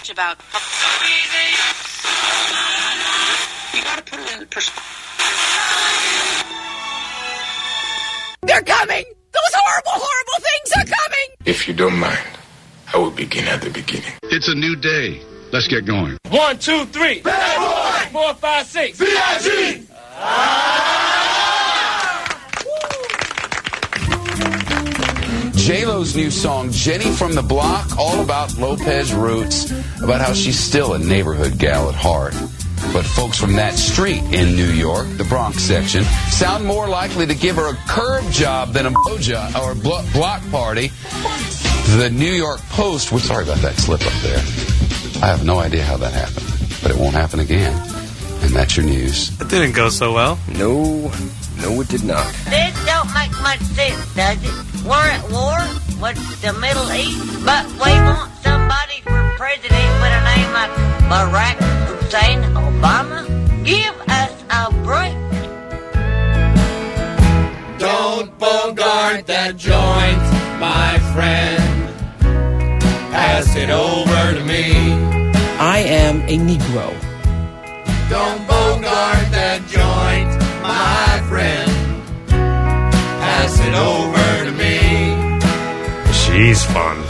much about. You gotta put it in perspective. They're coming! Those horrible, horrible things are coming! If you don't mind, I will begin at the beginning. It's a new day. Let's get going. 1, 2, 3. Bad boy! 4, 5, 6. VIG! J-Lo's new song, Jenny from the Block, all about Lopez roots, about how she's still a neighborhood gal at heart. But folks from that street in New York, the Bronx section, sound more likely to give her a curb job than a blowjob or block party. The New York Post, sorry about that slip up there. I have no idea how that happened, but it won't happen again. And that's your news. That didn't go so well. No, it did not. This don't make much sense, does it? We're at war with the Middle East, but we want somebody for president with a name like Barack Hussein Obama? Give us a break. Don't bogart that joint, my friend. Pass it over to me. I am a Negro. Don't bogart that joint, my friend. Pass it over to me. She's fun.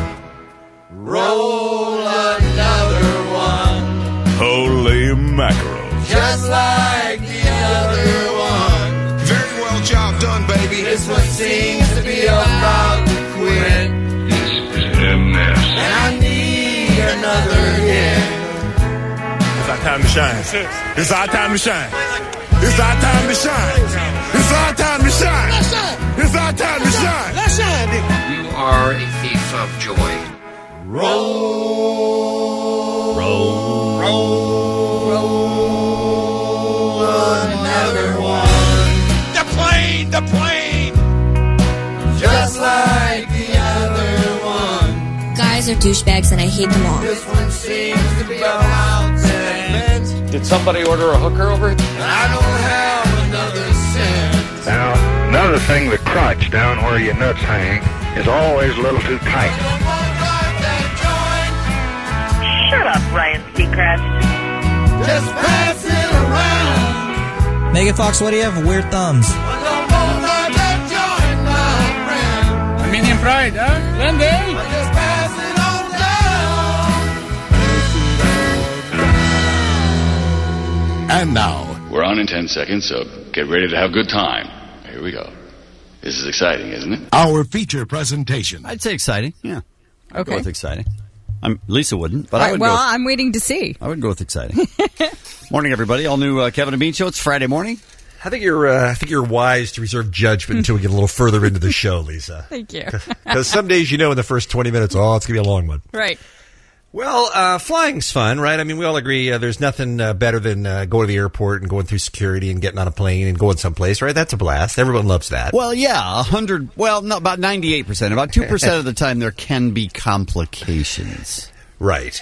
Roll another one. Holy mackerel. Just like the other one. Very well, job done, baby. This one seems to be about to quit. This is a mess. And I need another hit. It's our time to shine. It's our time to shine. It's our time to shine. It's our time to shine. Let's shine. It's our time to shine. Let's shine, nigga. You are a thief of joy. Roll another one. The plane. Just like the other one. Guys are douchebags and I hate them all. This one seems to be about cent. Did somebody order a hooker over here? I don't have another cent. Now, another thing, the crotch down where your nuts hang is always a little too tight. Shut up, Ryan Seacrest. Just pass it around. Megan Fox, what do you have? Weird thumbs. Medium fried, huh? Lindy? Just pass it on down. And now, we're on in 10 seconds, so get ready to have a good time. Here we go. This is exciting, isn't it? Our feature presentation. I'd say exciting, yeah. I'd go Okay. with exciting. Lisa wouldn't, but I would well, go. I'm waiting to see. I would go with exciting. Morning, everybody. All new Kevin and Bean Show. It's Friday morning. I think you're wise to reserve judgment until we get a little further into the show, Lisa. Thank you. Because some days you know in the first 20 minutes, it's going to be a long one. Right. Well, flying's fun, right? I mean, we all agree there's nothing better than going to the airport and going through security and getting on a plane and going someplace, right? That's a blast. Everyone loves that. Well, yeah, not about 98%. About 2% of the time there can be complications. Right.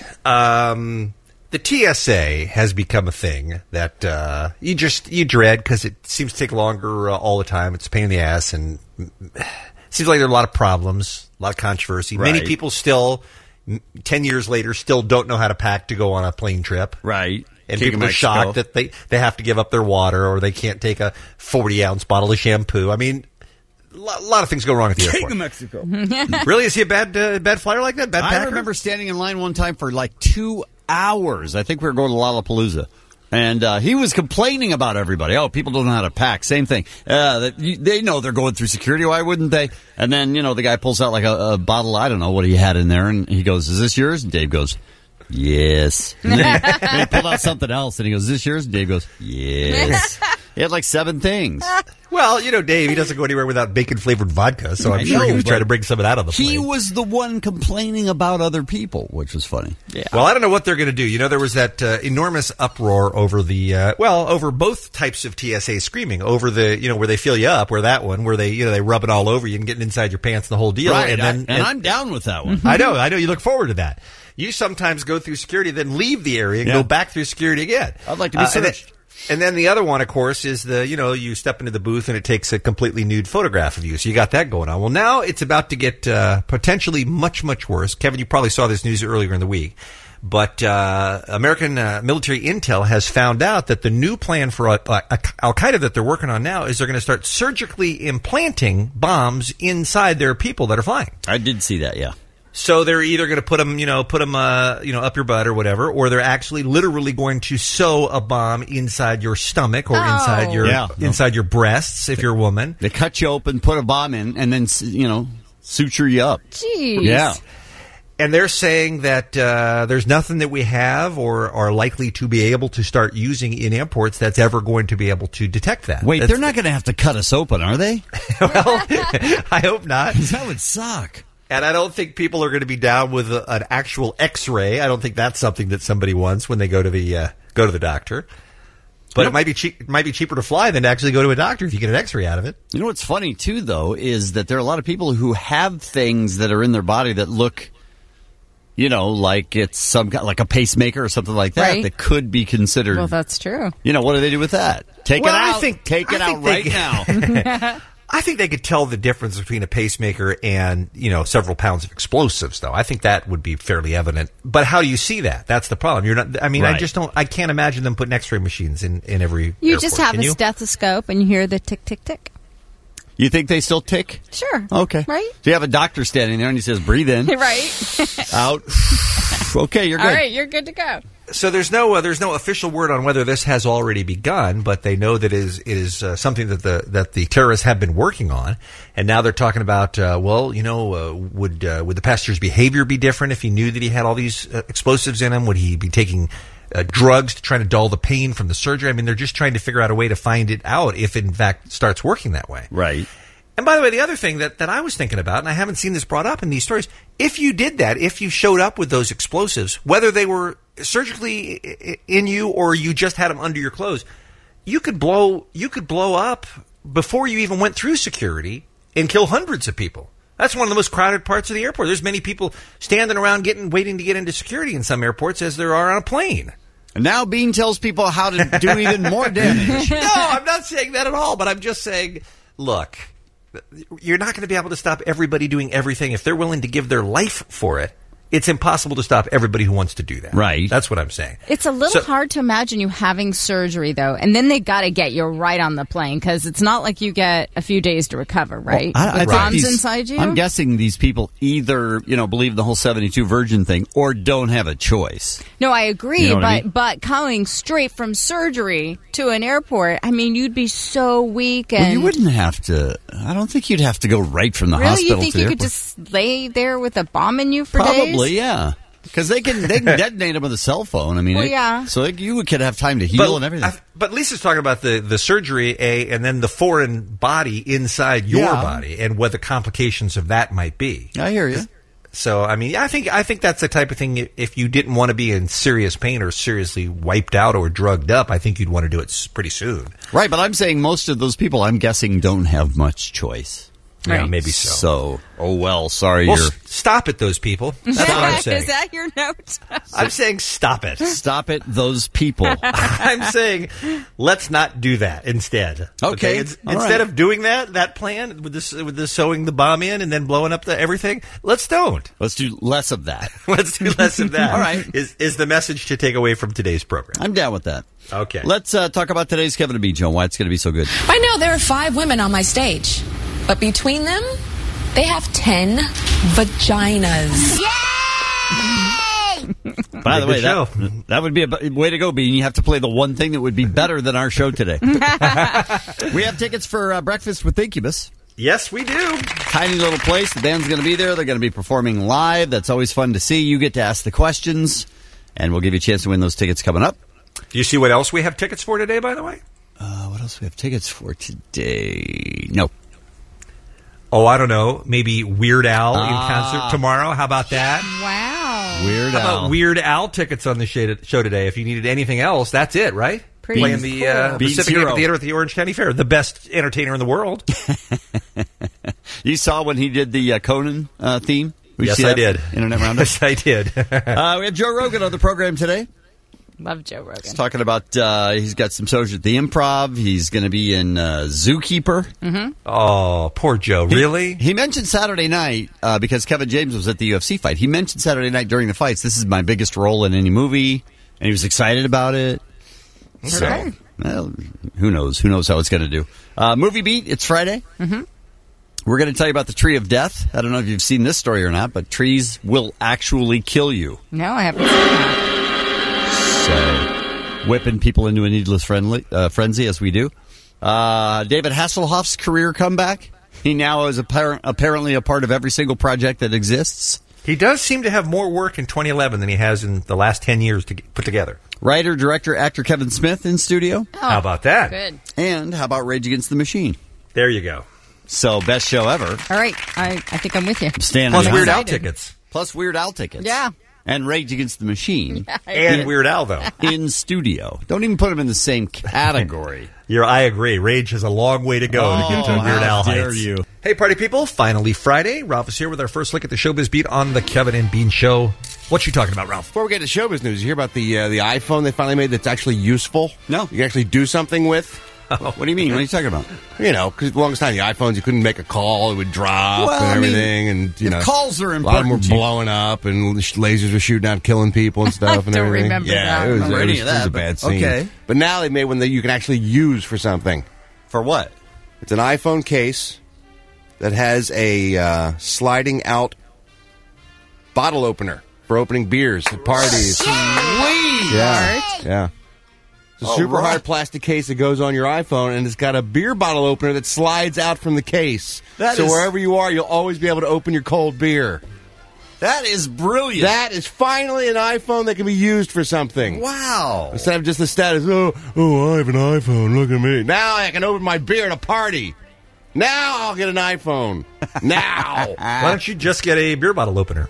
The TSA has become a thing that you dread because it seems to take longer all the time. It's a pain in the ass, and it seems like there are a lot of problems, a lot of controversy. Right. Many people still, 10 years later, still don't know how to pack to go on a plane trip. Right. And King people of are shocked Mexico. that they have to give up their water or they can't take a 40-ounce bottle of shampoo. I mean, a lot of things go wrong at the King airport. of Mexico. Really? Is he a bad flyer like that? Bad packer? I remember standing in line one time for like 2 hours. I think we were going to Lollapalooza. And he was complaining about everybody. Oh, people don't know how to pack. Same thing. They know they're going through security. Why wouldn't they? And then, the guy pulls out like a bottle. I don't know what he had in there. And he goes, "Is this yours?" And Dave goes, "Yes." And then he pulled out something else. And he goes, "Is this yours?" And Dave goes, "Yes." He had like 7 things. Well, Dave, he doesn't go anywhere without bacon-flavored vodka, so I'm sure he was trying to bring some of that on the plane. He was the one complaining about other people, which was funny. Yeah. Well, I don't know what they're going to do. There was that enormous uproar over over both types of TSA screaming, over the, where they fill you up, where they rub it all over you and getting inside your pants, the whole deal. Right, and I'm down with that one. I know. You look forward to that. You sometimes go through security, then leave the area and go back through security again. I'd like to be searched. And then the other one, of course, is you step into the booth and it takes a completely nude photograph of you. So you got that going on. Well, now it's about to get potentially much, much worse. Kevin, you probably saw this news earlier in the week. But American military intel has found out that the new plan for Al-Qaeda that they're working on now is they're going to start surgically implanting bombs inside their people that are flying. I did see that, yeah. So they're either going to put them up your butt or whatever, or they're actually literally going to sew a bomb inside your stomach or inside your breasts if you're a woman. They cut you open, put a bomb in, and then suture you up. Jeez. Yeah. And they're saying that there's nothing that we have or are likely to be able to start using in airports that's ever going to be able to detect that. Wait, they're not going to have to cut us open, are they? Well, I hope not. That would suck. And I don't think people are going to be down with an actual X-ray. I don't think that's something that somebody wants when they go to the doctor. But it might be cheaper to fly than to actually go to a doctor if you get an X-ray out of it. You know what's funny too, though, is that there are a lot of people who have things that are in their body that look, like it's like a pacemaker or something like that, right, that could be considered. Well, that's true. What do they do with that? Take it out. Take it out right now. I think they could tell the difference between a pacemaker and, several pounds of explosives, though. I think that would be fairly evident. But how do you see that? That's the problem. Right. I can't imagine them putting X-ray machines in every You airport. just have a stethoscope and you hear the tick, tick, tick. You think they still tick? Sure. Okay. Right? So you have a doctor standing there and he says, breathe in. Right. Out. Okay, you're good. All right, you're good to go. So there's no official word on whether this has already begun, but they know that it is something that the terrorists have been working on, and now they're talking about would the passenger's behavior be different if he knew that he had all these explosives in him? Would he be taking drugs to try to dull the pain from the surgery? I mean, they're just trying to figure out a way to find it out if it in fact starts working that way. Right. And by the way, the other thing that I was thinking about, and I haven't seen this brought up in these stories, if you did that, if you showed up with those explosives, whether they were surgically in you or you just had them under your clothes, you could blow up before you even went through security and kill hundreds of people. That's one of the most crowded parts of the airport. There's many people standing around waiting to get into security in some airports as there are on a plane. And now Bean tells people how to do even more damage. No, I'm not saying that at all, but I'm just saying, look, you're not going to be able to stop everybody doing everything. If they're willing to give their life for it, it's impossible to stop everybody who wants to do that. Right. That's what I'm saying. It's a little hard to imagine you having surgery, though, and then they got to get you right on the plane because it's not like you get a few days to recover, right? Well, with bombs inside you? I'm guessing these people either, believe the whole 72 virgin thing or don't have a choice. No, I agree, but coming straight from surgery to an airport, I mean, you'd be so weak. And you wouldn't have to. I don't think you'd have to go right from the really? hospital to the You think you airport. could just lay there with a bomb in you for Probably, days? yeah. Because they can detonate them with a cell phone. I mean, yeah. So you could have time to heal and everything. But Lisa's talking about the surgery, and then the foreign body inside your body, and what the complications of that might be. I hear you. So, I mean, I think that's the type of thing. If you didn't want to be in serious pain or seriously wiped out or drugged up, I think you'd want to do it pretty soon. Right, but I'm saying most of those people, I'm guessing, don't have much choice. Yeah, maybe so. Sorry. Well, stop it, those people. That's what I'm saying. Is that your note? I'm saying stop it. Stop it, those people. I'm saying let's not do that instead. Okay. Instead of doing that plan with the sewing the bomb in and then blowing up everything, let's don't. Let's do less of that. Let's do less of that. All right. Is the message to take away from today's program. I'm down with that. Okay. Let's talk about today's Kevin and Bean Show. Why it's going to be so good. Right now, there are 5 women on my stage. But between them, they have 10 vaginas. Yay! By the way, that would be a way to go, Bean. You have to play the one thing that would be better than our show today. We have tickets for Breakfast with Incubus. Yes, we do. Tiny little place. The band's going to be there. They're going to be performing live. That's always fun to see. You get to ask the questions, and we'll give you a chance to win those tickets coming up. Do you see what else we have tickets for today, by the way? What else do we have tickets for today? No. Oh, I don't know. Maybe Weird Al in concert tomorrow. How about that? Wow. Weird How Al. about Weird Al tickets on the show today? If you needed anything else, that's it, right? Playing the Pacific Amphitheater at the Orange County Fair. The best entertainer in the world. You saw when he did the Conan theme? Yes, I did. Internet Roundup? Yes, I did. We have Joe Rogan on the program today. Love Joe Rogan. He's talking about he's got some shows at the Improv. He's going to be in Zookeeper. Mm-hmm. Oh, poor Joe. Really? He mentioned Saturday night because Kevin James was at the UFC fight. He mentioned Saturday night during the fights, this is my biggest role in any movie, and he was excited about it. Okay. So, well, who knows? Who knows how it's going to do? Movie Beat, it's Friday. Mm-hmm. We're going to tell you about the Tree of Death. I don't know if you've seen this story or not, but trees will actually kill you. No, I haven't seen that. So, whipping people into a needless frenzy, as we do. David Hasselhoff's career comeback. He now is apparently a part of every single project that exists. He does seem to have more work in 2011 than he has in the last 10 years to put together. Writer, director, actor Kevin Smith in studio. Oh, how about that? Good. And how about Rage Against the Machine? There you go. So, best show ever. All right. I think I'm with you. Plus Weird Al tickets. Plus Weird Al tickets. Yeah. And Rage Against the Machine. Yeah, and Weird Al, though. In studio. Don't even put them in the same category. I agree. Rage has a long way to go to get to Weird Al How dare heights. you. Hey, party people. Finally Friday. Ralph is here with our first look at the Showbiz Beat on the Kevin and Bean Show. What you talking about, Ralph? Before we get to showbiz news, you hear about the iPhone they finally made that's actually useful? No. You can actually do something with? What do you mean? What are you talking about? You know, because the longest time, the iPhones, you couldn't make a call. It would drop and everything. And, you know, calls are a lot of them were important. blowing up and lasers were shooting out, killing people and stuff and don't everything. remember yeah, that. it was, I don't remember it any was, of it was that, a bad scene. okay. But now they made one that you can actually use for something. For what? It's an iPhone case that has a sliding out bottle opener for opening beers at parties. Sweet. Yeah. It's a super hard plastic case that goes on your iPhone, and it's got a beer bottle opener that slides out from the case. So wherever you are, you'll always be able to open your cold beer. That is brilliant. That is finally an iPhone that can be used for something. Wow. Instead of just the status, oh, I have an iPhone, look at me. Now I can open my beer at a party. Now I'll get an iPhone. Now. Why don't you just get a beer bottle opener?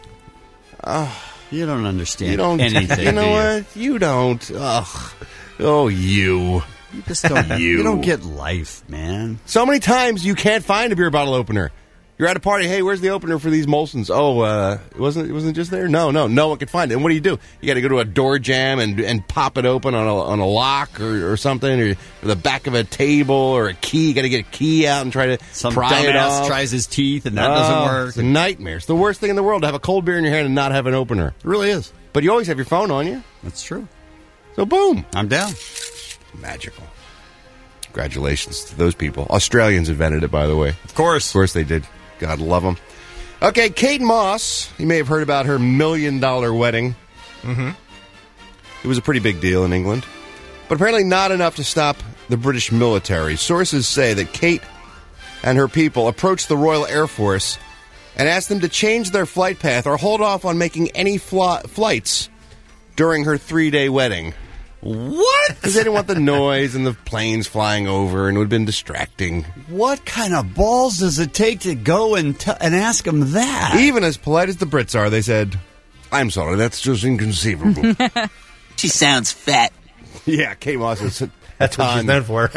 You don't understand You don't. anything. You know do what? You don't. Ugh. Oh, you. You just don't. You don't get life, man. So many times you can't find a beer bottle opener. You're at a party. Hey, where's the opener for these Molsons? Oh, it wasn't just there. No one can find it. And what do? You got to go to a door jam and pop it open on a lock or something, or the back of a table or a key. You got to get a key out and try to Some pry it dumbass off. tries his teeth and that doesn't work. It's a nightmare. It's the worst thing in the world to have a cold beer in your hand and not have an opener. It really is. But you always have your phone on you. That's true. So boom, I'm down. magical. Congratulations to those people. Australians invented it, by the way. Of course they did. God love them. Okay, Kate Moss. You may have heard about her $1 million wedding. Mm-hmm. It was a pretty big deal in England, but apparently not enough to stop the British military. Sources say that Kate and her people approached the Royal Air Force and asked them to change their flight path or hold off on making any flights during her 3-day wedding. What? Because they didn't want the noise and the planes flying over, and it would have been distracting. What kind of balls does it take to go and ask them that? Even as polite as the Brits are, they said, I'm sorry, that's just inconceivable. She sounds fat. Yeah, Kate Moss is That's what she's known for.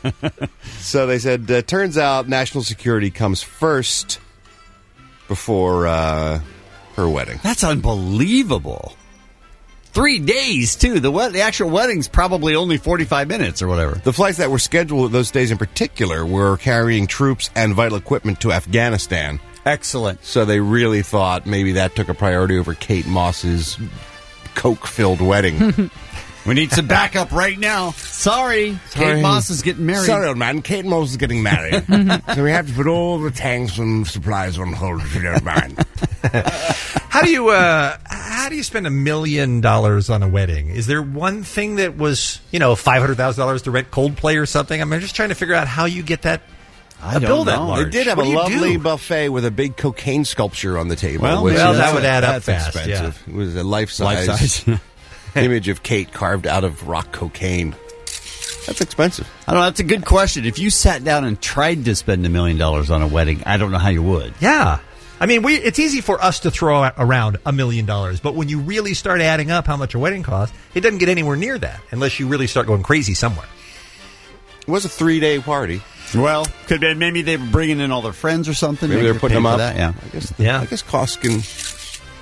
So they said, turns out national security comes first before her wedding. That's unbelievable. 3 days, too. The actual wedding's probably only 45 minutes or whatever. The flights that were scheduled those days in particular were carrying troops and vital equipment to Afghanistan. Excellent. So they really thought maybe that took a priority over Kate Moss's coke-filled wedding. We need some backup right now. Sorry. Kate Moss is getting married. Sorry, old man. Kate Moss is getting married. So we have to put all the tanks and supplies on hold, if you don't mind. How do you spend $1 million on a wedding? Is there one thing that was, $500,000 to rent Coldplay or something? I'm just trying to figure out how you get that. I don't know. They did have a lovely buffet with a big cocaine sculpture on the table. Well, that would add up that's fast. expensive. Yeah. It was a life-size image of Kate carved out of rock cocaine. That's expensive. I don't know. That's a good question. If you sat down and tried to spend $1 million on a wedding, I don't know how you would. Yeah. I mean, it's easy for us to throw around $1 million, but when you really start adding up how much a wedding costs, it doesn't get anywhere near that unless you really start going crazy somewhere. It was a 3-day party. Well, could be, maybe they were bringing in all their friends or something. Maybe they're putting them up. That, yeah. I guess costs can.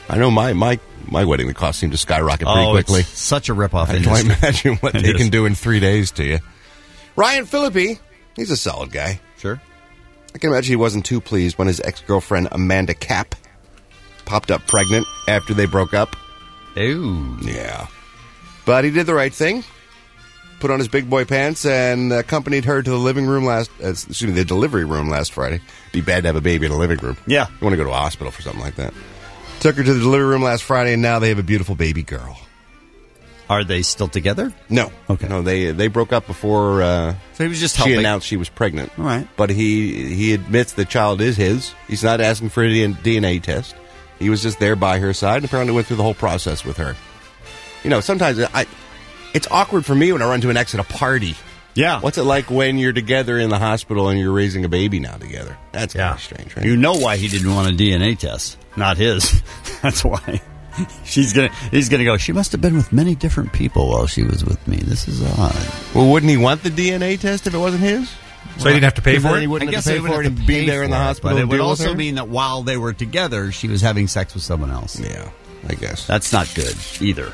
I know my wedding, the cost seemed to skyrocket pretty quickly. It's such a ripoff I industry. can't imagine what they can do in 3 days to you. Ryan Phillippe, he's a solid guy. Sure. I can imagine he wasn't too pleased when his ex-girlfriend Amanda Capp popped up pregnant after they broke up. Ooh. Yeah. But he did the right thing. Put on his big boy pants and accompanied her to the the delivery room last Friday. Be bad to have a baby in a living room. Yeah. You want to go to a hospital for something like that. Took her to the delivery room last Friday, and now they have a beautiful baby girl. Are they still together? No. Okay. No, they broke up before so he was just she helping. announced she was pregnant. All right. But he admits the child is his. He's not asking for a DNA test. He was just there by her side and apparently went through the whole process with her. You know, sometimes it's awkward for me when I run into an ex at a party. Yeah. What's it like when you're together in the hospital and you're raising a baby now together? That's kind of strange, right? You know why he didn't want a DNA test. Not his. That's why. He's gonna go, she must have been with many different people while she was with me. This is odd. Well, wouldn't he want the DNA test if it wasn't his? So he didn't have to pay for it? He wouldn't I have guess to pay they for it wouldn't and have to be pay there in the for it, hospital. But it and would deal with also her? mean that while they were together, she was having sex with someone else. Yeah, I guess. That's not good either.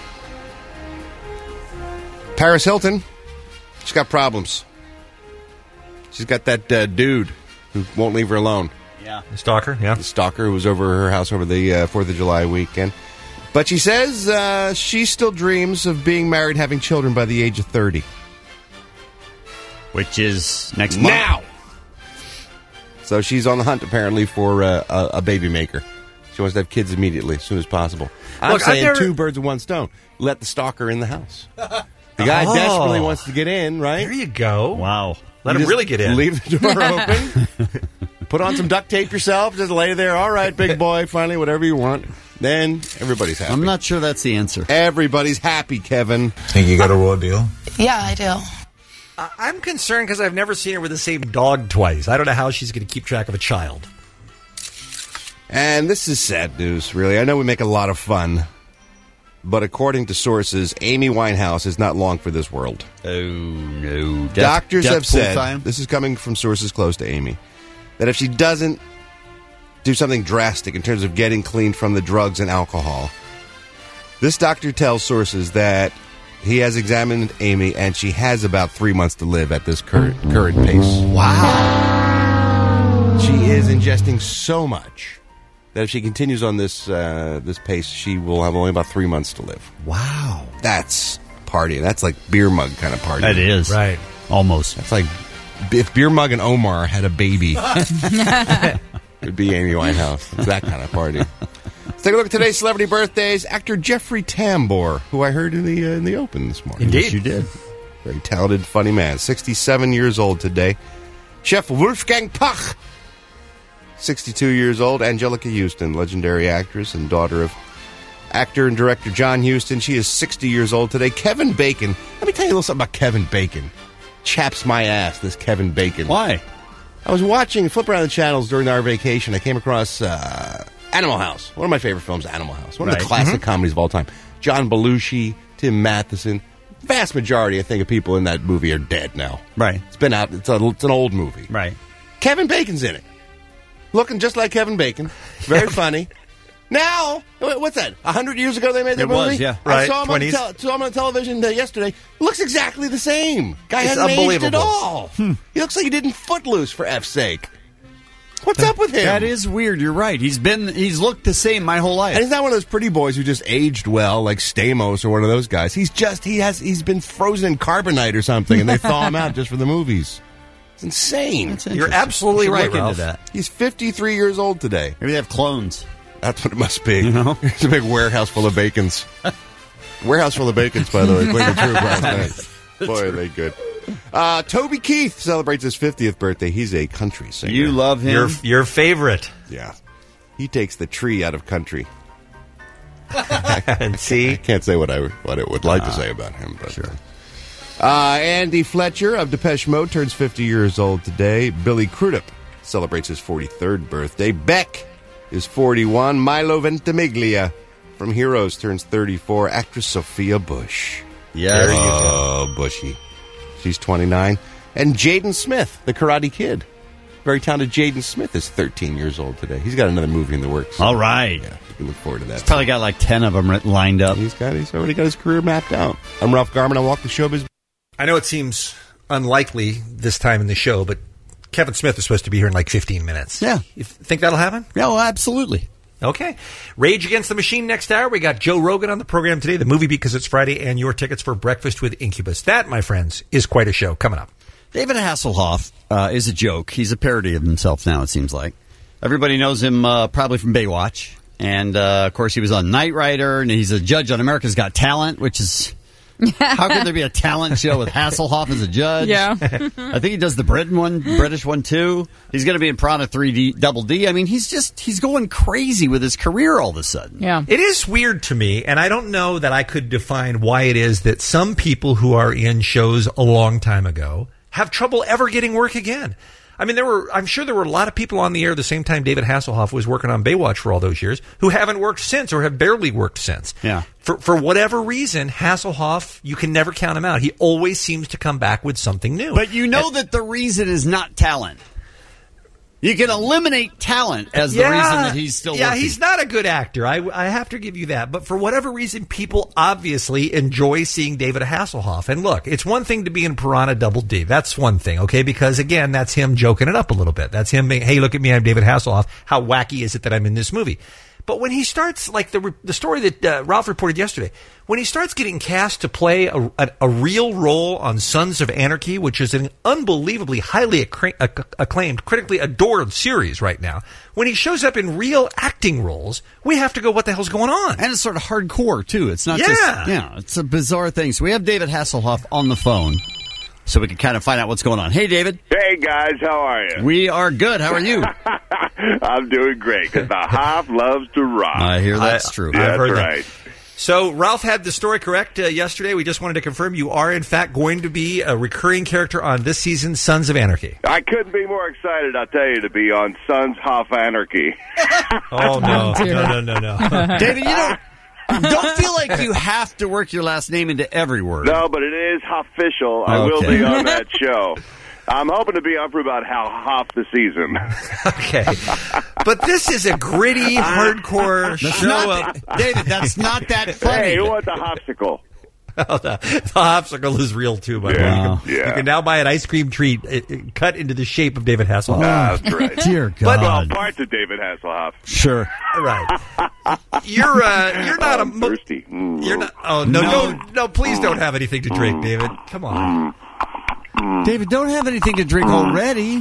Paris Hilton, she's got problems. She's got that dude who won't leave her alone. Yeah. The stalker, yeah. The stalker who was over her house over the 4th of July weekend. But she says she still dreams of being married, having children by the age of 30. Which is next month. Now! So she's on the hunt, apparently, for a baby maker. She wants to have kids immediately, as soon as possible. I'm saying two birds with one stone. Let the stalker in the house. The guy desperately wants to get in, right? There you go. Wow. Let him really get in. Leave the door open. Put on some duct tape yourself. Just lay there. All right, big boy. Finally, whatever you want. Then everybody's happy. I'm not sure that's the answer. Everybody's happy, Kevin. Think you got a raw deal? Yeah, I do. I'm concerned because I've never seen her with the same dog twice. I don't know how she's going to keep track of a child. And this is sad news, really. I know we make a lot of fun. But according to sources, Amy Winehouse is not long for this world. Oh, no. Doctors have said, full-time? this is coming from sources close to Amy, that if she doesn't do something drastic in terms of getting clean from the drugs and alcohol, this doctor tells sources that he has examined Amy and she has about 3 months to live at this current pace. Wow. She is ingesting so much that if she continues on this pace, she will have only about 3 months to live. Wow. That's partying. That's like beer mug kind of partying. That is. Right. Almost. That's like if Beer Mug and Omar had a baby, it would be Amy Winehouse. It's that kind of party. Let's take a look at today's celebrity birthdays. Actor Jeffrey Tambor, who I heard in the open this morning. Indeed. Yes, you did. Very talented, funny man. 67 years old today. Chef Wolfgang Puch, 62 years old. Angelica Houston, legendary actress and daughter of actor and director John Huston. She is 60 years old today. Kevin Bacon. Let me tell you a little something about Kevin Bacon. Chaps my ass, this Kevin Bacon. Why? I was flip around the channels during our vacation. I came across Animal House. One of my favorite films, Animal House. One of the classic comedies of all time. John Belushi, Tim Matheson. Vast majority, I think, of people in that movie are dead now. Right. It's been out. It's an old movie. Right. Kevin Bacon's in it. Looking just like Kevin Bacon. Very funny. Now, what's that? 100 years ago they made that It movie? was, yeah. I Right, saw him, 20s. saw him on television yesterday. Looks exactly the same. Guy It's hasn't aged at unbelievable. all. He looks like he did in Footloose, for F's sake. What's up with him? That is weird. You're right. He's looked the same my whole life. And he's not one of those pretty boys who just aged well, like Stamos or one of those guys. He's been frozen in carbonite or something, and they thaw him out just for the movies. It's insane. You're absolutely right, Look Ralph. into that. He's 53 years old today. Maybe they have clones. That's what it must be. You know? It's a big warehouse full of bacons. Warehouse full of bacons, by the way. Playing the Troop last night. Boy, are they good. Toby Keith celebrates his 50th birthday. He's a country singer. You love him. Your favorite. Yeah. He takes the tree out of country. And see? I can't say what I would like to say about him. But, Sure. Andy Fletcher of Depeche Mode turns 50 years old today. Billy Crudup celebrates his 43rd birthday. Beck is 41. Milo Ventimiglia from Heroes turns 34. Actress Sophia Bush. Yes. Oh, Bushy. She's 29. And Jaden Smith, the Karate Kid, very talented Jaden Smith is 13 years old today. He's got another movie in the works. All right. Yeah, you can look forward to that. He's probably got like 10 of them lined up. He's already got his career mapped out. I'm Ralph Garman. I walk the showbiz. I know it seems unlikely this time in the show, but Kevin Smith is supposed to be here in like 15 minutes. Yeah. You think that'll happen? Yeah, well, absolutely. Okay. Rage Against the Machine next hour. We got Joe Rogan on the program today, the movie Because It's Friday, and your tickets for Breakfast with Incubus. That, my friends, is quite a show coming up. David Hasselhoff is a joke. He's a parody of himself now, it seems like. Everybody knows him probably from Baywatch. And, of course, he was on Knight Rider, and he's a judge on America's Got Talent, which is... How could there be a talent show with Hasselhoff as a judge? Yeah. I think he does the British one, too. He's going to be in Piranha 3D Double D. I mean, he's going crazy with his career all of a sudden. Yeah. It is weird to me, and I don't know that I could define why it is that some people who are in shows a long time ago have trouble ever getting work again. I mean, I'm sure there were a lot of people on the air the same time David Hasselhoff was working on Baywatch for all those years who haven't worked since or have barely worked since. Yeah. For whatever reason, Hasselhoff, you can never count him out. He always seems to come back with something new. But you know that the reason is not talent. You can eliminate talent as the reason that he's still working. He's not a good actor. I have to give you that. But for whatever reason, people obviously enjoy seeing David Hasselhoff. And look, it's one thing to be in Piranha Double D. That's one thing, okay? Because, again, that's him joking it up a little bit. That's him being, hey, look at me, I'm David Hasselhoff. How wacky is it that I'm in this movie? But when he starts, like the story that Ralph reported yesterday, when he starts getting cast to play a real role on Sons of Anarchy, which is an unbelievably highly acclaimed, critically adored series right now, when he shows up in real acting roles, we have to go, what the hell's going on? And it's sort of hardcore, too. It's not it's a bizarre thing. So we have David Hasselhoff on the phone so we can kind of find out what's going on. Hey, David. Hey, guys. How are you? We are good. How are you? I'm doing great because the Hoff loves to rock. I hear that's true. That's right. That. So Ralph had the story correct yesterday. We just wanted to confirm you are, in fact, going to be a recurring character on this season's Sons of Anarchy. I couldn't be more excited, I'll tell you, to be on Sons Hoff Anarchy. Oh, no. David, you don't feel like you have to work your last name into every word. No, but it is official. I will be on that show. I'm hoping to be on for about half the season. Okay. But this is a gritty, hardcore show. David, that's not that funny. Hey, who wants a hopsicle? Oh, the hopsicle is real, too, by the way. You can now buy an ice cream treat cut into the shape of David Hasselhoff. That's right. Dear God. Well, parts of David Hasselhoff. Sure. Right. You're not I'm thirsty. You're not. Oh, no, please don't have anything to drink, David. Come on. David, don't have anything to drink already.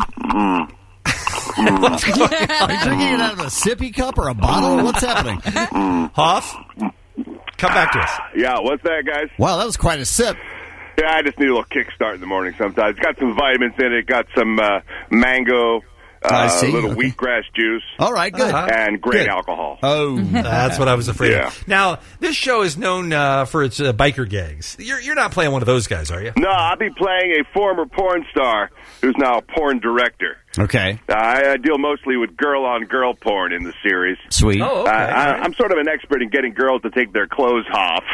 What's going on? Are you drinking it out of a sippy cup or a bottle? What's happening? Hoff, come back to us. Yeah, what's that, guys? Wow, that was quite a sip. Yeah, I just need a little kickstart in the morning sometimes. It's got some vitamins in it. Got some mango, a little wheatgrass juice. All right, good. And great alcohol. Oh, that's what I was afraid of. Now, this show is known for its biker gangs. You're not playing one of those guys, are you? No, I'll be playing a former porn star who's now a porn director. Okay. I deal mostly with girl-on-girl porn in the series. Sweet. Oh, okay. I'm sort of an expert in getting girls to take their clothes off.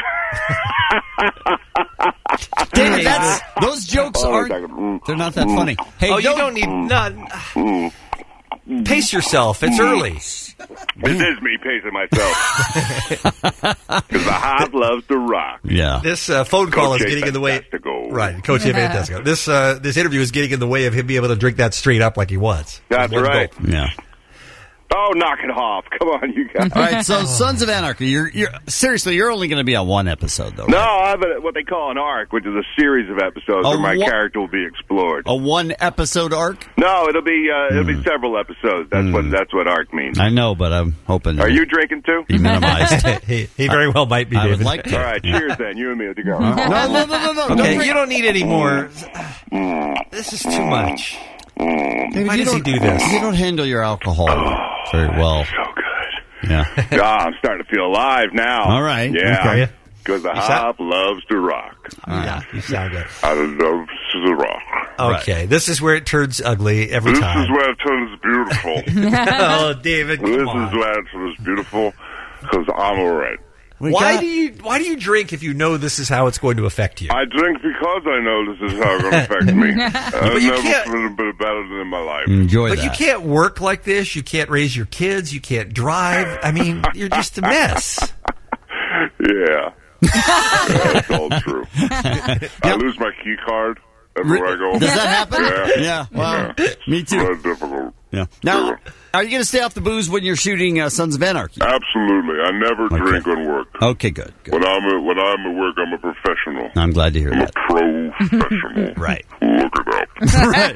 David, those jokes aren't... They're not that funny. Hey, you don't need... Pace yourself. It's early. This is me pacing myself. Because the Hoff loves to rock. Yeah. This phone call is getting in the way. Right, Coach Fantastico. This interview is getting in the way of him being able to drink that straight up like he was. That's right. Yeah. Oh, knock it off. Come on, you guys. All right, so Sons of Anarchy, you're only going to be on one episode, though, right? No, I have what they call an arc, which is a series of episodes where my character will be explored. A one-episode arc? No, it'll be several episodes. That's what arc means. I know, but I'm hoping... Are you drinking, too? Be minimized. he very well might be, David. I would like to. All right, cheers, then. You and me to go. No. Okay, you don't need any more. This is too much. David, why does he do this? You don't handle your alcohol very well. So good. Yeah. I'm starting to feel alive now. All right. Yeah. Because the Hoff loves to rock. Yeah, you sound good. I love to rock. Okay, this is where it turns ugly every time. This is where it turns beautiful. Oh, David, come on. This is where it turns beautiful because I'm all right. Why do you drink if you know this is how it's going to affect you? I drink because I know this is how it's going to affect me. I've never felt a bit better than in my life. Enjoy But you can't work like this. You can't raise your kids. You can't drive. I mean, you're just a mess. Yeah. That's all true. I lose my key card everywhere I go. Does that happen? Yeah. Well, me too. Very difficult. Yeah. Now, are you going to stay off the booze when you're shooting Sons of Anarchy? Absolutely. I never drink on work. Okay, good. When I'm at work, I'm a professional. I'm glad to hear that. I'm a professional. Right. Look it up. Right.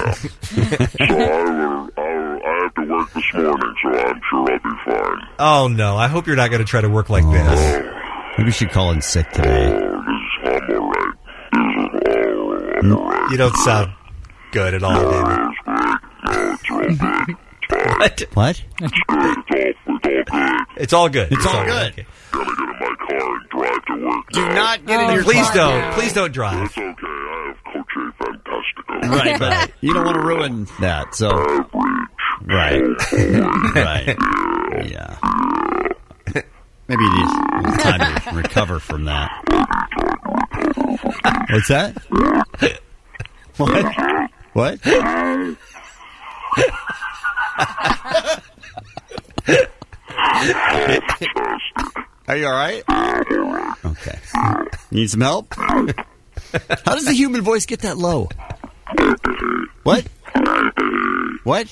So I have to work this morning, so I'm sure I'll be fine. Oh, no. I hope you're not going to try to work like this. Maybe you should call in sick today. I'm all right. You don't sound good at all, David. What? It's all good. It's all good. Okay. Gotta get in my car and drive to work. Do not get in your Please car. don't. Please don't drive. It's okay. I have Coche Fantastico. Right, but you don't want to ruin that, so. Right. Right. Yeah. Maybe you need a little time to recover from that. What's that? What? Are you all right? Okay. Need some help? How does the human voice get that low? What? What?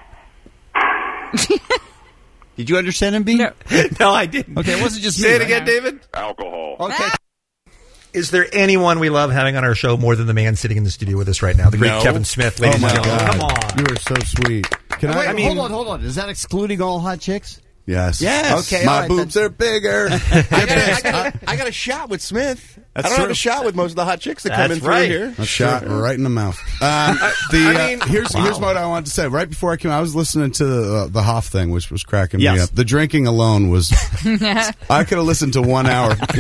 Did you understand him, B? No, I didn't. Okay, it wasn't just Say me, it again, right? David. Alcohol. Okay. Is there anyone we love having on our show more than the man sitting in the studio with us right now? The great Kevin Smith, ladies and gentlemen. Come on. You are so sweet. Can Wait, I mean, hold on. Is that excluding all hot chicks? Yes. Yes. Okay, My all right, boobs are bigger. I got a shot with Smith. I don't have a shot with most of the hot chicks that come in through here. A shot right in the mouth. Here's what I wanted to say. Right before I came, I was listening to the Hoff thing, which was cracking me up. The drinking alone was. I could have listened to 1 hour. Like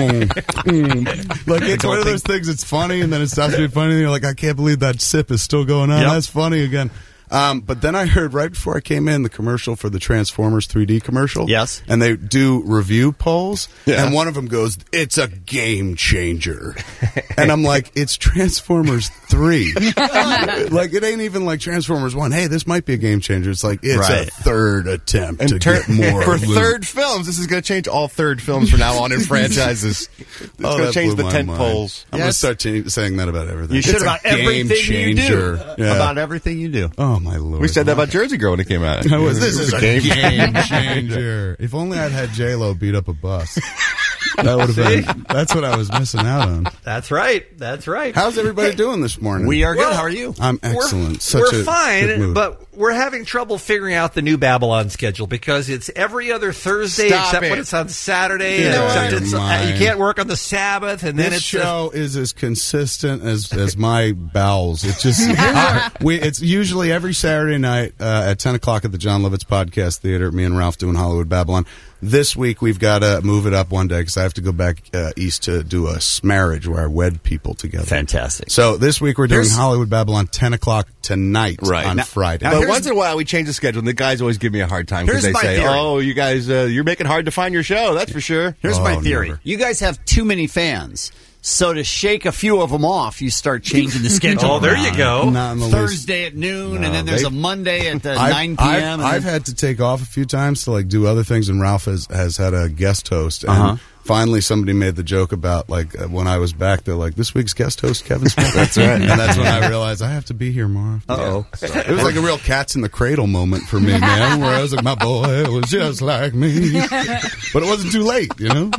it's one of those things. It's funny, and then it stops being funny. And you're like, I can't believe that sip is still going on. That's funny again. But then I heard right before I came in the commercial for the Transformers 3D commercial. Yes. And they do review polls. Yeah. And one of them goes, "It's a game changer." And I'm like, it's Transformers 3. Like, it ain't even like Transformers 1. Hey, this might be a game changer. It's like, it's a third attempt to get more. For third films, this is going to change all third films from now on in franchises. It's going to change the tent poles. I'm going to start saying that about everything. You should about everything you do. Yeah. About everything you do. Oh, my Lord. We said that about Jersey Girl when it came out. This is a game changer. If only I'd had J-Lo beat up a bus. That would have been. That's what I was missing out on. That's right. That's right. How's everybody doing this morning? We are good. How are you? I'm excellent. We're fine, but we're having trouble figuring out the new Babylon schedule because it's every other Thursday except when it's on Saturday. Except it's, you can't work on the Sabbath, and then this show is as consistent as my bowels. It's just it's usually every Saturday night at 10 o'clock at the John Lovitz Podcast Theater. Me and Ralph doing Hollywood Babylon. This week we've got to move it up one day because I have to go back east to do a marriage where I wed people together. Fantastic. So this week we're doing Hollywood Babylon 10 o'clock tonight on Friday. But once in a while we change the schedule, and the guys always give me a hard time because they say, theory. "Oh, you guys, you're making it hard to find your show." That's for sure. Here's my theory. Never. You guys have too many fans. So to shake a few of them off, you start changing the schedule. Oh, there you go. Thursday at noon, and then there's a Monday at 9 p.m. I've had to take off a few times to do other things, and Ralph has had a guest host. And finally somebody made the joke about, when I was back, they're like, "This week's guest host, Kevin Smith." That's right. And that's when I realized I have to be here more often. Uh-oh. Yeah. It was like a real Cats in the Cradle moment for me, man, where I was like, my boy was just like me. But it wasn't too late, you know?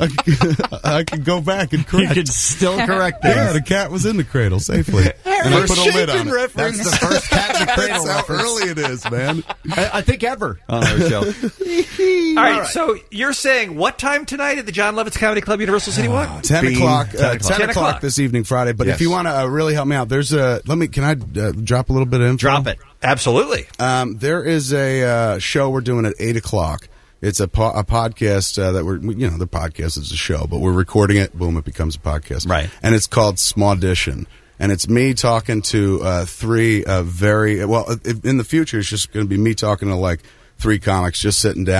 I could go back and correct. You could still correct things. Yeah, the cat was in the cradle safely. And I put a lid on it. That's the first Cat in the Cradle That's how early it is, man. I think ever on our show. All right, so you're saying what time tonight at the John Lovitz Comedy Club, Universal City Walk? 10 o'clock this evening, Friday. But if you want to really help me out, there's can I drop a little bit of info? Drop it. Absolutely. There is a show we're doing at 8 o'clock. It's a podcast that the podcast is a show, but we're recording it. Boom, it becomes a podcast. Right. And it's called Smaudition. And it's me talking to three very, in the future, it's just going to be me talking to 3 comics, just sitting down,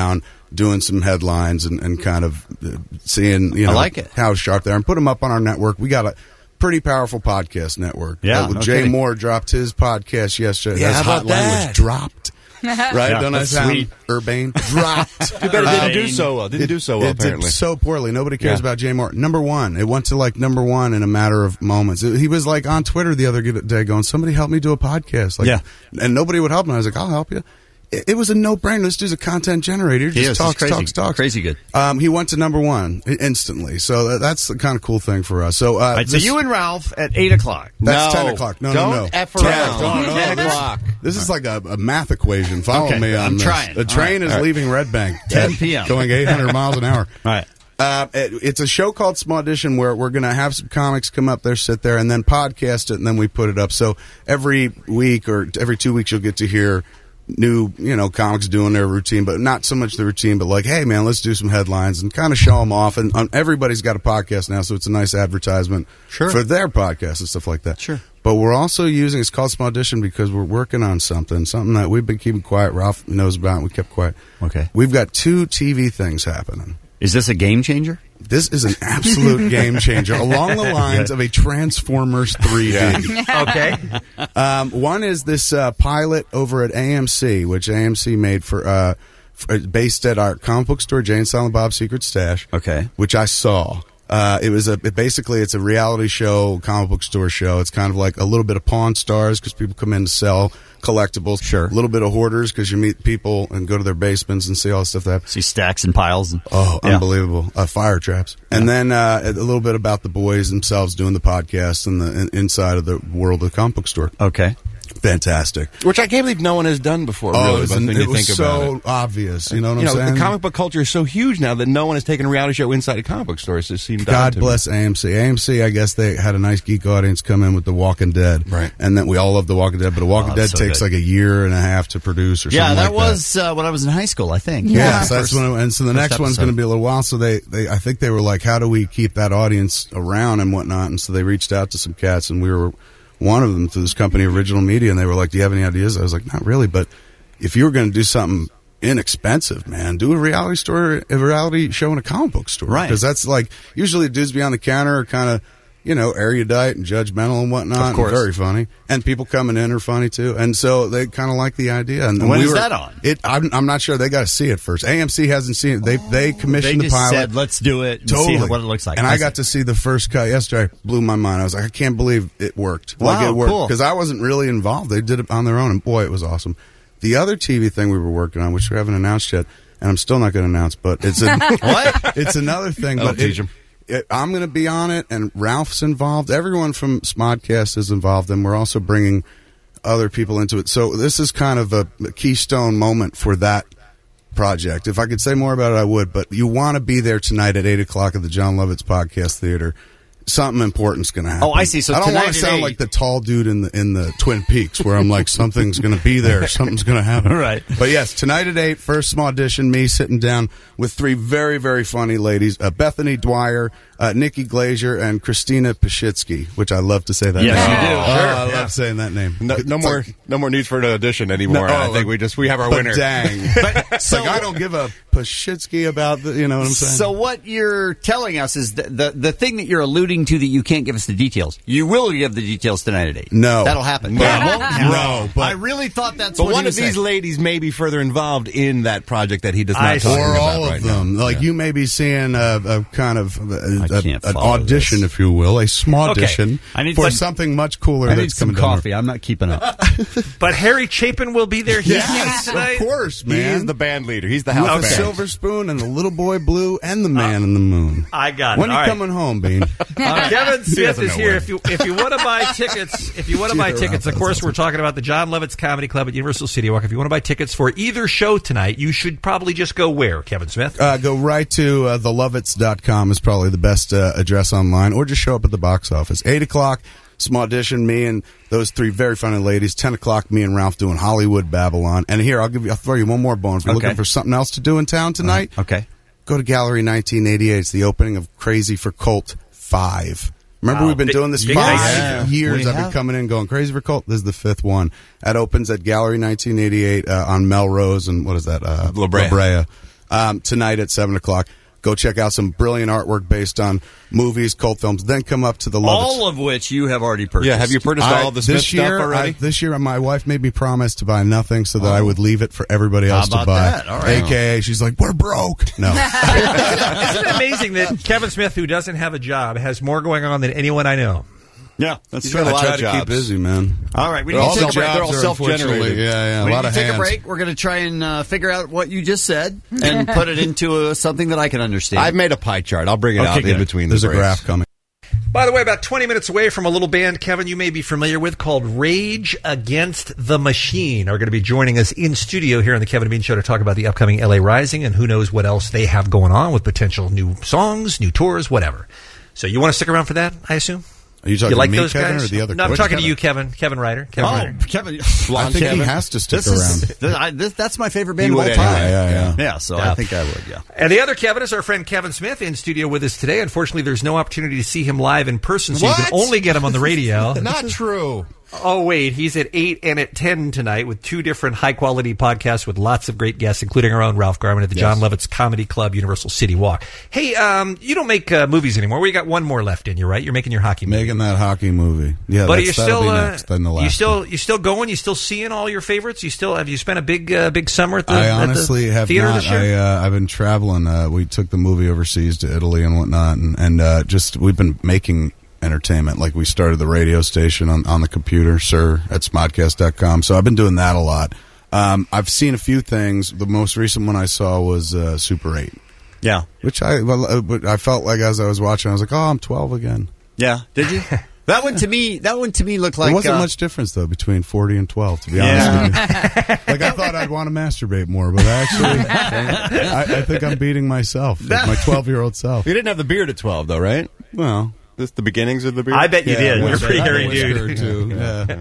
doing some headlines and kind of seeing, I like it. how sharp they are, and put them up on our network. We got a pretty powerful podcast network. Yeah, no Jay kidding. Moore dropped his podcast yesterday. Yeah, That's how Hot about that? Language dropped. Right? Yeah, Don't I that's sound sweet. urbane? Dropped. Too bad it didn't do so well. Didn't do so well, It apparently. did so poorly. Nobody cares Yeah. about Jay Moore. Number one. It went to like number one in a matter of moments. He was like on Twitter the other day going, somebody help me do a podcast. Like, Yeah. And nobody would help him. I was like, I'll help you. It was a no-brainer. This dude's a content generator. He He is. just He's talks. crazy good. He went to number one instantly. So that's the kind of cool thing for us. So, All right, so you and Ralph at 8 o'clock. That's No. 10 o'clock. No, Don't no. F 10. around. No, no, 10 this- o'clock. This is like a math equation. Follow Okay, me on I'm this. trying. The train All is right. leaving Red Bank 10 p.m. going 800 miles an hour. All right. It's a show called Small Edition where we're going to have some comics come up there, sit there, and then podcast it, and then we put it up. So every week or every 2 weeks, you'll get to hear new, comics doing their routine, but not so much the routine, but like, hey, man, let's do some headlines and kind of show them off. And everybody's got a podcast now, so it's a nice advertisement for their podcast and stuff like that. Sure. But we're also using, it's called Small Edition because we're working on something that we've been keeping quiet. Ralph knows about it. We kept quiet. Okay. We've got 2 TV things happening. Is this a game changer? This is an absolute game changer along the lines of a Transformers 3D. Okay. One is this pilot over at AMC, which AMC made for based at our comic book store, Jay and Silent Bob's Secret Stash. Okay. Which I saw. Basically it's a reality show, comic book store show. It's kind of like a little bit of Pawn Stars because people come in to sell collectibles. Sure. A little bit of Hoarders because you meet people and go to their basements and see all the stuff they have. See stacks and piles. Unbelievable. Fire traps. And then a little bit about the boys themselves doing the podcast and the inside of the world of the comic book store. Okay. Fantastic. Which I can't believe no one has done before. Really, it was so obvious. You know what I'm saying? The comic book culture is so huge now that no one has taken a reality show inside a comic book store. It just seemed God bless AMC. AMC, I guess they had a nice geek audience come in with The Walking Dead. Right. And then we all love The Walking Dead, but The Walking Dead so takes good. like a year and a half to produce or something like that. Yeah, that was when I was in high school, I think. Yes, that's when. And so the next one's episode. going to be a little while. So I think they were like, how do we keep that audience around and whatnot? And so they reached out to some cats, and we were one of them through this company, Original Media, and they were like, do you have any ideas? I was like, not really, but if you were going to do something inexpensive, man, do a reality show in a comic book store. Right. Because that's like, usually dudes behind the counter are kind of, erudite and judgmental and whatnot. Of course. And very funny. And people coming in are funny too. And so they kind of like the idea. And when is that on? I'm not sure. They got to see it first. AMC hasn't seen it. They commissioned They just the pilot. said, let's do it and Totally. see what it looks like. And I got to see the first cut yesterday. Blew my mind. I was like, I can't believe it worked. Wow, it worked. cool. Because I wasn't really involved. They did it on their own, and boy, it was awesome. The other TV thing we were working on, which we haven't announced yet, and I'm still not going to announce, but it's What? It's another thing. I'll But teach 'em. I'm going to be on it, and Ralph's involved. Everyone from Smodcast is involved, and we're also bringing other people into it. So this is kind of a keystone moment for that project. If I could say more about it, I would. But you want to be there tonight at 8 o'clock at the John Lovitz Podcast Theater. Something important's going to happen. Oh, I see. So I don't tonight want to at sound 8. like the tall dude in the Twin Peaks, where I'm like, something's going to be there, something's going to happen. Right. But yes, tonight at 8, first Small Edition, me sitting down with 3 very, very funny ladies, Bethany Dwyer, Nikki Glazier, and Christina Pashitsky, which I love to say that Yes, name. you do. Oh, Sure. I love saying that name. No more needs for an audition anymore. No, I think we have our but winner. Dang. It's like, I don't give a Pashitsky about the, you know what I'm saying? So what you're telling us is the thing that you're alluding to that you can't give us the details. You will give the details tonight at 8. No. That'll happen. No. It won't happen. No, but- I really thought that's But what one he of was these saying. ladies may be further involved in that project that he does not talk or about all right of them. now. Like you may be seeing a kind of an can't follow audition, this. if you will, a small Okay. audition I need for some- something much cooler I need that's some coming down the- coffee. I'm not keeping up. But Harry Chapin will be there. He's Yes, tonight. of course, He man. is the band leader. He's the house With band. Silver Spoon and the Little Boy Blue and the Man in the Moon. I got it. When are All you right. coming home, Bean? Kevin Smith doesn't is know here. when. If you want to buy tickets, of course, we're talking about the John Lovitz Comedy Club at Universal City Walk. If you want to buy tickets for either show tonight, you should probably just go where, Kevin Smith? Go right to thelovitz.com is probably the best address online, or just show up at the box office. 8 o'clock, small audition, me and those 3 very funny ladies. 10 o'clock, me and Ralph doing Hollywood Babylon. And here, I'll throw you one more bone. If you're Okay. looking for something else to do in town tonight, Okay. go to Gallery 1988. It's the opening of Crazy for Cult 5. Remember, Wow. we've been Big- doing this big 5 night. years. We I've been have. coming in going Crazy for Cult. This is the 5th one. That opens at Gallery 1988 on Melrose and what is that? La Brea. tonight at 7 o'clock. Go check out some brilliant artwork based on movies, cult films. Then come up to the Lovitz. All of which you have already purchased. Yeah, have you purchased all the Smith stuff already? This year, my wife made me promise to buy nothing so that I would leave it for everybody else to buy. That? All right. AKA, she's like, we're broke. No. Isn't it amazing that Kevin Smith, who doesn't have a job, has more going on than anyone I know? Yeah, that's true. I try to keep busy, man. All right, we need to take a break. They're all self-generated. Yeah, we a lot need of to take hands. a break. We're going to try and figure out what you just said and put it into something that I can understand. I've made a pie chart. I'll bring it out in between There's the a breaks. graph coming. By the way, about 20 minutes away from a little band, Kevin, you may be familiar with called Rage Against the Machine are going to be joining us in studio here on the Kevin and Bean Show to talk about the upcoming LA Rising and who knows what else they have going on with potential new songs, new tours, whatever. So you want to stick around for that, I assume? Are you talking you like to me, those Kevin, guys? or the other No, I'm coach? talking to you, Kevin Ryder. Ryder. Kevin. I think he has to stick around. That's my favorite band He of all would time. Yeah. So I think I would, yeah. And the other Kevin is our friend Kevin Smith in studio with us today. Unfortunately, there's no opportunity to see him live in person, so you can only get him on the radio. Not true. Oh, wait. He's at 8 and at 10 tonight with two different high-quality podcasts with lots of great guests, including our own Ralph Garman at the John Lovitz Comedy Club, Universal City Walk. Hey, you don't make movies anymore. We got one more left in you, right? You're making your hockey movie. Making that hockey movie. Yeah, but you're still, next, then the last you still going? You still seeing all your favorites? Have you spent a big summer at the I honestly at the have theater not. this year? I've been traveling. We took the movie overseas to Italy and whatnot, and we've been making entertainment. Like we started the radio station on the computer, at smodcast.com. So I've been doing that a lot. I've seen a few things. The most recent one I saw was Super 8. Yeah. Which I felt like as I was watching, I was like, oh, I'm 12 again. Yeah. Did you? That one to me looked like... There wasn't much difference, though, between 40 and 12, to be honest with you. Like, I thought I'd want to masturbate more, but actually, I think I'm beating myself, like my 12-year-old self. You didn't have the beard at 12, though, right? Well... This the beginnings of the beard? I bet you did. You're a pretty hairy dude. dude.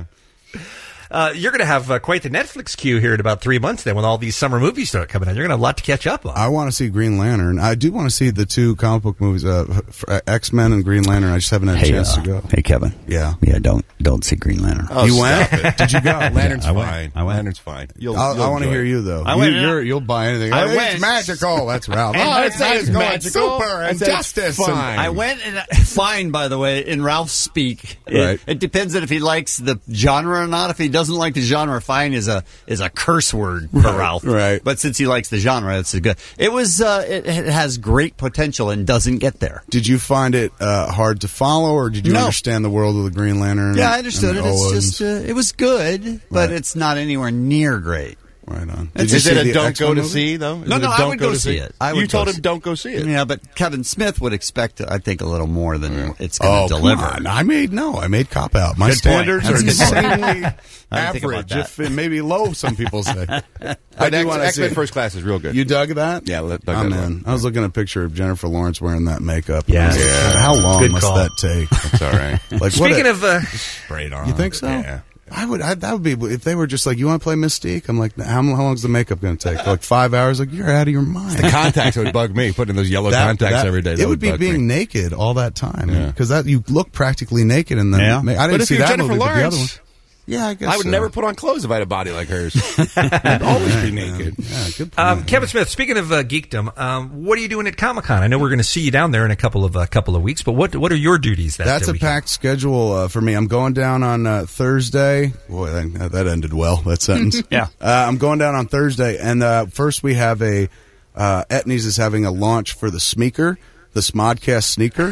You're going to have quite the Netflix queue here in about 3 months then when all these summer movies start coming out. You're going to have a lot to catch up on. I want to see Green Lantern. I do want to see the two comic book movies, X-Men and Green Lantern. I just haven't had a chance to go. Hey, Kevin. Yeah. Yeah, don't see Green Lantern. Oh, you went? Did you go? Lantern's I fine. went. Lantern's fine. I want to hear you, though. You'll buy anything. It's magical. That's Ralph. It's magical. Super and justice. Fine. I went and fine, by the way, in Ralph's speak. Right. It depends on if he likes the genre or not. If he doesn't like the genre, fine is a curse word for Ralph. Right. But since he likes the genre, that's good. It was it has great potential and doesn't get there. Did you find it hard to follow, or did you understand the world of the Green Lantern? Yeah, I understood it. It's just it was good, but it's not anywhere near great. Right on. Is it a don't go to see, though? No, I would go see it. You told him don't go see it. Yeah, but Kevin Smith would expect, I think, a little more than it's going to deliver. Come on. I made Cop Out. My standards are insanely average, if maybe low, some people say. I do want to see X-Men First Class is real good. You dug that? Yeah, dug that one. I was looking at a picture of Jennifer Lawrence wearing that makeup. Yeah. How long Good must call. that take? That's all right. Like, Speaking of... sprayed on. You think so? Yeah. That would be, if they were just like, you want to play Mystique? I'm like, how long is the makeup going to take? Like 5 hours? Like, you're out of your mind. The contacts would bug me, putting those yellow contacts every day. It would be being naked all that time. Because you look practically naked in them. Yeah. I didn't see that Jennifer movie, but the other one. Lawrence, Yeah, I guess I would so. never put on clothes if I had a body like hers. I'd always be naked. Yeah, good point. Kevin Smith, speaking of geekdom, what are you doing at Comic-Con? I know we're going to see you down there in a couple of weeks, but what are your duties That's a weekend? packed schedule for me. I'm going down on Thursday. Boy, that ended well, that sentence. Yeah. I'm going down on Thursday, and first we have Etnies is having a launch for the Smeeker. The Smodcast sneaker.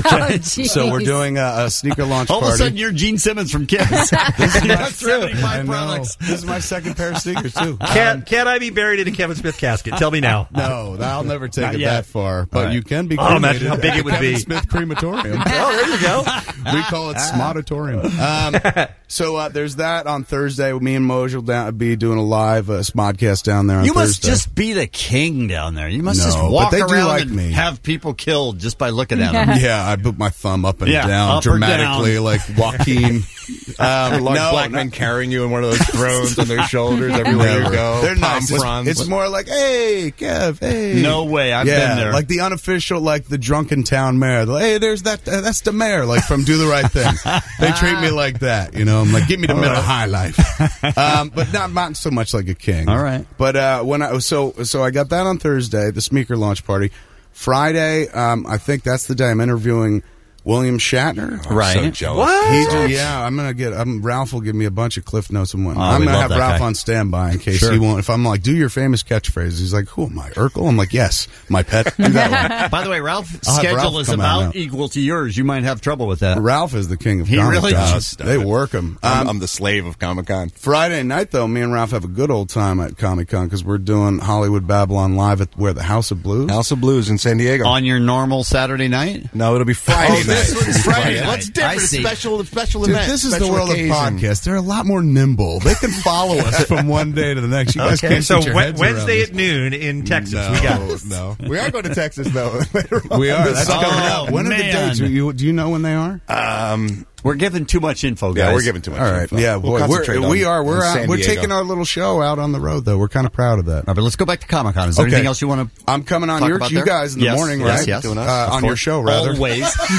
So we're doing a sneaker launch All party. of a sudden, you're Gene Simmons from Kiss. This is my 75 products. This is my second pair of sneakers, too. Can I be buried in a Kevin Smith casket? Tell me now. No, I'll never take Not it yet. that far. But you can be Oh, cremated imagine how big at it would Kevin be. Smith Crematorium. Oh, there you go. We call it Smodatorium. So there's that on Thursday. Me and Moj will be doing a live Smodcast down there on You must Thursday. just be the king down there. You must No, just but walk they do around like and me. have people killed just by looking at them. Yeah, Yeah, I put my thumb up and Yeah, down up or dramatically, down. like Joaquin. Large black men carrying you in one of those thrones on their shoulders everywhere you go. They're nice. Fronds. It's more like, hey, Kev, hey. No way, I've been there. Like the unofficial, like the drunken town mayor. Like, hey, there's that. That's the mayor, like from Do the Right Thing. They treat me like that, you know. I'm like, give me the middle high life, but not so much like a king. All right. But when I so I got that on Thursday, the Smeaker launch party. Friday, I think that's the day I'm interviewing William Shatner. Right. I'm so jealous. What? Ralph will give me a bunch of cliff notes and whatnot. Oh, I'm we going to love have that Ralph guy. on standby in case Sure. he won't. If I'm like, do your famous catchphrase, he's like, who am I, Urkel? I'm like, yes, my pet. Do that one. By the way, Ralph's I'll have schedule Ralph is come out about now. equal to yours. You might have trouble with that. Ralph is the king of He Comic really Con. is. They work him. I'm the slave of Comic-Con. Friday night, though, me and Ralph have a good old time at Comic Con because we're doing Hollywood Babylon live at the House of Blues. House of Blues in San Diego. On your normal Saturday night? No, it'll be Friday night. this one's Friday night. What's different? I see. Special Dude, event. this is the special world occasion. of podcasts. They're a lot more nimble. They can follow us from one day to the next. You guys can't So get your heads around Wednesday this. at noon in Texas, we got this. No. We are going to Texas, though. We are. That's Oh, coming up. When are the man. dates? Do you know when they are? We're giving too much info, guys. Yeah, we're giving too much. All right. info. Yeah, We'll boy, concentrate on- we're on out. San We're Diego. taking our little show out on the road, though. We're kind of proud of that. All right, but let's go back to Comic-Con. Is there anything else you want to I'm coming on talk you about there? guys in the Yes, morning, yes, right? yes. Doing us? On your show, rather. Always.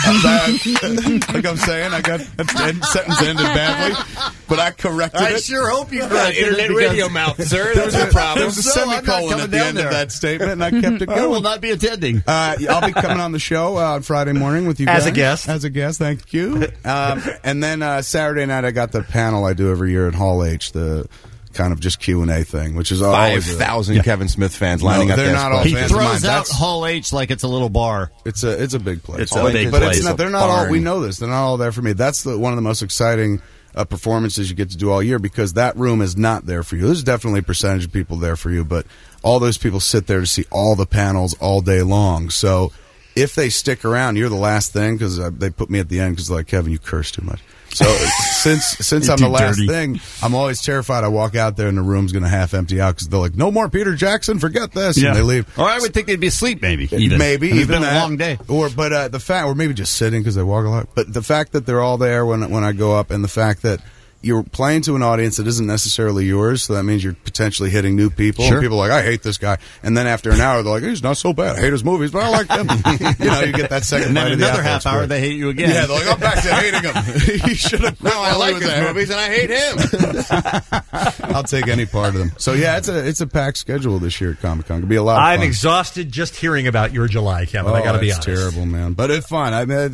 Like I'm saying, I got that sentence ended badly, but I corrected I it. sure hope you corrected Internet it because radio mouth, sir. There was That's a a problem. There was a So, I'm not semicolon coming at the down end there. of that statement, and I kept it I will going. not be attending. I'll be coming on the show on Friday morning with you As guys. a guest. As a guest, thank you. And then Saturday night, I got the panel I do every year at Hall H, the kind of just Q&A thing, which is always 5,000 Kevin Smith fans lining up. they're to not ask all He questions. fans of mine. throws out That's- Hall H like it's a little bar. It's a big place. It's a big but place. it's not. They're not all. We know this. They're not all there for me. That's one of the most exciting performances you get to do all year because that room is not there for you. There's definitely a percentage of people there for you, but all those people sit there to see all the panels all day long. So if they stick around, you're the last thing because they put me at the end because like Kevin, you curse too much. So since I'm the last thing, I'm always terrified. I walk out there and the room's going to half empty out because they're like, "No more Peter Jackson, forget this," and they leave. Or I would think they'd be asleep, maybe. Even. Maybe It's even been that. a long day. But the fact, or maybe just sitting because they walk a lot. But the fact that they're all there when I go up, and the fact that you're playing to an audience that isn't necessarily yours, so that means you're potentially hitting new people. Sure. And people are like, I hate this guy, and then after an hour, they're like, he's not so bad. I hate his movies, but I like them. You get that second. And then bite of the another apple. half It's hour, great. they hate you again. Yeah, they're like, I'm back to hating him. He should have. No, I like his movies and I hate him. I'll take any part of them. So yeah, it's a packed schedule this year at Comic Con. It'll be a lot of I'm fun. exhausted just hearing about your July, Kevin. I got to be honest. Terrible, man. But it's fun.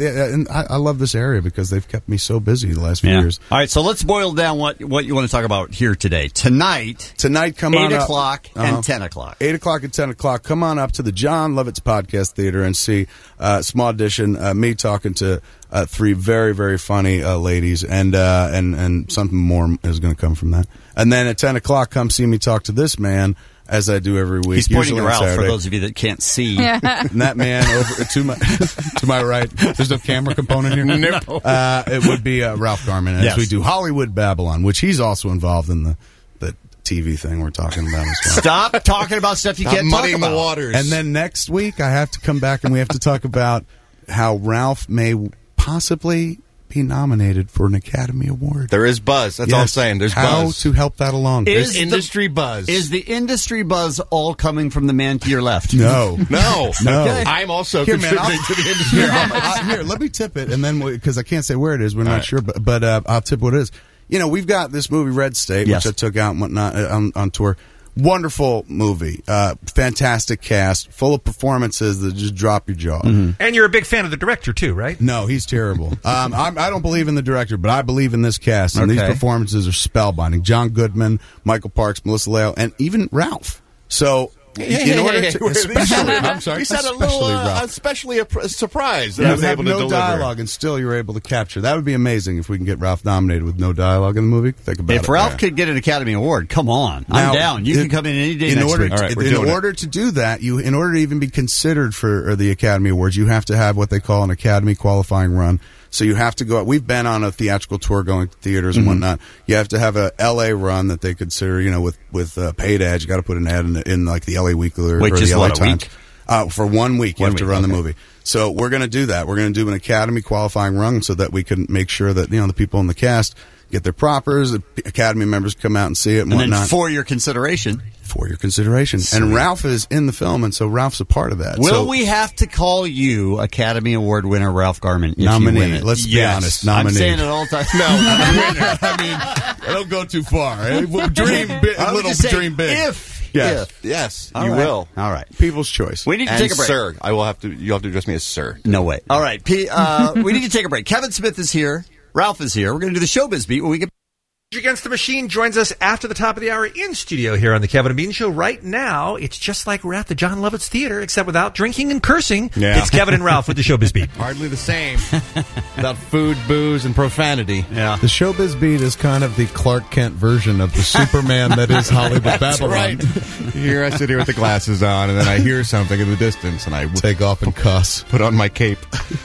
I love this area because they've kept me so busy the last few years. All right, so let's boil down what you want to talk about here today. Tonight, come on 8 up. o'clock and 10 o'clock. 8 o'clock and 10 o'clock. Come on up to the John Lovitz Podcast Theater and see Small Edition, me talking to three very, very funny ladies, and something more is going to come from that. And then at 10 o'clock, come see me talk to this man, as I do every week. He's pointing usually to on Ralph for Saturday. those of you that can't see. And that man over to my right. There's no camera component here. No. It would be Ralph Garman as Yes. we do Hollywood Babylon, which he's also involved in the TV thing we're talking about as well. Stop talking about stuff you can't talk muddying about. the waters. And then next week I have to come back and we have to talk about how Ralph may possibly be nominated for an Academy Award. There is buzz. That's all I'm saying. There's how buzz. to help that along. There's industry buzz. Is the industry buzz all coming from the man to your left? No. No. No. I'm also Here, man, contributing to the industry. Here, let me tip it, and then because I can't say where it is, we're not sure, but I'll tip what it is. We've got this movie Red State, Yes. which I took out and whatnot on tour. Wonderful movie, fantastic cast, full of performances that just drop your jaw. And you're a big fan of the director, too, right? No, he's terrible. I don't believe in the director, but I believe in this cast, and these Okay. performances are spellbinding. John Goodman, Michael Parks, Melissa Leo, and even Ralph. So, in order to, especially, I'm sorry, You said a especially little, Ralph. especially a surprise that I You was have able to no deliver. dialogue, and still you're able to capture. That would be amazing if we can get Ralph nominated with no dialogue in the movie. Think about it. If Ralph could get an Academy Award, come on. Now, I'm down. You can come in any day next week. All right, we're in doing order to do that, in order to even be considered for the Academy Awards, you have to have what they call an Academy qualifying run. So you have to go. We've been on a theatrical tour, going to theaters and whatnot. You have to have a L.A. run that they consider, with paid ads. You got to put an ad in like the L.A. Weekly or Which the is L.A. what, a Times. week? For 1 week, you have to run the movie. So we're going to do that. We're going to do an Academy qualifying run so that we can make sure that the people in the cast get their propers, the Academy members come out and see it and whatnot. Then for your consideration. Sweet. And Ralph is in the film, and so Ralph's a part of that. Will we have to call you Academy Award winner Ralph Garman if nominee? You win it? Let's be honest. Nominee. I'm saying it all the time. No, winner. I mean, I don't go too far. Dream big, dream big. Yes, all you right. will. All right. People's choice. We need to take a break. Sir, you'll have to address me as sir. No way. All right. We need to take a break. Kevin Smith is here. Ralph is here. We're going to do the Showbiz Beat when we get. Against the Machine joins us after the top of the hour in studio here on the Kevin and Bean Show. Right now, it's just like we're at the John Lovitz Theater, except without drinking and cursing. Yeah. It's Kevin and Ralph with the Showbiz Beat. Hardly the same. Without food, booze, and profanity. Yeah. The Showbiz Beat is kind of the Clark Kent version of the Superman that is Hollywood Babylon. Right. Here I sit here with the glasses on, and then I hear something in the distance, and I take off and cuss. Put on my cape.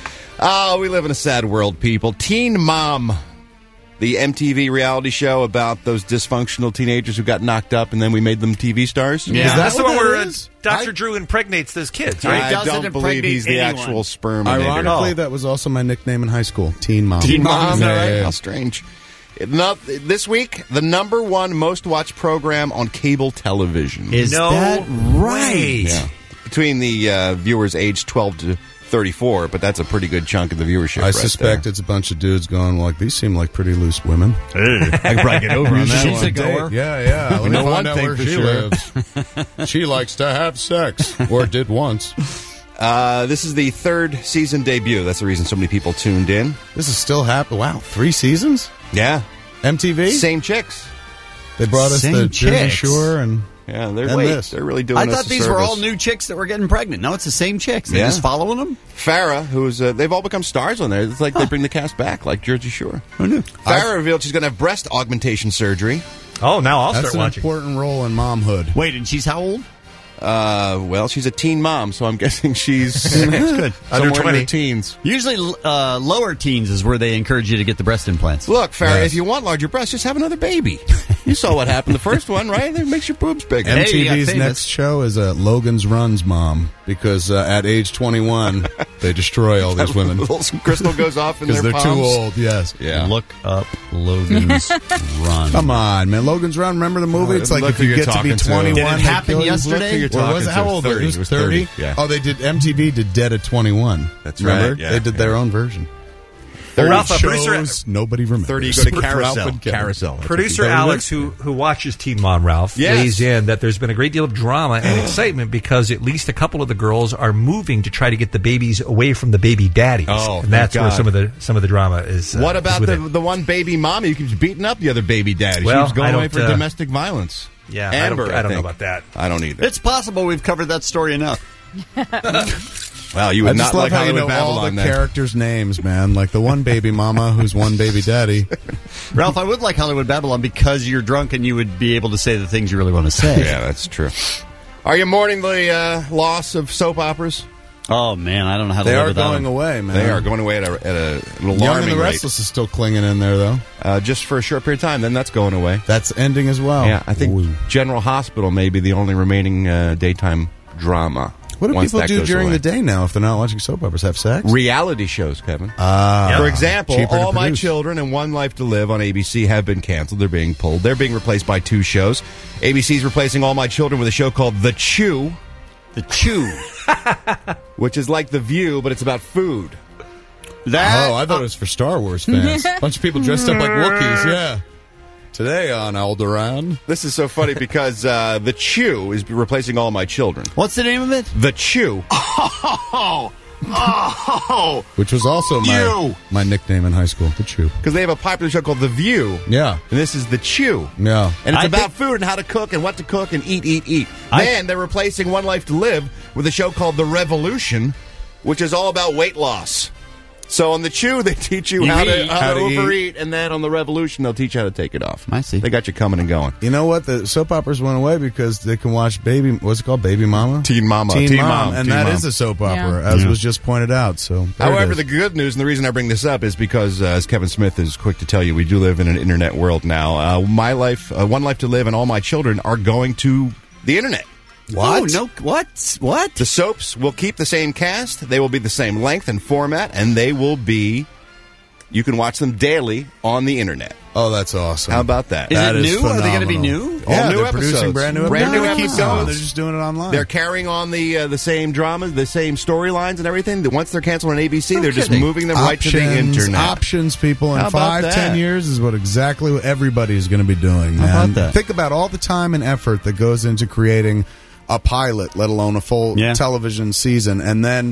Oh, we live in a sad world, people. Teen Mom. The MTV reality show about those dysfunctional teenagers who got knocked up and then we made them TV stars. Yeah. That's the one where Dr. Drew impregnates those kids, right? I don't believe he's the actual sperm. Ironically, that was also my nickname in high school. Teen Mom. Teen Mom? Yeah. How strange. This week, the number one most watched program on cable television. Is that right? Yeah. Between the viewers aged 12 to 34, but that's a pretty good chunk of the viewership. I suspect it's a bunch of dudes going like, these seem like pretty loose women. Hey, I can probably get over on that She's one. a goer. Yeah. Let me know find one out thing where for she sure. lives. She likes to have sex, or did once. This is the third season debut. That's the reason so many people tuned in. This is still happening. Wow, 3 seasons? Yeah. MTV? Same chicks. They brought us the Jersey Shore and... Yeah, they're really doing. I thought these were all new chicks that were getting pregnant. No, it's the same chicks. They're just following them. Farrah, who's they've all become stars on there. It's like they bring the cast back, like Jersey Shore. Who knew? Farrah revealed she's going to have breast augmentation surgery. Oh, now I'll start watching. That's an important role in momhood. Wait, and she's how old? Well, she's a teen mom, so I'm guessing she's good. Under 20 in her teens. Usually, lower teens is where they encourage you to get the breast implants. Look, Farrah, if you want larger breasts, just have another baby. You saw what happened the first one, right? It makes your boobs bigger. MTV's next show is Logan's Run's mom, because at age 21, they destroy all these women. Little crystal goes off in their palms. Because they're too old, yes. Yeah. Look up Logan's Run. Come on, man. Logan's Run, remember the movie? It's like if you get to be 21. Did it happen yesterday? Or was it, how old was it? It was 30? Yeah. Oh, MTV did Dead at 21. That's remember? right. Yeah, they did their own version. Ralph, shows nobody remembers. 30, go to Carousel. Producer Alex, who watches Teen Mom, Ralph, lays in that there's been a great deal of drama and excitement because at least a couple of the girls are moving to try to get the babies away from the baby daddies. Oh, and that's where some of the drama is. What about the one baby mommy who keeps beating up the other baby daddy? Well, she was going away for domestic violence. Yeah, Amber, I don't know about that. I don't either. It's possible we've covered that story enough. Wow, you would I just not love like how you Hollywood know all Babylon the then. characters' names, man. Like the one baby mama who's one baby daddy. Ralph, I would like Hollywood Babylon because you're drunk and you would be able to say the things you really want to say. Yeah, that's true. Are you mourning the loss of soap operas? Oh, man, I don't know how to They live are without going them. away, man. They are going away at an alarming Young and the rate. Restless is still clinging in there, though. Just for a short period of time, then that's going away. That's ending as well. Yeah, I think General Hospital may be the only remaining daytime drama. What do once people that do goes during away. the day now if they're not watching soap operas? Have sex? Reality shows, Kevin. For For example, cheaper to All My produce. Children and One Life to Live on ABC have been canceled. They're being pulled. They're being replaced by 2 shows. ABC's replacing All My Children with a show called The Chew. The Chew. Which is like The View, but it's about food. I thought it was for Star Wars fans. Bunch of people dressed up like Wookiees, yeah. Today on Alderaan. This is so funny because The Chew is replacing All My Children. What's the name of it? The Chew. Which was also my nickname in high school, The Chew. Because they have a popular show called The View. Yeah. And this is The Chew. Yeah. And it's about food and how to cook and what to cook and eat. Then they're replacing One Life to Live with a show called The Revolution, which is all about weight loss. So on The Chew, they teach you how to overeat, and then on The Revolution, they'll teach you how to take it off. I see. They got you coming and going. You know what? The soap operas went away because they can watch what's it called? Baby Mama? Teen Mama. Teen Teen Mom. Mom. And Teen that Mom. is a soap opera, as was just pointed out. So, however, the good news, and the reason I bring this up is because, as Kevin Smith is quick to tell you, we do live in an internet world now. My Life, One Life to Live, and All My Children are going to the internet. What? Oh, no. What? What? The soaps will keep the same cast. They will be the same length and format, and they will be. You can watch them daily on the internet. Oh, that's awesome. How about that? Is That it is new? Are they going to be new? All Yeah, new they're episodes. producing brand new episodes. Keep going. They're just doing it online. They're carrying on the same dramas, the same storylines and everything. Once they're canceled on ABC, they're just moving them right to the internet. Options, people, in How about 5-10 that? years is what exactly everybody is going to be doing. How Man. about that? Think about all the time and effort that goes into creating a pilot, let alone a full television season, and then,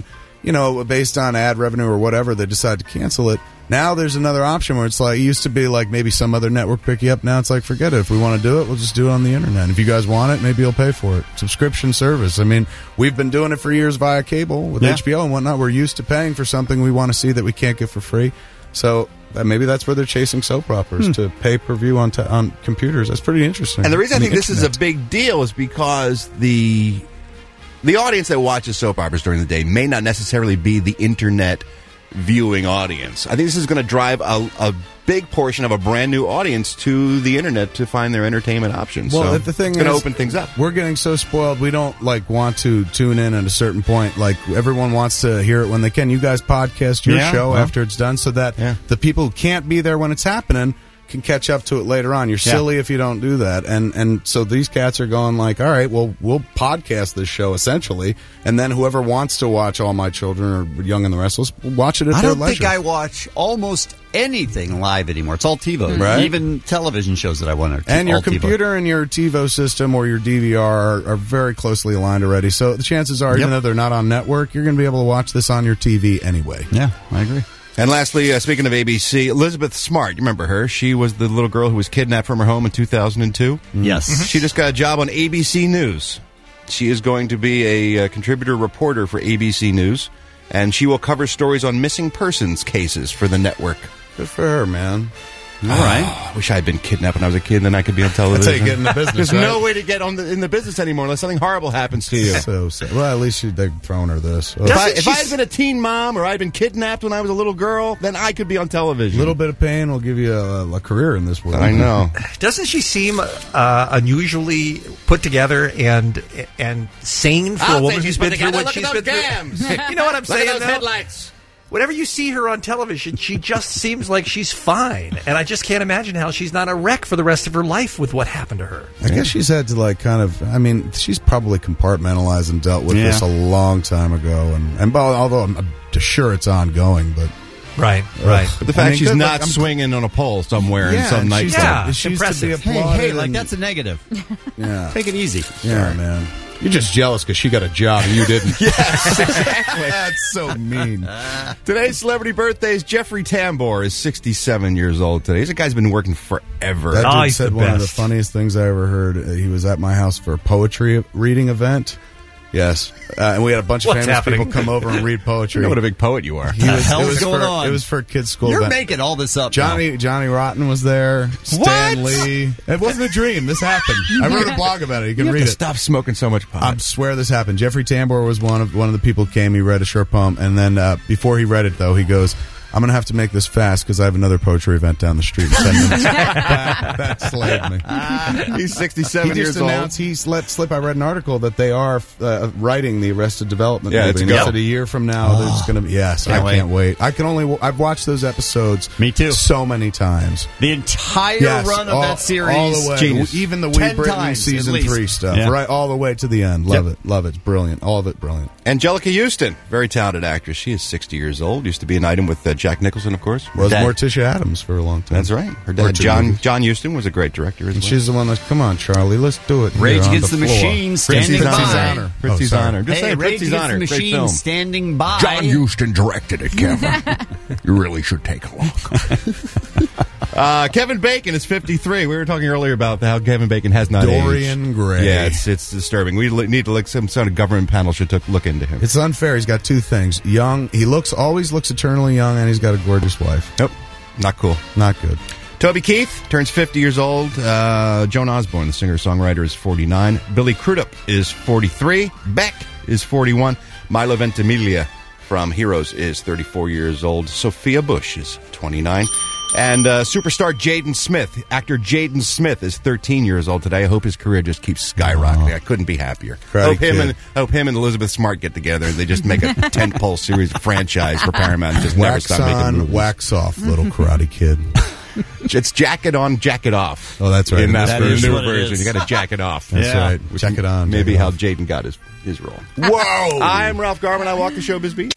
based on ad revenue or whatever, they decide to cancel it. Now there's another option where it's like, it used to be like maybe some other network pick you up. Now it's like, forget it. If we want to do it, we'll just do it on the internet. If you guys want it, maybe you'll pay for it. Subscription service. I mean, we've been doing it for years via cable with HBO and whatnot. We're used to paying for something we want to see that we can't get for free. So maybe that's where they're chasing soap operas to pay-per-view on computers. That's pretty interesting. And the reason I think this is a internet. big deal is because the audience that watches soap operas during the day may not necessarily be the internet viewing audience. I think this is going to drive a big portion of a brand new audience to the internet to find their entertainment options. Well, so the thing it's going to is, open things up. We're getting so spoiled. We don't want to tune in at a certain point. Like everyone wants to hear it when they can. You guys podcast your show after it's done, so that the people who can't be there when it's happening can catch up to it later on. You're silly if you don't do that. And so these cats are going like, all right, well, we'll podcast this show essentially, and then whoever wants to watch All My Children or Young and the Restless, watch it at I their don't leisure. think I watch almost anything live anymore. It's all TiVo. Right. Even television shows that I want to. And your all TiVo. computer and your TiVo system or your DVR are very closely aligned already. So the chances are, even though they're not on network, you're going to be able to watch this on your TV anyway. Yeah, I agree. And lastly, speaking of ABC, Elizabeth Smart, you remember her? She was the little girl who was kidnapped from her home in 2002. Yes. She just got a job on ABC News. She is going to be a contributor reporter for ABC News, and she will cover stories on missing persons cases for the network. Good for her, man. All right. I wish I had been kidnapped when I was a kid, and then I could be on television. That's how you get in the business, There's right? no way to get in the business anymore unless something horrible happens to you. So sad. Well, at least they've thrown her this. If I had been a teen mom or I had been kidnapped when I was a little girl, then I could be on television. A little bit of pain will give you a career in this world. I know. Doesn't she seem unusually put together and sane for a woman who's been through what she's been through? You know what I'm saying? Look at those though? headlights. Whenever you see her on television, she just seems like she's fine. And I just can't imagine how she's not a wreck for the rest of her life with what happened to her. I guess she's had to she's probably compartmentalized and dealt with this a long time ago. And although I'm sure it's ongoing, but... Right. But the fact she's not swinging on a pole somewhere in some nightclub. She's impressive. to be applauded. Hey, like that's a negative. Yeah. Take it easy. Yeah, man. You're just jealous because she got a job and you didn't. Yes, exactly. That's so mean. Today's celebrity birthdays. Jeffrey Tambor is 67 years old today. He's a guy's been working forever. That dude he's said the one of the best. funniest things I ever heard. He was at my house for a poetry reading event. Yes. And we had a bunch of What's famous happening? people come over and read poetry. You know what a big poet you are. He was- hell's it was going on? It was for a kids' school You're event. making all this up. Johnny Rotten was there. Stan Lee. It wasn't a dream. This happened. I wrote a blog about it. You can read it. Stop smoking so much pot. I swear this happened. Jeffrey Tambor was one of the people who came. He read a short poem, and then before he read it, though, he goes, "I'm going to have to make this fast because I have another poetry event down the street in 10 minutes." That slayed me. He's 67 He years just old. announced, he's let slip. I read an article that they are writing the Arrested Development Yeah, movie. it's And go. they said a year from now, there's going to be. Yes, I can't wait. I've watched those episodes. Me too. So many times. The entire Yes, run of that series. all the way. Genius. Even the 10 Wee Britney times, at season least. 3 stuff, Yeah. right, all the way to the end. Love it. It's brilliant. All of it brilliant. Angelica Houston, very talented actress. She is 60 years old. Used to be an item with Jack Nicholson, of course. Was dad. Morticia Adams for a long time. That's right. Her Or dad, two John movies. Houston, was a great director as And well. she's the one that's, come on, Charlie, let's do it. Rage Here on Against the floor. Machine, standing Fritzy's by. Honor. Fritzy's sorry. Honor. Just Hey, saying, Rage Fritzy's Against Honor. the Great Machine, film. standing by. John Huston directed it, Kevin. You really should take a look. Kevin Bacon is 53. We were talking earlier about how Kevin Bacon has not Dorian aged. Gray. Yeah, it's disturbing. We need to look. Some sort of government panel should look into him. It's unfair. He's got two things. Young. He always looks eternally young, and he's got a gorgeous wife. Nope, not cool. Not good. Toby Keith turns 50 years old. Joan Osborne, the singer-songwriter, is 49. Billy Crudup is 43. Beck is 41. Milo Ventimiglia from Heroes is 34 years old. Sophia Bush is 29. And superstar Jaden Smith, actor Jaden Smith, is 13 years old today. I hope his career just keeps skyrocketing. I couldn't be happier. Hope him and Elizabeth Smart get together. They just make a tentpole series franchise for Paramount and just never stop making movies. Wax off, little Karate Kid. It's jacket on, jacket off. Oh, that's right. In that new is version, you got to jacket off. That's right. Check it on. Maybe how Jaden got his role. Whoa! I'm Ralph Garman. I walk the showbiz beat.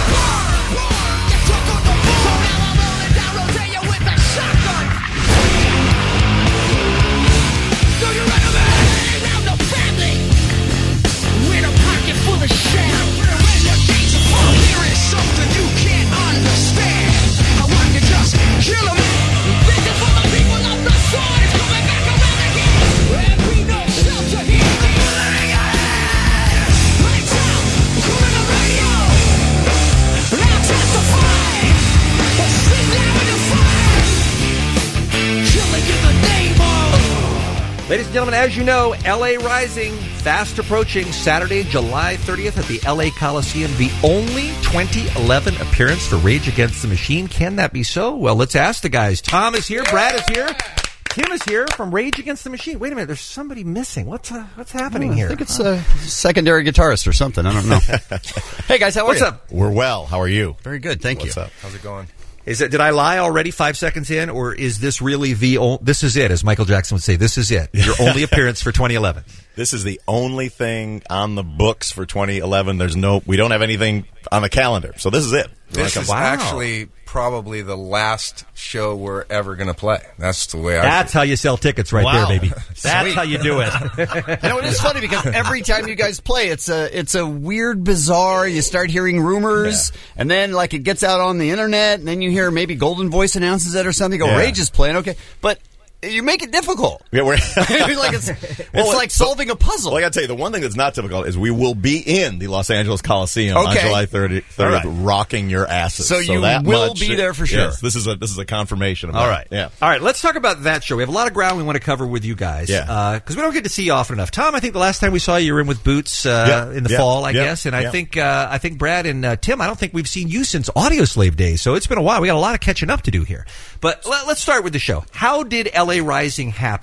Ladies and gentlemen, as you know, LA Rising, fast approaching Saturday, July 30th at the LA Coliseum. The only 2011 appearance for Rage Against the Machine. Can that be so? Well, let's ask the guys. Tom is here. Brad is here. Kim is here from Rage Against the Machine. Wait a minute, there's somebody missing. What's happening here? I think it's a secondary guitarist or something. I don't know. Hey, guys, how are you? What's up? We're well. How are you? Very good, thank you. What's up? How's it going? Did I lie already 5 seconds in, or is this really this is it, as Michael Jackson would say, this is it, your only appearance for 2011? This is the only thing on the books for 2011. We don't have anything on the calendar, so this is it. This is actually probably the last show we're ever going to play. That's the way That's how you sell tickets right there, baby. That's how you do it. You know, it is funny because every time you guys play, it's a weird, bizarre, you start hearing rumors, and then like it gets out on the internet, and then you hear maybe Golden Voice announces it or something, you go, Rage is playing, okay. But you make it difficult. Yeah, it's like solving a puzzle. Well, I got to tell you, the one thing that's not difficult is we will be in the Los Angeles Coliseum on July 30th, rocking your asses. So you will be there for sure. Yes, this is a confirmation of that. All right. Yeah. All right, let's talk about that show. We have a lot of ground we want to cover with you guys. Yeah. Because we don't get to see you often enough. Tom, I think the last time we saw you were in with Boots in the fall, I guess. And I think Brad and Tim, I don't think we've seen you since Audioslave days. So it's been a while. We got a lot of catching up to do here. But let's start with the show. How did LA Rising happen?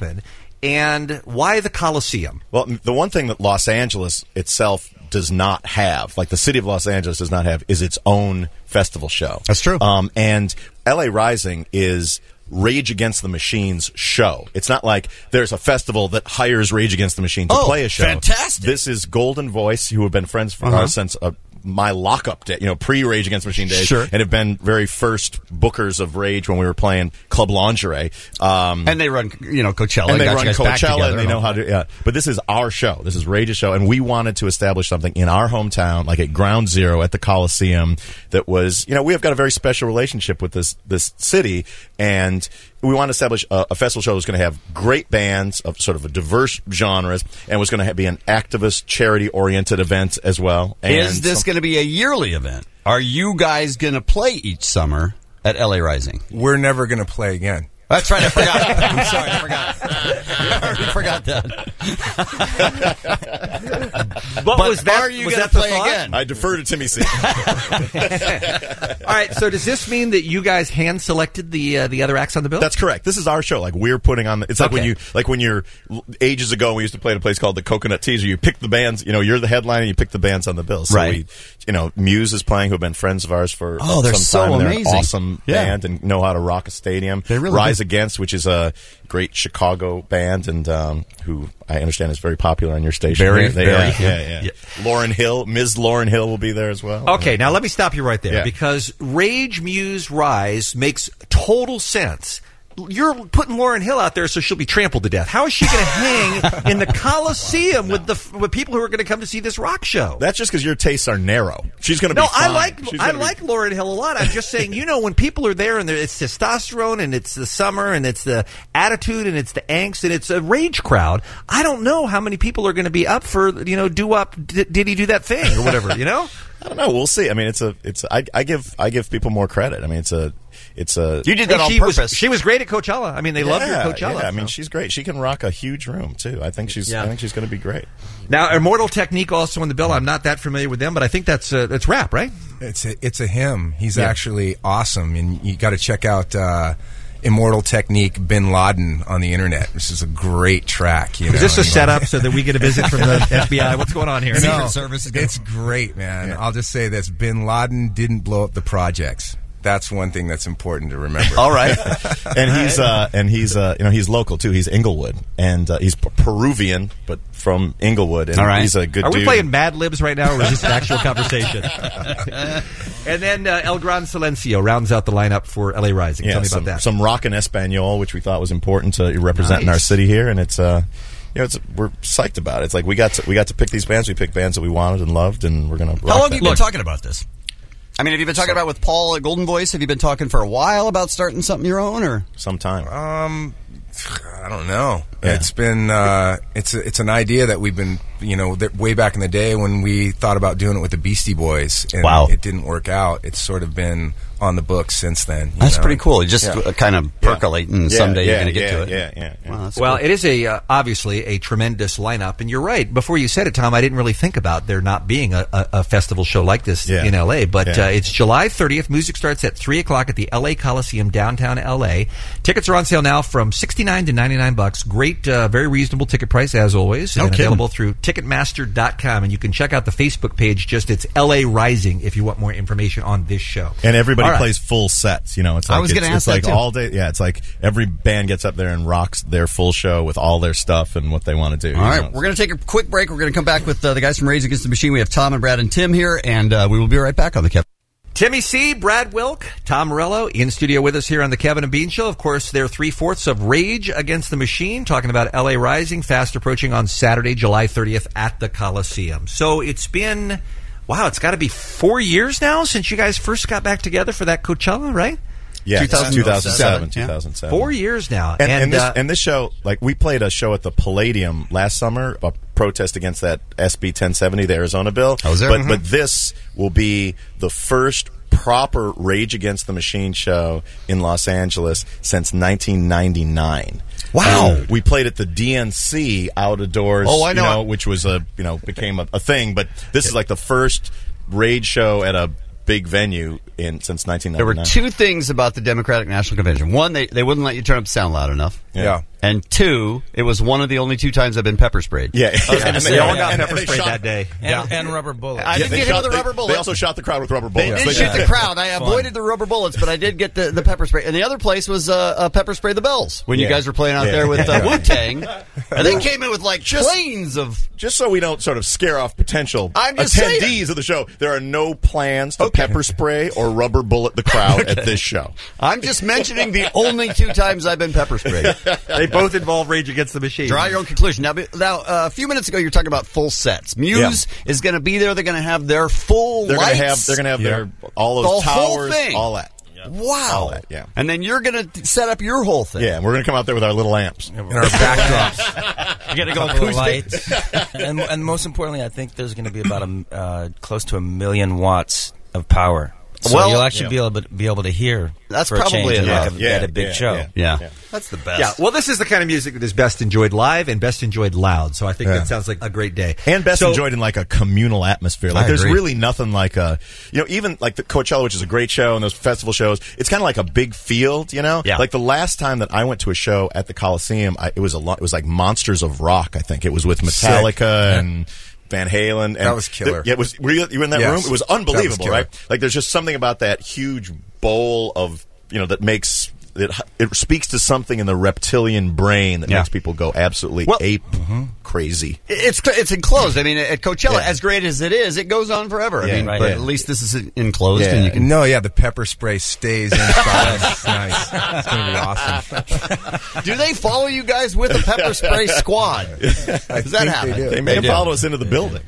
And why the Coliseum? Well, the one thing that Los Angeles itself does not have, like the city of Los Angeles does not have, is its own festival show. That's true. And LA Rising is Rage Against the Machine's show. It's not like there's a festival that hires Rage Against the Machine to play a show. Fantastic. This is Golden Voice, who have been friends since my lockup day, pre-Rage Against the Machine days, sure. and have been very first bookers of Rage when we were playing Club Lingerie. And they run, Coachella. And they run Coachella, and they know how to. Yeah. But this is our show. This is Rage's show, and we wanted to establish something in our hometown, like at Ground Zero at the Coliseum, that was, we have got a very special relationship with this city, and we want to establish a festival show that was going to have great bands of sort of a diverse genres, and was going to be an activist, charity-oriented event as well. And is this going to be a yearly event? Are you guys going to play each summer at LA Rising? We're never going to play again. That's right, I forgot. I'm sorry, I forgot. I already forgot that. What was that? Are you going to play again? I defer to Timmy C. All right, so does this mean that you guys hand selected the other acts on the bill? That's correct. This is our show. Like we're putting on. It's like when you're ages ago we used to play at a place called the Coconut Teaser. You pick the bands. You're the headliner. You pick the bands on the bill. So right. Muse is playing, who have been friends of ours for they're some time. So They're amazing. An awesome band and know how to rock a stadium. They really Rise Against, which is a great Chicago band, and who I understand is very popular on your station. Very. Yeah. Lauryn Hill, Ms. Lauryn Hill will be there as well. Okay, now let me stop you right there, because Rage, Muse, Rise makes total sense. You're putting Lauryn Hill out there so she'll be trampled to death. How is she going to hang in the Coliseum with people who are going to come to see this rock show? That's just because your tastes are narrow. She's going to be fine. I like Lauryn Hill a lot. I'm just saying, when people are there and it's testosterone and it's the summer and it's the attitude and it's the angst and it's a Rage crowd, I don't know how many people are going to be up for, did he do that thing or whatever, I don't know. We'll see. I mean, I give people more credit. I mean, you did that on purpose. She was great at Coachella. I mean, they loved her at Coachella. Yeah, I mean, she's great. She can rock a huge room too. I think she's going to be great. Now, Immortal Technique also on the bill. I'm not that familiar with them, but I think that's rap, right? It's a him. He's actually awesome, and you got to check out Immortal Technique, Bin Laden on the internet. This is a great track. Is this a setup so that we get a visit from the FBI? What's going on here? No, it's great, man. I'll just say this: Bin Laden didn't blow up the projects. That's one thing that's important to remember. All right. And he's local too. He's Inglewood, and he's Peruvian, but from Inglewood. And all right. He's a good dude. Are we playing Mad Libs right now, or is this an actual conversation? And then El Gran Silencio rounds out the lineup for LA Rising. Tell me about that. Some rock and Espanol, which we thought was important to represent in our city here, and it's we're psyched about it. It's like we got to pick these bands. We picked bands that we wanted and loved, and we're gonna. How long have you been talking about this? I mean, have you been talking about with Paul at Golden Voice? Have you been talking for a while about starting something your own, or sometime? I don't know. Yeah. It's been it's an idea that we've been way back in the day when we thought about doing it with the Beastie Boys, and it didn't work out. It's sort of been on the books since then. That's pretty cool. You just kind of percolate, and someday you're going to get to it. Yeah. Wow, well, it is obviously a tremendous lineup, and you're right. Before you said it, Tom, I didn't really think about there not being a festival show like this in LA, but it's July 30th. Music starts at 3 o'clock at the LA Coliseum, downtown LA. Tickets are on sale now from $69 to $99. Great, very reasonable ticket price as always, and available through Ticketmaster.com, and you can check out the Facebook page. It's LA Rising if you want more information on this show. And everybody plays full sets. It's like, I was going to ask that too. All day. Yeah, it's like every band gets up there and rocks their full show with all their stuff and what they want to do. All right, we're going to take a quick break. We're going to come back with the guys from Rage Against the Machine. We have Tom and Brad and Tim here, and we will be right back on the Kevin. Timmy C, Brad Wilk, Tom Morello in studio with us here on the Kevin and Bean Show. Of course, they're 3/4 of Rage Against the Machine, talking about LA Rising, fast approaching on Saturday, July 30th at the Coliseum. So it's been, it's got to be 4 years now since you guys first got back together for that Coachella, right? Yeah, 2007. 4 years now. And this show, like, we played a show at the Palladium last summer, a protest against that SB 1070, the Arizona bill. I was there. But this will be the first proper Rage Against the Machine show in Los Angeles since 1999. Wow. We played at the DNC out of doors, I know. which was became a thing, but this is like the first Rage show at a big venue since 1999. There were two things about the Democratic National Convention. One, they wouldn't let you turn up the sound loud enough. Yeah. And two, it was one of the only two times I've been pepper sprayed. Yeah. They all got pepper sprayed that day. And rubber bullets. I didn't get hit with the rubber bullets. They also shot the crowd with rubber bullets. They did shoot the crowd. I avoided the rubber bullets, but I did get the pepper spray. And the other place was pepper spray the bells when you guys were playing out there with Wu-Tang. And they came in with planes of... Just so we don't sort of scare off potential attendees of the show, there are no plans to pepper spray or rubber bullet the crowd at this show. I'm just mentioning the only two times I've been pepper sprayed. They both involve Rage Against the Machine. Draw your own conclusion. Now, a few minutes ago, you were talking about full sets. Muse is going to be there. They're going to have their full lights. They're going to have their all those the towers, whole thing. all that. Wow. All that, yeah. And then you're going to set up your whole thing. Yeah, and we're going to come out there with our little amps. And our backdrops. You're going to go acoustic. Lights. and most importantly, I think there's going to be about close to 1 million watts of power. So you'll actually be able to hear. That's probably enough. At a big show. Yeah. That's the best. Yeah, well, this is the kind of music that is best enjoyed live and best enjoyed loud. So I think that sounds like a great day. And best enjoyed in like a communal atmosphere. Like there's really nothing like even like the Coachella, which is a great show, and those festival shows, it's kind of like a big field, Yeah. Like the last time that I went to a show at the Coliseum, it was like Monsters of Rock, I think. It was with Metallica and Van Halen. And that was killer. Were you in that room? It was unbelievable, was right? Like there's just something about that huge bowl of, that makes it speaks to something in the reptilian brain that makes people go absolutely ape crazy. It's enclosed. I mean, at Coachella, as great as it is, it goes on forever. But at least this is enclosed, and you can. The pepper spray stays inside. It's nice. It's going to be awesome. Do they follow you guys with a pepper spray squad? Does that happen? They may follow us into the building.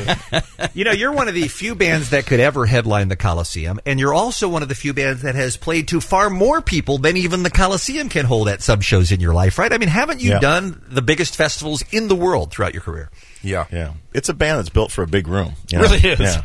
You're one of the few bands that could ever headline the Coliseum, and you're also one of the few bands that has played to far more people than even the Coliseum can hold at some shows in your life, right? I mean, haven't you done the biggest festivals in the world throughout your career? Yeah. It's a band that's built for a big room. Really is. Yeah.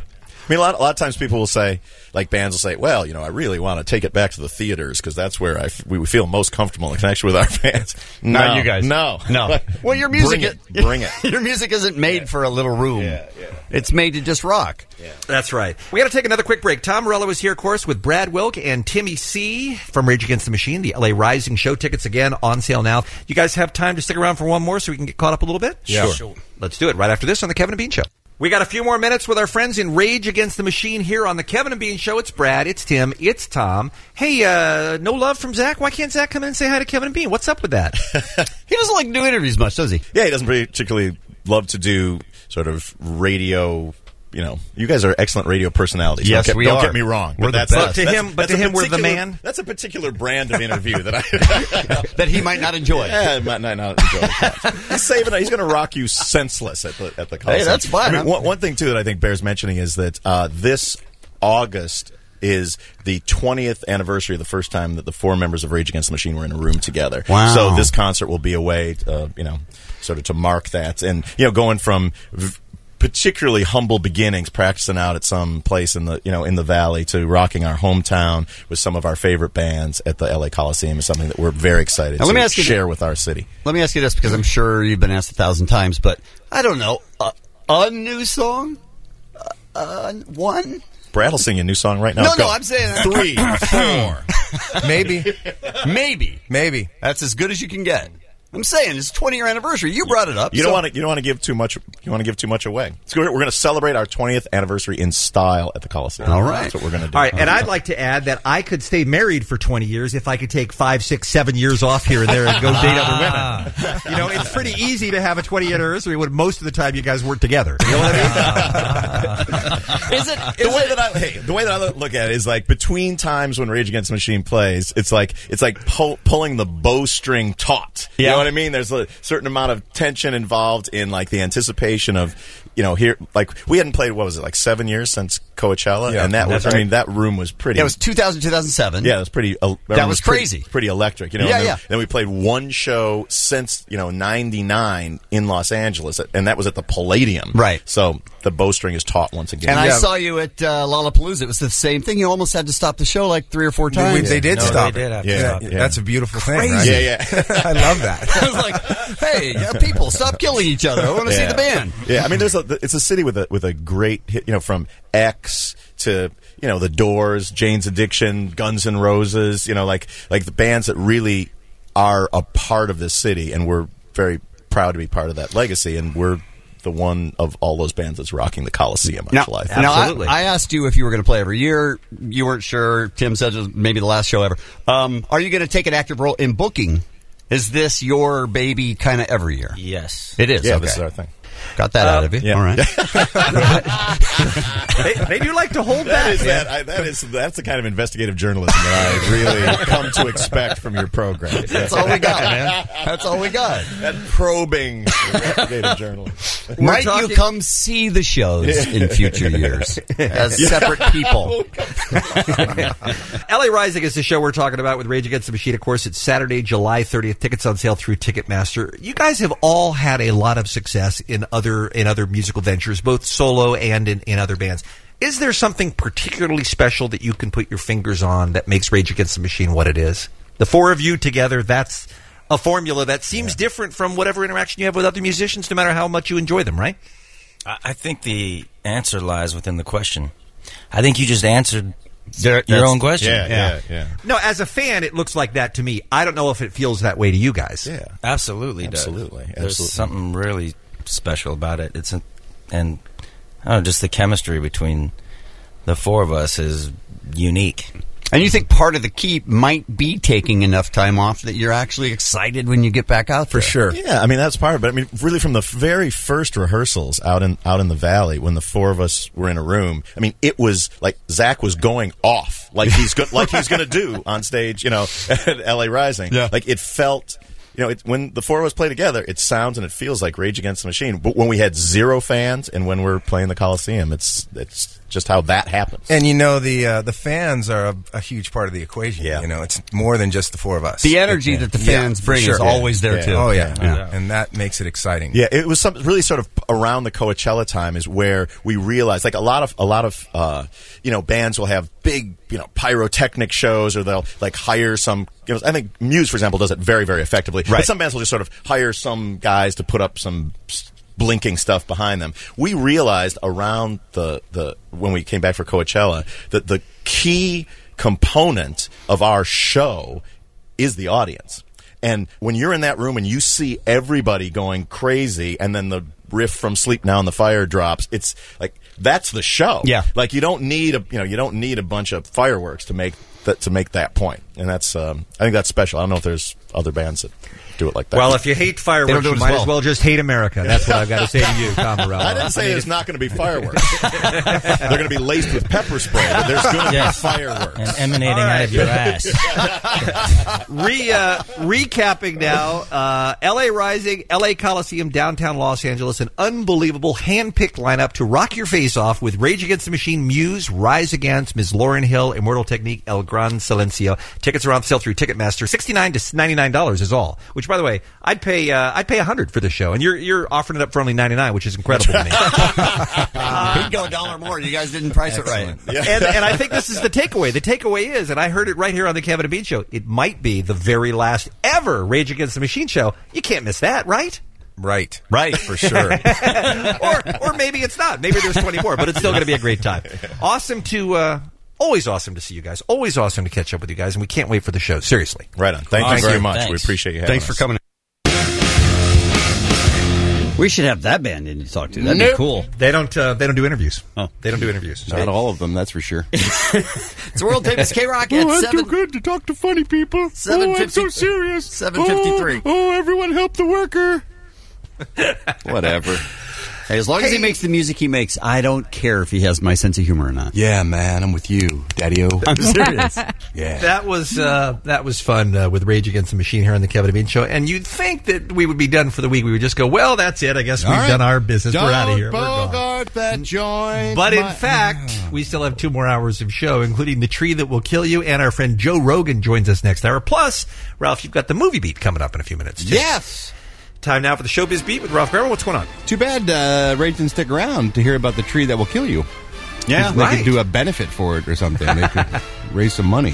I mean, a lot of times people will say, like bands will say, well, I really want to take it back to the theaters because that's where we feel most comfortable in connection with our fans. Not you guys. No. Well, your music... Bring it. Your music isn't made for a little room. Yeah. It's made to just rock. Yeah. That's right. We got to take another quick break. Tom Morello is here, of course, with Brad Wilk and Timmy C from Rage Against the Machine, the LA Rising show. Tickets again on sale now. You guys have time to stick around for one more so we can get caught up a little bit? Yeah. Sure. Let's do it right after this on the Kevin and Bean Show. We got a few more minutes with our friends in Rage Against the Machine here on the Kevin and Bean Show. It's Brad, it's Tim, it's Tom. Hey, no love from Zach? Why can't Zach come in and say hi to Kevin and Bean? What's up with that? He doesn't like to do interviews much, does he? Yeah, he doesn't particularly love to do sort of radio. You guys are excellent radio personalities. Yes, we are. Don't get me wrong. We're the best. But to him, we're the man. That's a particular brand of interview that that he might not enjoy. Yeah, might not enjoy. He's saving it. He's going to rock you senseless at the Coliseum. Hey, that's fine. I mean, one thing too that I think bears mentioning is that this August is the 20th anniversary of the first time that the 4 members of Rage Against the Machine were in a room together. Wow. So this concert will be a way, sort of to mark that, and going from particularly humble beginnings, practicing out at some place in the valley, to rocking our hometown with some of our favorite bands at the LA Coliseum is something that we're very excited to share with our city. Let me ask you this, because I'm sure you've been asked 1,000 times, but I don't know, a new song, one. Brad will sing you a new song right now. No, I'm saying 3, 4, maybe. That's as good as you can get. I'm saying it's 20-year anniversary. You brought it up. You don't want to give too much. You want to give too much away. So we're going to celebrate our 20th anniversary in style at the Coliseum. All right, that's what we're going to do. All right, and I'd like to add that I could stay married for 20 years if I could take 5, 6, 7 years off here and there and go date other women. It's pretty easy to have a 20th anniversary when most of the time you guys work together. You know what I mean? The way that I look at it is like between times when Rage Against the Machine plays, it's like pulling the bowstring taut. You know what I mean? There's a certain amount of tension involved in like the anticipation of here, like we hadn't played, what was it, like 7 years since Coachella, and that was, I mean, that room was pretty. Yeah, it was 2000, 2007. Yeah, it was pretty. That was crazy, pretty electric. Then we played one show since '99 in Los Angeles, and that was at the Palladium. Right. So the bowstring is taut once again. And I saw you at Lollapalooza. It was the same thing. You almost had to stop the show like 3 or 4 times. They did stop. They did have to stop. That's a beautiful thing. Crazy. Right? Yeah. I love that. I was like, hey, people, stop killing each other. I want to see the band. Yeah, I mean, it's a city with a great hit, from X to the Doors, Jane's Addiction, Guns N' Roses, like the bands that really are a part of this city, and we're very proud to be part of that legacy, and we're the one of all those bands that's rocking the Coliseum on July 5th. Now, I asked you if you were going to play every year. You weren't sure. Tim said it was maybe the last show ever. Are you going to take an active role in booking? Is this your baby kind of every year? Yes. It is? Yeah, okay. This is our thing. Got that out of you. Yeah. All right. They do like to hold back. That's the kind of investigative journalism that I really come to expect from your program. That's all we got, man. That's all we got. That probing investigative journalism. Might you come see the shows in future years as separate people? LA Rising is the show we're talking about with Rage Against the Machine. Of course, it's Saturday, July 30th. Tickets on sale through Ticketmaster. You guys have all had a lot of success in other musical ventures, both solo and in other bands. Is there something particularly special that you can put your fingers on that makes Rage Against the Machine what it is? The 4 of you together, that's a formula that seems different from whatever interaction you have with other musicians, no matter how much you enjoy them, right? I think the answer lies within the question. I think you just answered your own question. Yeah. No, as a fan, it looks like that to me. I don't know if it feels that way to you guys. Yeah, absolutely. There's something really special about it. And I don't know, just the chemistry between the 4 of us is unique. And you think part of the key might be taking enough time off that you're actually excited when you get back out there? For sure. Yeah, I mean, that's part of it. But I mean, really from the very first rehearsals out in the valley, when the 4 of us were in a room, I mean, it was like Zach was going off like he's going to do on stage, at LA Rising. Yeah. Like it felt, when the 4 of us play together, it sounds and it feels like Rage Against the Machine. But when we had 0 fans and when we're playing the Coliseum, it's just how that happens. And the fans are a huge part of the equation. Yeah. It's more than just the four of us. The energy that the fans bring is always there too. Oh yeah. And that makes it exciting. Yeah, it was really sort of around the Coachella time is where we realized, like a lot of bands will have big pyrotechnic shows, or they'll like hire some. I think Muse, for example, does it very, very effectively. Right. But some bands will just sort of hire some guys to put up some blinking stuff behind them. We realized around when we came back for Coachella that the key component of our show is the audience. And when you're in that room and you see everybody going crazy, and then the riff from Sleep Now and the Fire drops, it's like that's the show. Yeah, like you don't need a bunch of fireworks to make that point. And that's I think that's special. I don't know if there's other bands that do it like that. Well, if you hate fireworks, you might as well just hate America. That's what I've got to say to you, Tom Morello. I didn't say there's not going to be fireworks. They're going to be laced with pepper spray, but there's going to be fireworks. And emanating out of your ass. Recapping now, LA Rising, LA Coliseum, downtown Los Angeles, an unbelievable hand-picked lineup to rock your face off with Rage Against the Machine, Muse, Rise Against, Ms. Lauryn Hill, Immortal Technique, El Gran Silencio. Tickets are on sale through Ticketmaster. $69 to $99 is all. Which, by the way, I'd pay $100 for this show, and you're offering it up for only $99, which is incredible to me. He'd go $1 more. You guys didn't price it right. Yeah. And I think this is the takeaway. The takeaway is, and I heard it right here on the Kevin and Bean Show, it might be the very last ever Rage Against the Machine show. You can't miss that, right? Right, for sure. or maybe it's not. Maybe there's 20 more, but it's still going to be a great time. Always awesome to see you guys. Always awesome to catch up with you guys, and we can't wait for the show. Seriously. Right on. Thank you very much. Thanks. We appreciate you having us. Thanks for coming. We should have that band in to talk to. That'd be cool. They don't do interviews. Oh, they don't do interviews. Not all of them, that's for sure. It's world famous K-Rock at 7. I'm too good to talk to funny people. 7:50. I'm so serious. 7:53. Oh, everyone help the worker. Whatever. Hey, as long as he makes the music he makes, I don't care if he has my sense of humor or not. Yeah, man, I'm with you, Daddy-O. I'm serious. Yeah. That was fun with Rage Against the Machine here on the Kevin and Bean Show. And you'd think that we would be done for the week. We would just go, well, that's it. I guess we've done our business. We're out of here. We're gone. That joint. But in fact, we still have 2 more hours of show, including The Tree That Will Kill You, and our friend Joe Rogan joins us next hour. Plus, Ralph, you've got the movie beat coming up in a few minutes, too. Yes. Time now for the Showbiz Beat with Ralph Garber. What's going on? Too bad Rage didn't stick around to hear about the tree that will kill you. Yeah, they could do a benefit for it or something. They could raise some money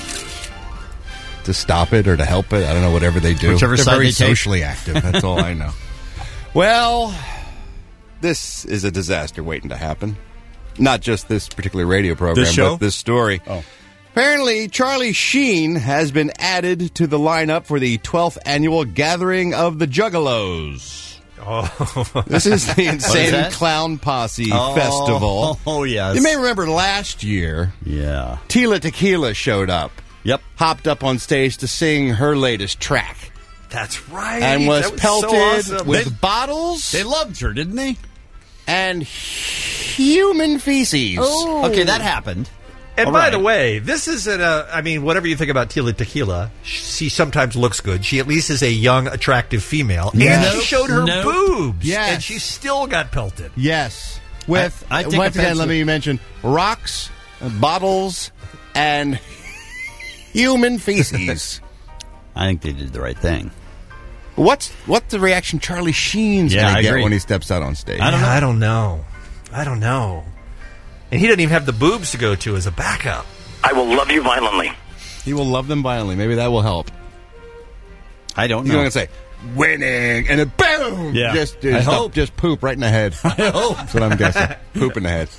to stop it or to help it. I don't know, whatever they do. Whichever They're side very they take. socially active. That's all I know. Well, this is a disaster waiting to happen. Not just this particular radio program, but this story. Oh. Apparently, Charlie Sheen has been added to the lineup for the 12th annual Gathering of the Juggalos. Oh. This is the Insane Clown Posse Festival. Oh, yes. You may remember last year, Tila Tequila showed up. Yep. Hopped up on stage to sing her latest track. That's right. And was pelted so awesome. with bottles. They loved her, didn't they? And human feces. Oh. Okay, that happened. And by the way, this isn't whatever you think about Tila Tequila, she sometimes looks good. She at least is a young, attractive female. Yes. And she showed her boobs. Yes. And she still got pelted. Yes. With, once again, let me mention, rocks, bottles, and human feces. I think they did the right thing. What's the reaction Charlie Sheen's going to get when he steps out on stage? I don't know. And he didn't even have the boobs to go to as a backup. I will love you violently. He will love them violently. Maybe that will help. I don't know. He's going to say, winning, and then boom! Yeah. Just poop right in the head. I hope. That's what I'm guessing. Poop in the head.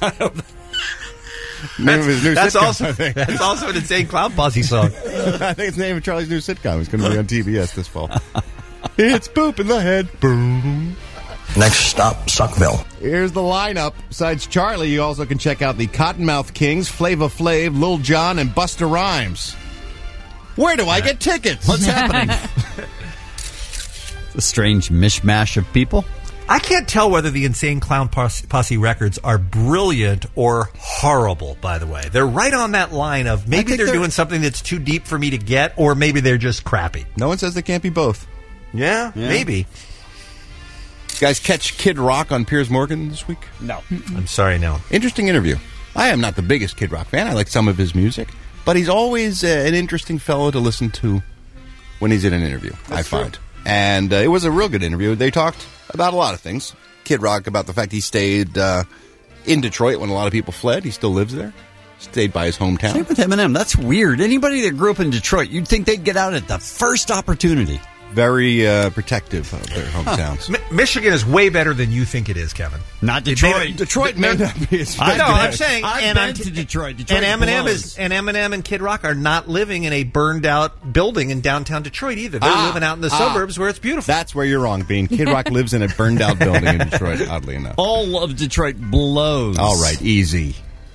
That's also an Insane Clown Posse song. I think it's the name of Charlie's new sitcom. It's going to be on TBS this fall. It's poop in the head. Boom. Next stop, Suckville. Here's the lineup. Besides Charlie, you also can check out the Cottonmouth Kings, Flava Flav, Lil Jon, and Busta Rhymes. Where do I get tickets? What's happening? A strange mishmash of people. I can't tell whether the Insane Clown Posse records are brilliant or horrible, by the way. They're right on that line of maybe they're doing something that's too deep for me to get, or maybe they're just crappy. No one says they can't be both. Yeah. Maybe. Guys, catch Kid Rock on Piers Morgan this week? No. I'm sorry, no. Interesting interview. I am not the biggest Kid Rock fan. I like some of his music, but he's always an interesting fellow to listen to when he's in an interview, I find. And it was a real good interview. They talked about a lot of things. Kid Rock about the fact he stayed in Detroit when a lot of people fled. He still lives there. Stayed by his hometown. Same with Eminem. That's weird. Anybody that grew up in Detroit, you'd think they'd get out at the first opportunity. Very protective of their hometowns. Michigan is way better than you think it is, Kevin. Not Detroit. Detroit may not be as I know. I'm saying, I've been to Detroit. Detroit and blows. Eminem and Kid Rock are not living in a burned out building in downtown Detroit either. They're living out in the suburbs where it's beautiful. That's where you're wrong, Bean. Kid Rock lives in a burned out building in Detroit. Oddly enough, all of Detroit blows. All right, easy.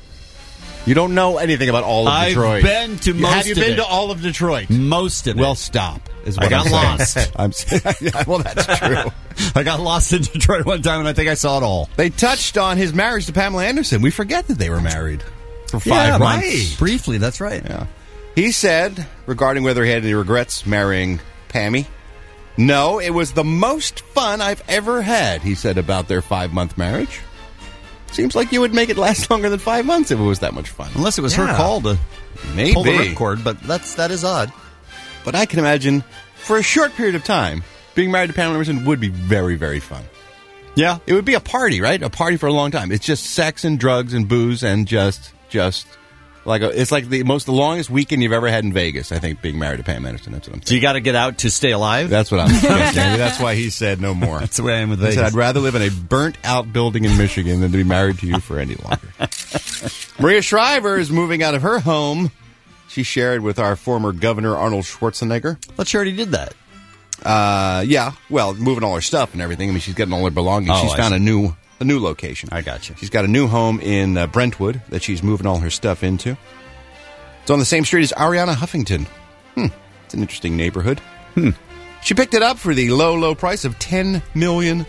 You don't know anything about all of Detroit. I've been to most Have you of been it. to all of Detroit? Most of it. Well, stop. Is what I got I'm lost. Well, that's true. I got lost in Detroit one time, and I think I saw it all. They touched on his marriage to Pamela Anderson. We forget that they were married for 5 months. Right. Briefly, that's right. Yeah. He said, regarding whether he had any regrets marrying Pammy, no, it was the most fun I've ever had, he said about their 5-month marriage. Seems like you would make it last longer than 5 months if it was that much fun. Unless it was her call to pull the ripcord, but that is odd. But I can imagine, for a short period of time, being married to Pamela Anderson would be very, very fun. Yeah. It would be a party, right? A party for a long time. It's just sex and drugs and booze and just like it's like the longest weekend you've ever had in Vegas, I think, being married to Pam Anderson. That's what I'm saying. So you got to get out to stay alive? That's what I'm saying. That's why he said no more. That's the way I am with He Vegas. said, I'd rather live in a burnt-out building in Michigan than to be married to you for any longer. Maria Shriver is moving out of her home. She shared with our former governor, Arnold Schwarzenegger. But she already did that. Yeah. Well, moving all her stuff and everything. I mean, she's getting all her belongings. Oh, she's I found see. a new location. I got you. She's got a new home in Brentwood that she's moving all her stuff into. It's on the same street as Ariana Huffington. It's an interesting neighborhood. She picked it up for the low, low price of $10 million.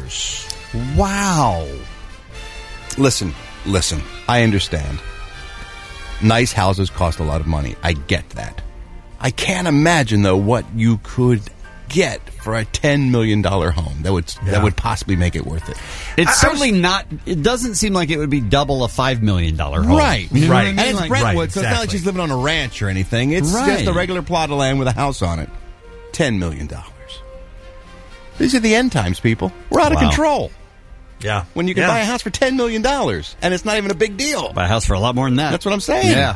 Wow. Listen. I understand. Nice houses cost a lot of money. I get that. I can't imagine, though, what you could get for a $10 million home that would possibly make it worth it. It's certainly not. It doesn't seem like it would be double a $5 million home. Right. You know what I And mean? it's Like- Brentwood, so it's not like she's living on a ranch or anything. It's just a regular plot of land with a house on it. $10 million. These are the end times, people. We're out of control. Yeah. When you can buy a house for $10 million, and it's not even a big deal. Buy a house for a lot more than that. That's what I'm saying. Yeah.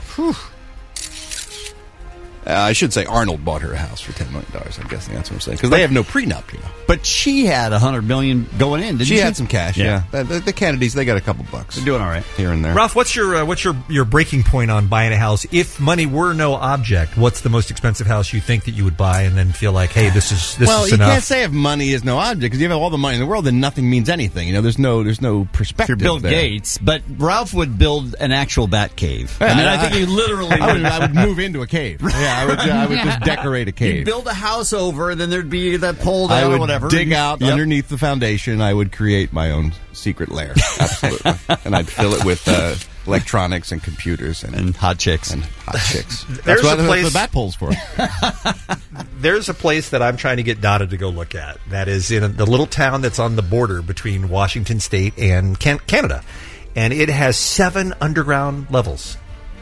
I should say Arnold bought her a house for $10 million. I'm guessing that's what I'm saying. Because they have no prenup, you know. But she had $100 million going in, didn't she? She had some cash, yeah. The Kennedys, they got a couple bucks. They're doing all right. Here and there. Ralph, what's your breaking point on buying a house? If money were no object, what's the most expensive house you think that you would buy and then feel like, hey, this is well, you enough? can't say if money is no object because you have all the money in the world, then nothing means anything. You know, there's no perspective. You're Bill there. Gates, but Ralph would build an actual bat cave. Yeah, I mean, I think he literally I would move into a cave. Yeah, I would just decorate a cave. You'd build a house over, and then there'd be that pole down I would or whatever. dig out underneath the foundation. I would create my own secret lair. Absolutely. And I'd fill it with electronics and computers and hot chicks. That's what the bat pole's for. There's a place that I'm trying to get Donna to go look at. That is in the little town that's on the border between Washington State and Canada. And it has 7 underground levels.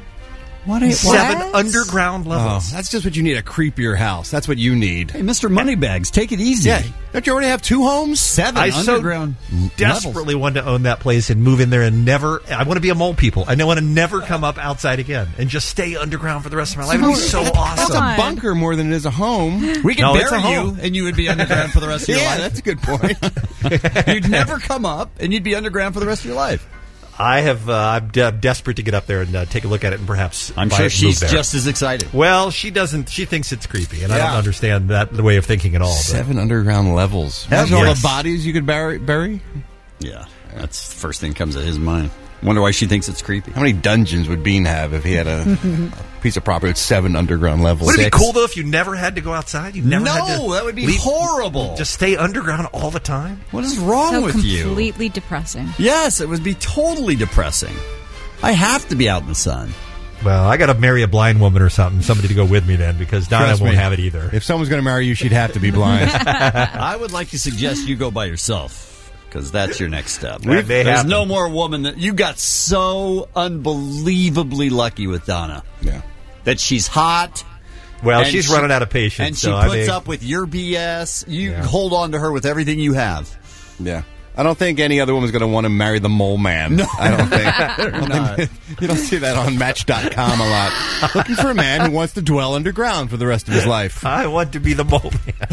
Seven underground levels. Oh, that's just what you need, a creepier house. That's what you need. Hey, Mr. Moneybags, take it easy. Yeah. Don't you already have 2 homes? 7 I underground desperately want to own that place and move in there and never. I want to be a mole people. I want to never come up outside again and just stay underground for the rest of my life. It would be so awesome. It's a bunker more than it is a home. We could bury you, and you would be underground for the rest of your life. Yeah, that's a good point. You'd never come up, and you'd be underground for the rest of your life. I'm desperate to get up there and take a look at it and perhaps. I'm sure she's just as excited. Well, she doesn't. She thinks it's creepy, and I don't understand the way of thinking at all. 7 underground levels. Imagine all the bodies you could bury. Yeah, that's the first thing that comes to his mind. Wonder why she thinks it's creepy. How many dungeons would Bean have if he had a piece of property with 7 underground levels? Would it be cool though if you never had to go outside? You never had to that would be horrible. Just stay underground all the time. What is wrong with you? Completely depressing. Yes, it would be totally depressing. I have to be out in the sun. Well, I got to marry a blind woman or somebody to go with me then, because Donna won't have it either. If someone's going to marry you, she'd have to be blind. I would like to suggest you go by yourself. because that's your next step. That may There's happen. no more woman that you got so unbelievably lucky with Donna. Yeah, that she's hot. Well, and she's running out of patience, and she so, I puts mean- up with your BS. You hold on to her with everything you have. Yeah. I don't think any other woman's going to want to marry the mole man. No. I don't think. They're not. You don't see that on Match.com a lot. Looking for a man who wants to dwell underground for the rest of his life. I want to be the mole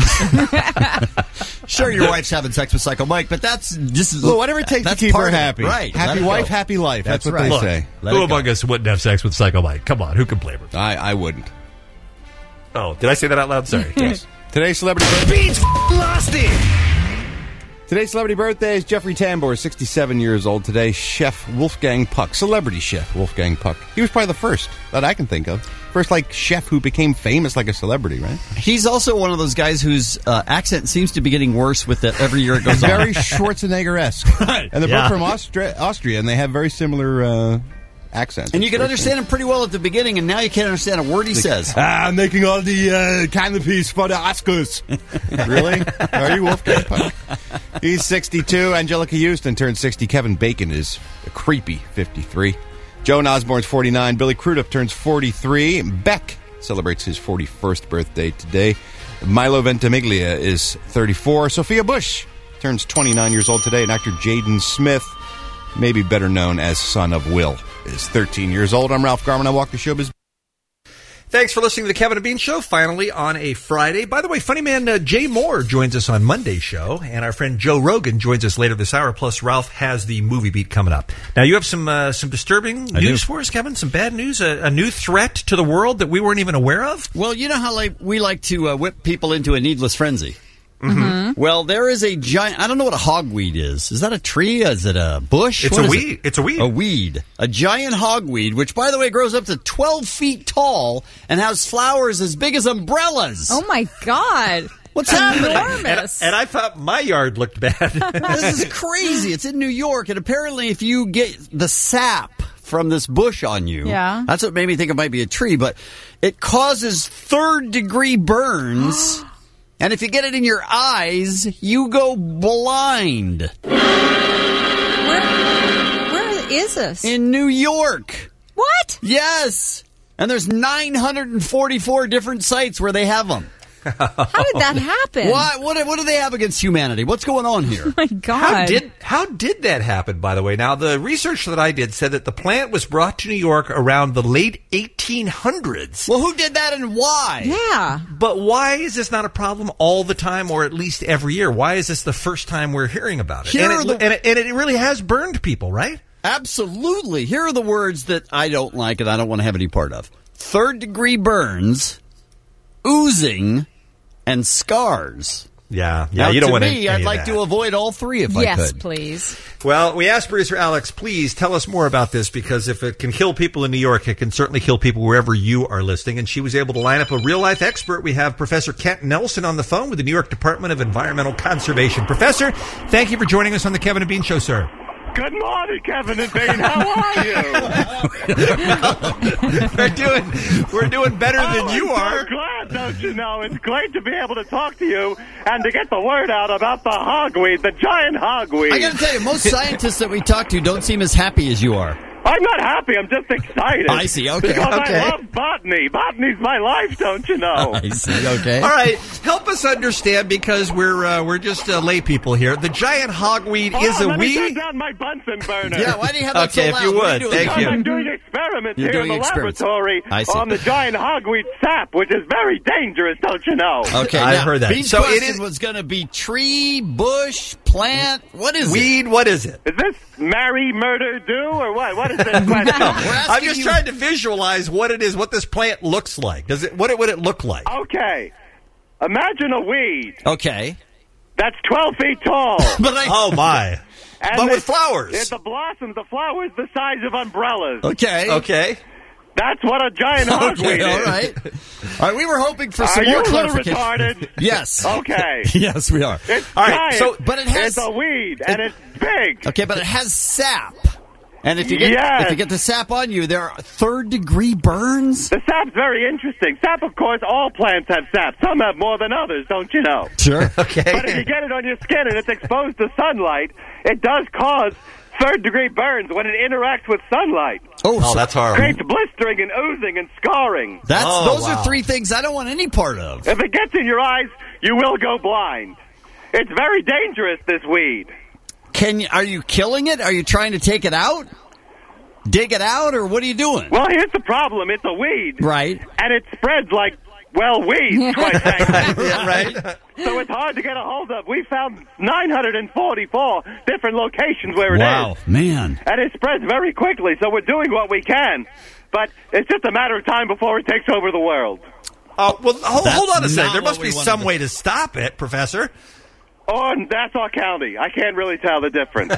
man. Sure, your wife's having sex with Psycho Mike, but that's just Well, whatever it takes to that's keep part her of it. happy. Right. Happy Let it wife, go. happy life. That's what they Look, say. who among us wouldn't have sex with Psycho Mike? Come on, who can blame her? I wouldn't. Oh, did I say that out loud? Sorry. Yes. Today's celebrity birthday. Beats lost it. Today's celebrity birthday is Jeffrey Tambor, 67 years old today. Chef Wolfgang Puck, celebrity chef Wolfgang Puck. He was probably the first that I can think of. First, chef who became famous like a celebrity, right? He's also one of those guys whose accent seems to be getting worse with it every year it goes on. Very Schwarzenegger-esque. Right. And they're both from Austria, and they have very similar accents. And you can understand him pretty well at the beginning, and now you can't understand a word he says. I'm making all the canopies for the Oscars. Really? Are you Wolfgang Puck? He's 62. Angelica Houston turned 60. Kevin Bacon is a creepy 53. Joan Osborne's 49. Billy Crudup turns 43. Beck celebrates his 41st birthday today. Milo Ventimiglia is 34. Sophia Bush turns 29 years old today. And actor Jaden Smith, maybe better known as son of Will, is 13 years old. I'm Ralph Garman. I walk the showbiz. Thanks for listening to the Kevin and Bean Show, finally on a Friday. By the way, funny man Jay Moore joins us on Monday's show, and our friend Joe Rogan joins us later this hour. Plus, Ralph has the movie beat coming up. Now, you have some disturbing news for us, Kevin? Some bad news? A new threat to the world that we weren't even aware of? Well, you know how we like to whip people into a needless frenzy? Mm-hmm. Well, there is a giant... I don't know what a hogweed is. Is that a tree? Is it a bush? It's What a is weed. it? It's a weed. A weed. A giant hogweed, which, by the way, grows up to 12 feet tall and has flowers as big as umbrellas. Oh, my God. What's happening? Enormous. And I thought my yard looked bad. This is crazy. It's in New York, and apparently if you get the sap from this bush on you, Yeah. that's what made me think it might be a tree, but it causes third-degree burns... And if you get it in your eyes, you go blind. Where is this? In New York. What? Yes. And there's 944 different sites where they have them. How did that happen? What do they have against humanity? What's going on here? Oh, my God. How did that happen, by the way? Now, the research that I did said that the plant was brought to New York around the late 1800s. Well, who did that and why? Yeah. But why is this not a problem all the time, or at least every year? Why is this the first time we're hearing about it? And it really has burned people, right? Absolutely. Here are the words that I don't like and I don't want to have any part of. Third-degree burns, oozing, and scars. Yeah, Now, you don't to want me, I'd like to avoid all three if I could. Yes, please. Well, we asked producer Alex, please tell us more about this, because if it can kill people in New York, it can certainly kill people wherever you are listening. And she was able to line up a real-life expert. We have Professor Kent Nelson on the phone with the New York Department of Environmental Conservation. Professor, thank you for joining us on the Kevin and Bean Show, sir. Good morning, Kevin and Bean. How are you? We're doing better than you are. I'm so glad, don't you know? It's great to be able to talk to you and to get the word out about the hogweed, the giant hogweed. I got to tell you, most scientists that we talk to don't seem as happy as you are. I'm not happy. I'm just excited. I see. Okay. Because Okay. I love botany. Botany's my life, don't you know? I see. Okay. All right, help us understand, because we're just lay people here. The giant hogweed is a let me weed. turn down my Bunsen burner. Yeah, why do you have that so Okay, loud? if you What are would. doing? Thank Because you. I'm doing experiments You're here in the doing experiments. laboratory I see. on the giant hogweed sap, which is very dangerous, don't you know? Okay, I've now, heard that. Bean's So it question is- was going to be tree, bush, plant. What is Weed, what is it? Is this marry, murder, do, or what? What is this question? I'm just trying to visualize what it is, what this plant looks like. What would it look like? Okay. Imagine a weed it? Okay. that's 12 feet tall. Oh, my. And But with it's- flowers. It's the blossoms, the flowers the size of umbrellas. Okay. Okay. That's what a giant hogweed Okay, all is. right. All right, we were hoping for some Are you more a little clarification. retarded? Yes. Okay. Yes, we are. It's All right, giant. so- but it has- It's a weed, and it's big. Okay, but it has sap. And if you get the sap on you, there are third-degree burns? The sap's very interesting. Sap, of course, all plants have sap. Some have more than others, don't you know? Sure. Okay. But if you get it on your skin and it's exposed to sunlight, it does cause third-degree burns when it interacts with sunlight. Oh, that's horrible. Creates blistering and oozing and scarring. Those are three things I don't want any part of. If it gets in your eyes, you will go blind. It's very dangerous, this weed. Are you killing it? Are you trying to take it out? Dig it out, or what are you doing? Well, here's the problem. It's a weed. Right. And it spreads like, weeds, quite frankly. Yeah, right. So it's hard to get a hold of. We found 944 different locations where it is. Wow, man. And it spreads very quickly, so we're doing what we can. But it's just a matter of time before it takes over the world. Well, hold on a second. There must be some way to stop it, Professor. Oh, in Nassau County. I can't really tell the difference.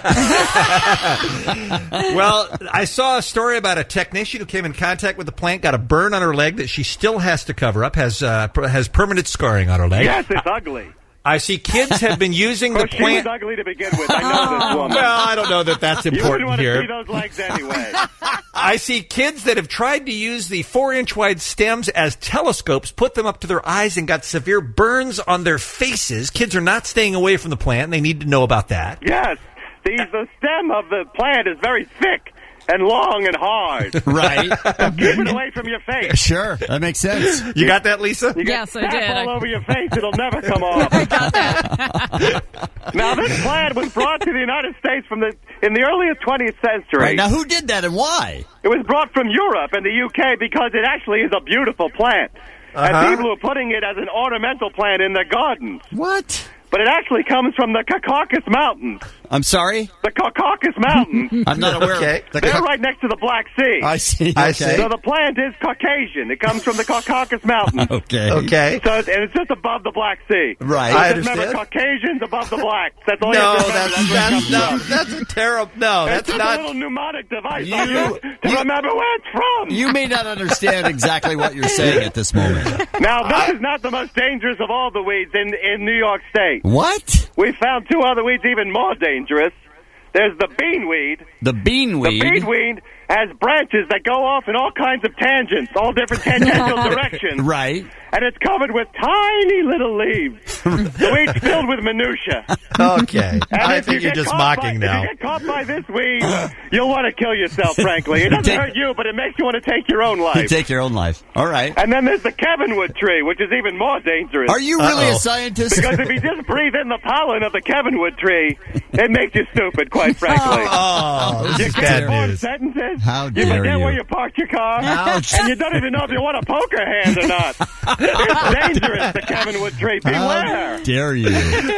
Well, I saw a story about a technician who came in contact with the plant, got a burn on her leg that she still has to cover up, has permanent scarring on her leg. Yes, it's ugly. I see kids have been using the She plant. was ugly to begin with. I know this woman. Well, I don't know that that's You wouldn't important want to here. see those legs anyway. I see kids that have tried to use the 4-inch wide stems as telescopes, put them up to their eyes, and got severe burns on their faces. Kids are not staying away from the plant, and they need to know about that. Yes. The stem of the plant is very thick and long and hard. Right. So keep it away from your face. Sure, that makes sense. You got that, Lisa? You Yes, I get did. sap all over your face. It'll never come off. I got that. Now, this plant was brought to the United States in the early 20th century. Right, now, who did that and why? It was brought from Europe and the UK because it actually is a beautiful plant. And people are putting it as an ornamental plant in their gardens. What? But it actually comes from the Caucasus Mountains. I'm sorry? The Caucasus Mountains. I'm not aware. Okay. They're right next to the Black Sea. I see. I see. So the plant is Caucasian. It comes from the Caucasus Mountains. Okay. So and it's just above the Black Sea. Right. So I just remember, understand. Caucasians above the blacks. That's all you No, have to remember. that's a terrible. No, It's that's just not. a little mnemonic device You- to remember where it's from. You may not understand exactly what you're saying at this moment. Now, this is not the most dangerous of all the weeds in New York State. What? We found two other weeds even more dangerous. There's the beanweed. The beanweed? The beanweed has branches that go off in all kinds of tangents, all different tangential directions. Right. And it's covered with tiny little leaves. The weed's filled with minutia. Okay. And I if think you you're get just caught mocking by, now. If you get caught by this weed, you'll want to kill yourself, frankly. It doesn't hurt you, but it makes you want to take your own You life. take your own life. All right. And then there's the Kevinwood tree, which is even more dangerous. Are you really a scientist? Because if you just breathe in the pollen of the Kevinwood tree, it makes you stupid, quite frankly. Oh, this You is can't bad form news. sentences. How You dare forget you. where you parked your car. Ouch. And you don't even know if you want a poker hand or not. It's dangerous, the Kevinwood tree. Beware. How dare you?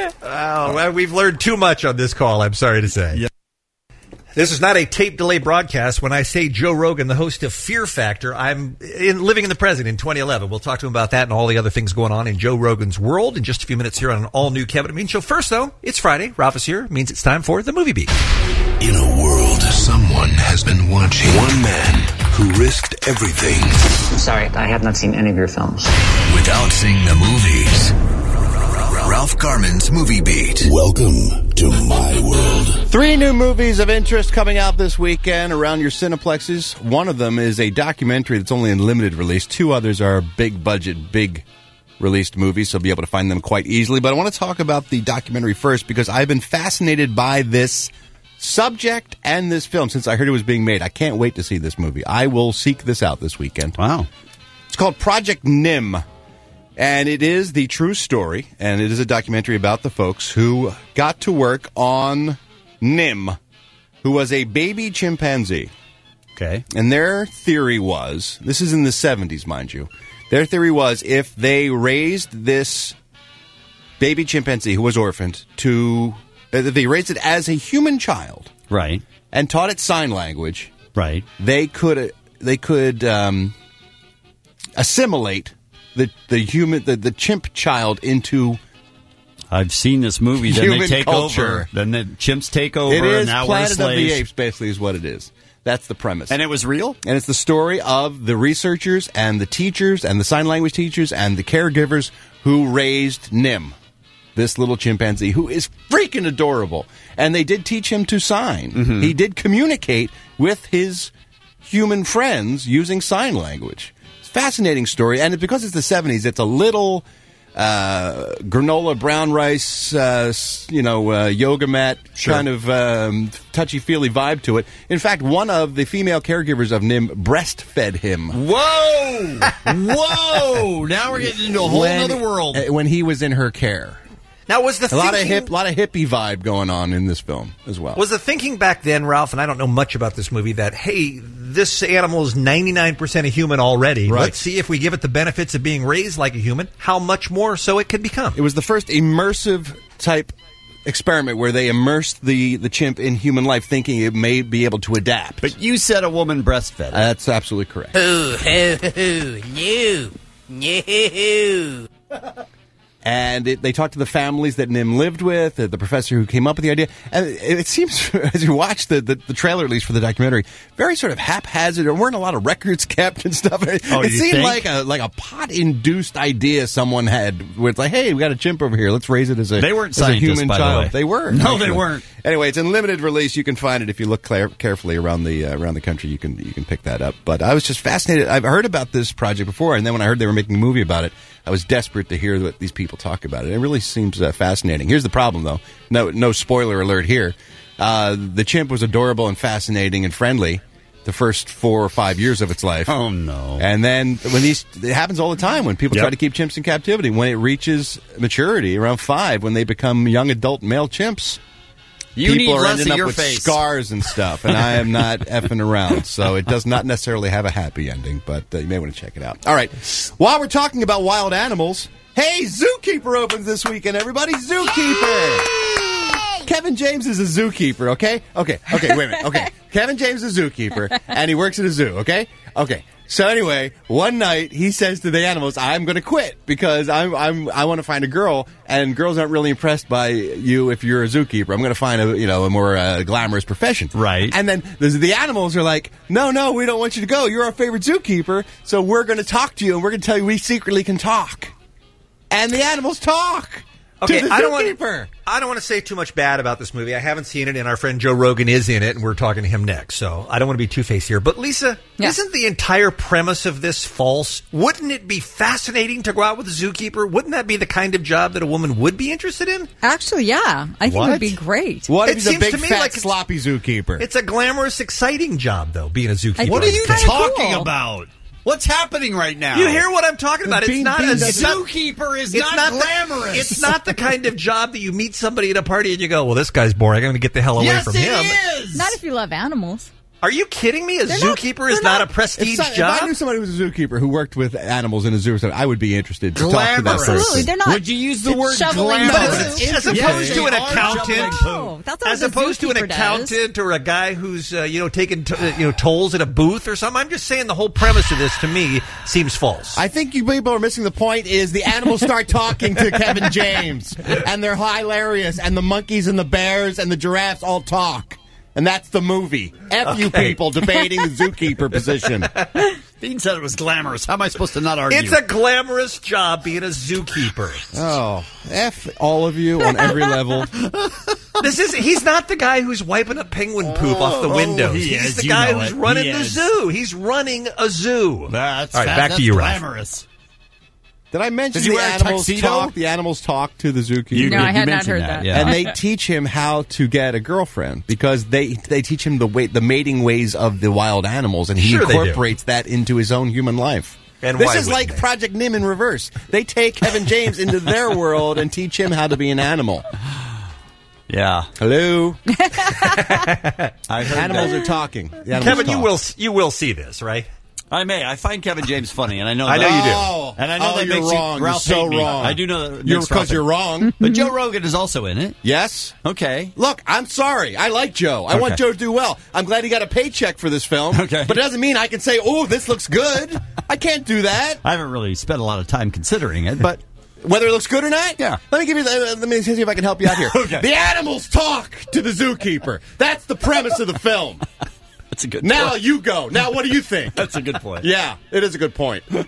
Oh, well, we've learned too much on this call, I'm sorry to say. Yeah. This is not a tape delay broadcast. When I say Joe Rogan, the host of Fear Factor, I'm living in the present in 2011. We'll talk to him about that and all the other things going on in Joe Rogan's world in just a few minutes here on an all-new Kevin and Bean Show. First, though, it's Friday. Ralph is here. Means it's time for the Movie Beat. In a world, someone has been watching. One man who risked everything. Sorry, I have not seen any of your films. Without seeing the movies. Ralph Garman's Movie Beat. Welcome to my world. 3 new movies of interest coming out this weekend around your cineplexes. One of them is a documentary that's only in limited release. 2 others are big budget, big released movies, so you'll be able to find them quite easily. But I want to talk about the documentary first because I've been fascinated by this subject and this film since I heard it was being made. I can't wait to see this movie. I will seek this out this weekend. Wow. It's called Project Nim. And it is the true story, and it is a documentary about the folks who got to work on Nim, who was a baby chimpanzee. Okay. And their theory was, this is in the 70s, mind you, their theory was if they raised this baby chimpanzee who was orphaned they raised it as a human child. Right. And taught it sign language. Right. They could assimilate the chimp child into. I've seen this movie. Then Human they take culture. over. Then the chimps take over. It is and now Planet we're of the slaves. Apes, basically, is what it is. That's the premise. And it was real? And it's the story of the researchers and the teachers and the sign language teachers and the caregivers who raised Nim. this little chimpanzee who is freaking adorable. And they did teach him to sign. Mm-hmm. He did communicate with his human friends using sign language. It's a fascinating story. And because it's the 70s, it's a little granola, brown rice, yoga mat kind of touchy-feely vibe to it. In fact, one of the female caregivers of Nim breastfed him. Whoa! Whoa! Now we're getting into a whole other world. When he was in her care. Now, was the a lot of hippie vibe going on in this film as well. Was the thinking back then, Ralph, and I don't know much about this movie, that, hey, this animal is 99% a human already. Right. Let's see if we give it the benefits of being raised like a human, how much more so it could become. It was the first immersive type experiment where they immersed the chimp in human life, thinking it may be able to adapt. But you said a woman breastfed. That's absolutely correct. No. And they talked to the families that Nim lived with, the professor who came up with the idea. And it seems, as you watch the trailer, at least for the documentary, very sort of haphazard. There weren't a lot of records kept and stuff. It seemed like a pot-induced idea someone had, where it's like, hey, we got a chimp over here. Let's raise it as a human child. They were. No, they weren't. Anyway, it's in limited release. You can find it if you look carefully around the country. You can pick that up. But I was just fascinated. I've heard about this project before, and then when I heard they were making a movie about it, I was desperate to hear what these people talk about it. It really seems fascinating. Here's the problem, though. No spoiler alert here. The chimp was adorable and fascinating and friendly the first 4 or 5 years of its life. Oh, no. And then it happens all the time when people try to keep chimps in captivity. When it reaches maturity, around 5, when they become young adult male chimps, people are ending up with scars and stuff, and I am not effing around. So it does not necessarily have a happy ending, but you may want to check it out. All right. While we're talking about wild animals, hey, Zookeeper opens this weekend, everybody. Zookeeper! Yay! Kevin James is a zookeeper, okay? Okay, wait a minute. Okay, Kevin James is a zookeeper, and he works at a zoo, okay? Okay. So anyway, one night he says to the animals, "I'm going to quit because I want to find a girl, and girls aren't really impressed by you if you're a zookeeper. I'm going to find a more glamorous profession." Right. And then the animals are like, "No, we don't want you to go. You're our favorite zookeeper, so we're going to talk to you, and we're going to tell you we secretly can talk." And the animals talk. Okay, to the zookeeper. I don't want to say too much bad about this movie. I haven't seen it, and our friend Joe Rogan is in it, and we're talking to him next. So I don't want to be two-faced here. But Lisa, isn't the entire premise of this false? Wouldn't it be fascinating to go out with a zookeeper? Wouldn't that be the kind of job that a woman would be interested in? Actually, yeah. I think it would be great. What if he's a big, fat, sloppy zookeeper? It's a glamorous, exciting job, though, being a zookeeper. What are you talking about? What's happening right now? You hear what I'm talking about? It's not a zookeeper is not glamorous. It's not the kind of job that you meet somebody at a party and you go, "Well, this guy's boring. I'm going to get the hell away from him." Yes, it is. Not if you love animals. Are you kidding me? Zookeeper is not a prestige job? If I knew somebody who was a zookeeper who worked with animals in a zoo, I would be interested to talk to that person. Absolutely, they're not. Would you use the word glamorous? As opposed to an accountant, as opposed to an accountant or a guy who's taking tolls at a booth or something. I'm just saying the whole premise of this to me seems false. I think you people are missing the point. Is the animals start talking to Kevin James and they're hilarious, and the monkeys and the bears and the giraffes all talk. And that's the movie. F you people debating the zookeeper position. Dean said it was glamorous. How am I supposed to not argue? It's a glamorous job being a zookeeper. Oh, F all of you on every level. He's not the guy who's wiping up penguin poop off the windows. He's the guy who's running the zoo. He's running a zoo. That's all right, back to you, Ralph. Glamorous. Did I mention the animals talk? The animals talk to the zookeeper. No, I had not heard that. Yeah. And they teach him how to get a girlfriend because they teach him the mating ways of the wild animals, and he incorporates that into his own human life. And this is like Project Nim in reverse. They take Kevin James into their world and teach him how to be an animal. Yeah. Hello. Animals are talking. Kevin, you will see this, right? I may. I find Kevin James funny, and I know you do. And I know that you're makes wrong. Ralph you're so hate me. wrong. I do know that because you're wrong. But Joe Rogan is also in it. Yes. Okay. Look, I'm sorry. I like Joe. I want Joe to do well. I'm glad he got a paycheck for this film. Okay. But it doesn't mean I can say, "Oh, this looks good." I can't do that. I haven't really spent a lot of time considering it, but whether it looks good or not, yeah. Let me see if I can help you out here. Okay. The animals talk to the zookeeper. That's the premise of the film. That's a good Now point. you go. Now what do you think? That's a good point. Yeah, it is a good point.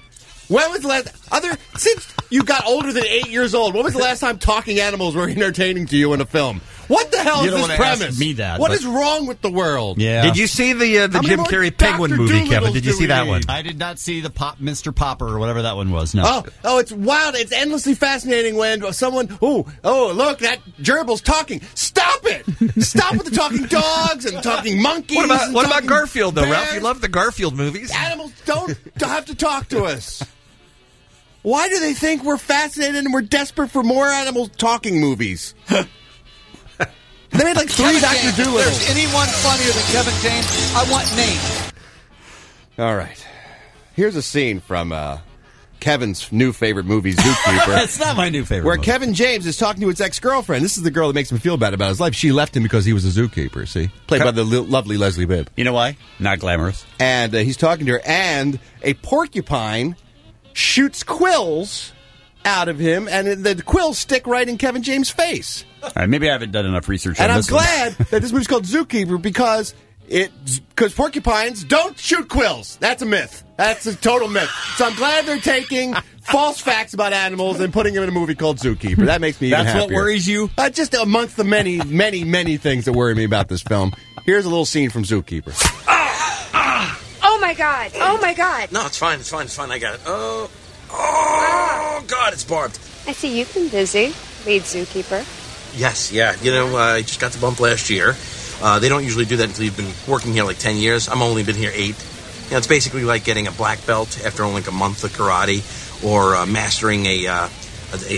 When was the last since you got older than 8 years old? When was the last time talking animals were entertaining to you in a film? What the hell is this premise? Ask me that. What is wrong with the world? Yeah. Did you see the Jim Carrey Penguin movie, Kevin? Did you see that one? I did not see the Mr. Popper or whatever that one was. No. Oh, it's wild. It's endlessly fascinating when someone. Oh, look, that gerbil's talking. Stop it! Stop with the talking dogs and talking monkeys. What about Garfield, though, Ralph? You love the Garfield movies. Animals don't have to talk to us. Why do they think we're fascinated and we're desperate for more animal talking movies? They made like 3 Dr. Dolittle. If there's anyone funnier than Kevin James, I want names. All right. Here's a scene from Kevin's new favorite movie, Zookeeper. It's not my new favorite Where movie. Kevin James is talking to his ex-girlfriend. This is the girl that makes him feel bad about his life. She left him because he was a zookeeper, see? Played by the lovely Leslie Bibb. You know why? Not glamorous. And he's talking to her, and a porcupine shoots quills out of him, and the quills stick right in Kevin James' face. All right, maybe I haven't done enough research And on I'm this glad that this movie's called Zookeeper because porcupines don't shoot quills. That's a myth. That's a total myth. So I'm glad they're taking false facts about animals and putting them in a movie called Zookeeper. That makes me even happier. That's what worries you? Just amongst the many, many, many things that worry me about this film. Here's a little scene from Zookeeper. Oh, my God. Oh, my God. No, it's fine. I got it. Oh, God, it's barbed. I see you've been busy, lead zookeeper. Yes, yeah. You know, I just got the bump last year. They don't usually do that until you've been working here like 10 years. I've only been here 8. You know, it's basically like getting a black belt after only like a month of karate or mastering that's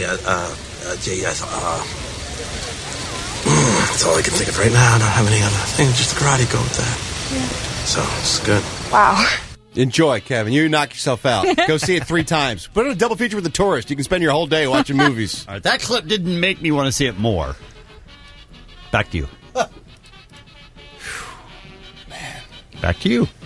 all I can think of right now. I don't have any other thing. Just the karate go with that. Yeah. So, it's good. Wow. Enjoy, Kevin. You knock yourself out. Go see it 3 times. Put it on a double feature with The Tourist. You can spend your whole day watching movies. All right, that clip didn't make me want to see it more. Back to you. Man. Back to you.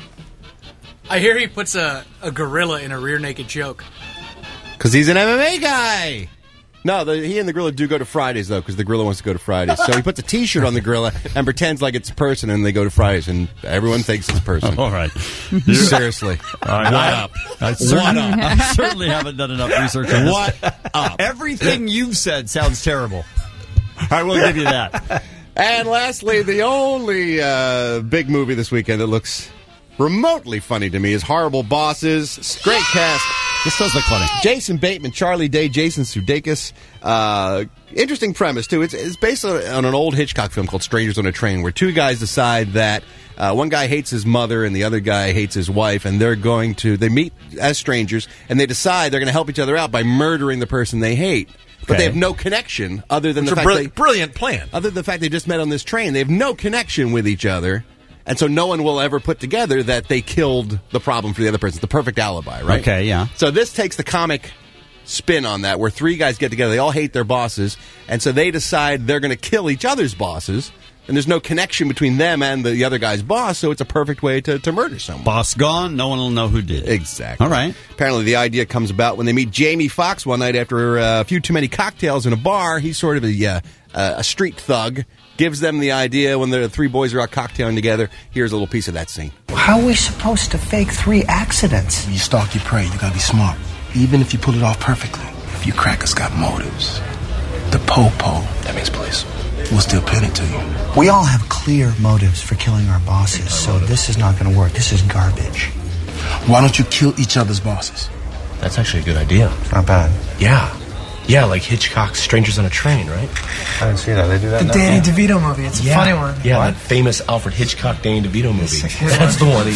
I hear he puts a gorilla in a rear naked choke. Because he's an MMA guy. No, he and the gorilla do go to Fridays, though, because the gorilla wants to go to Fridays. So he puts a T-shirt on the gorilla and pretends like it's a person, and they go to Fridays, and everyone thinks it's a person. All right. Seriously. All right. What up? I certainly haven't done enough research on this. What up? Everything you've said sounds terrible. I will give you that. And lastly, the only big movie this weekend that looks remotely funny to me is Horrible Bosses. Great cast. This does look funny. Jason Bateman, Charlie Day, Jason Sudeikis. Interesting premise, too. It's based on an old Hitchcock film called Strangers on a Train, where 2 guys decide that one guy hates his mother and the other guy hates his wife, and they meet as strangers, and they decide they're going to help each other out by murdering the person they hate. But they have no connection other than the fact brilliant plan. Other than the fact they just met on this train. They have no connection with each other. And so no one will ever put together that they killed the problem for the other person. It's the perfect alibi, right? Okay, yeah. So this takes the comic spin on that, where 3 guys get together. They all hate their bosses. And so they decide they're going to kill each other's bosses. And there's no connection between them and the other guy's boss, so it's a perfect way to murder someone. Boss gone, no one will know who did it. Exactly. All right. Apparently the idea comes about when they meet Jamie Foxx one night after a few too many cocktails in a bar. He's sort of a street thug. Gives them the idea when the 3 boys are out cocktailing together. Here's a little piece of that scene. How are we supposed to fake 3 accidents? You stalk, you pray. You gotta be smart. Even if you pull it off perfectly, if you crackers got motives, the po-po, that means police, will still pin it to you. We all have clear motives for killing our bosses, so this is not going to work. This is garbage. Why don't you kill each other's bosses? That's actually a good idea. It's not bad. Yeah, like Hitchcock's Strangers on a Train, right? I didn't see that. They do that The Danny DeVito movie. It's a funny one. Yeah, that famous Alfred Hitchcock Danny DeVito movie. That's the one.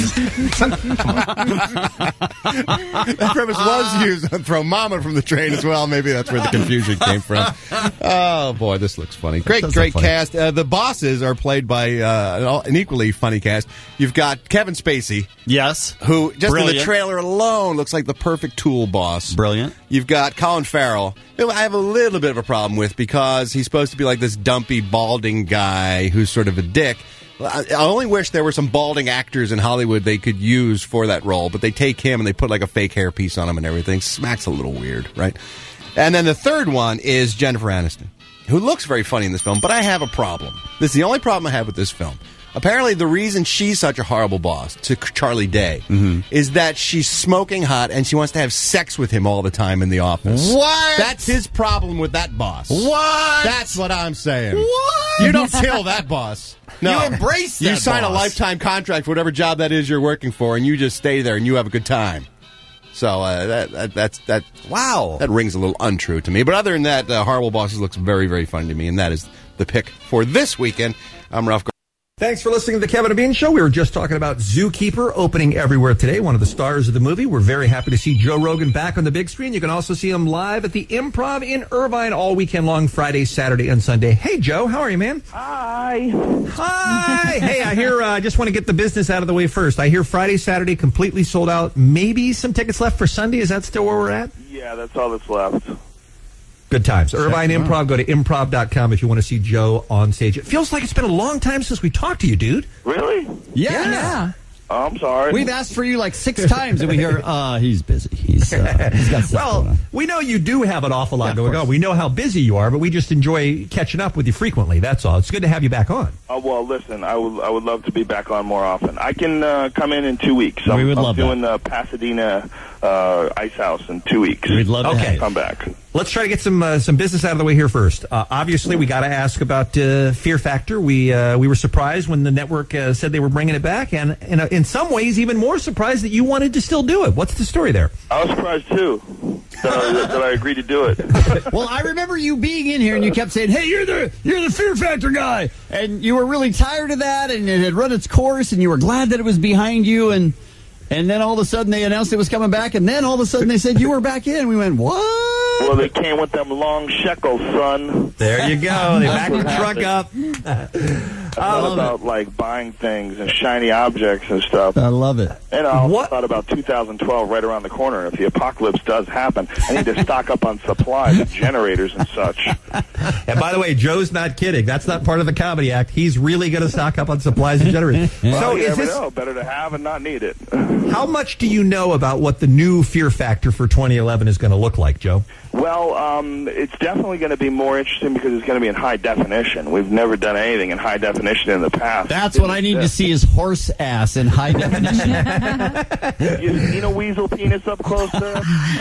That premise was used on Throw Mama from the Train as well. Maybe that's where the confusion came from. Oh, boy, this looks funny. Great cast. The bosses are played by an equally funny cast. You've got Kevin Spacey. Yes. Who, just Brilliant. in the trailer alone, looks like the perfect tool boss. Brilliant. You've got Colin Farrell, who I have a little bit of a problem with because he's supposed to be like this dumpy, balding guy who's sort of a dick. I only wish there were some balding actors in Hollywood they could use for that role, but they take him and they put like a fake hairpiece on him and everything. Smacks a little weird, right? And then the third one is Jennifer Aniston, who looks very funny in this film, but I have a problem. This is the only problem I have with this film. Apparently, the reason she's such a horrible boss to Charlie Day is that she's smoking hot and she wants to have sex with him all the time in the office. What? That's his problem with that boss. What? That's what I'm saying. What? You don't kill that boss. No. You embrace that You sign a boss. lifetime contract for whatever job that is you're working for, and you just stay there and you have a good time. So that wow, that rings a little untrue to me. But other than that, Horrible Bosses looks very, very fun to me, and that is the pick for this weekend. I'm Ralph. Thanks for listening to the Kevin and Bean Show. We were just talking about Zookeeper opening everywhere today, one of the stars of the movie. We're very happy to see Joe Rogan back on the big screen. You can also see him live at the Improv in Irvine all weekend long, Friday, Saturday, and Sunday. Hey, Joe, how are you, man? Hi. Hi. Hey, I hear, I just want to get the business out of the way first. I hear Friday, Saturday completely sold out. Maybe some tickets left for Sunday. Is that still where we're at? Yeah, that's all that's left. Good times. Irvine Improv. Go to improv.com if you want to see Joe on stage. It feels like it's been a long time since we talked to you, dude. Really? Yeah. Oh, I'm sorry. We've asked for you like 6 times, and we hear, he's busy. He's got stuff going on. We know you do have an awful lot going on. We know how busy you are, but we just enjoy catching up with you frequently. That's all. It's good to have you back on. Well, listen, I would love to be back on more often. I can come in 2 weeks. We would love doing the Pasadena Ice House in 2 weeks. We'd love to have you. Come back. Let's try to get some business out of the way here first. Obviously, we got to ask about Fear Factor. We were surprised when the network said they were bringing it back, and in some ways, even more surprised that you wanted to still do it. What's the story there? I was surprised too that I agreed to do it. Well, I remember you being in here, and you kept saying, "Hey, you're the Fear Factor guy," and you were really tired of that, and it had run its course, and you were glad that it was behind you, and then all of a sudden they announced it was coming back, and then all of a sudden they said you were back in. We went, what? Well, they came with them long shekels, son. There you go. They backed the truck up. I thought about like buying things and shiny objects and stuff. I love it. And I also thought about 2012 right around the corner. If the apocalypse does happen, I need to stock up on supplies and generators and such. And by the way, Joe's not kidding. That's not part of the comedy act. He's really going to stock up on supplies and generators. Well, you never know. Better to have and not need it. How much do you know about what the new Fear Factor for 2011 is going to look like, Joe? Well, it's definitely going to be more interesting because it's going to be in high definition. We've never done anything in high definition in the past. That's what I need to see is horse ass in high definition. You seen a weasel penis up close there?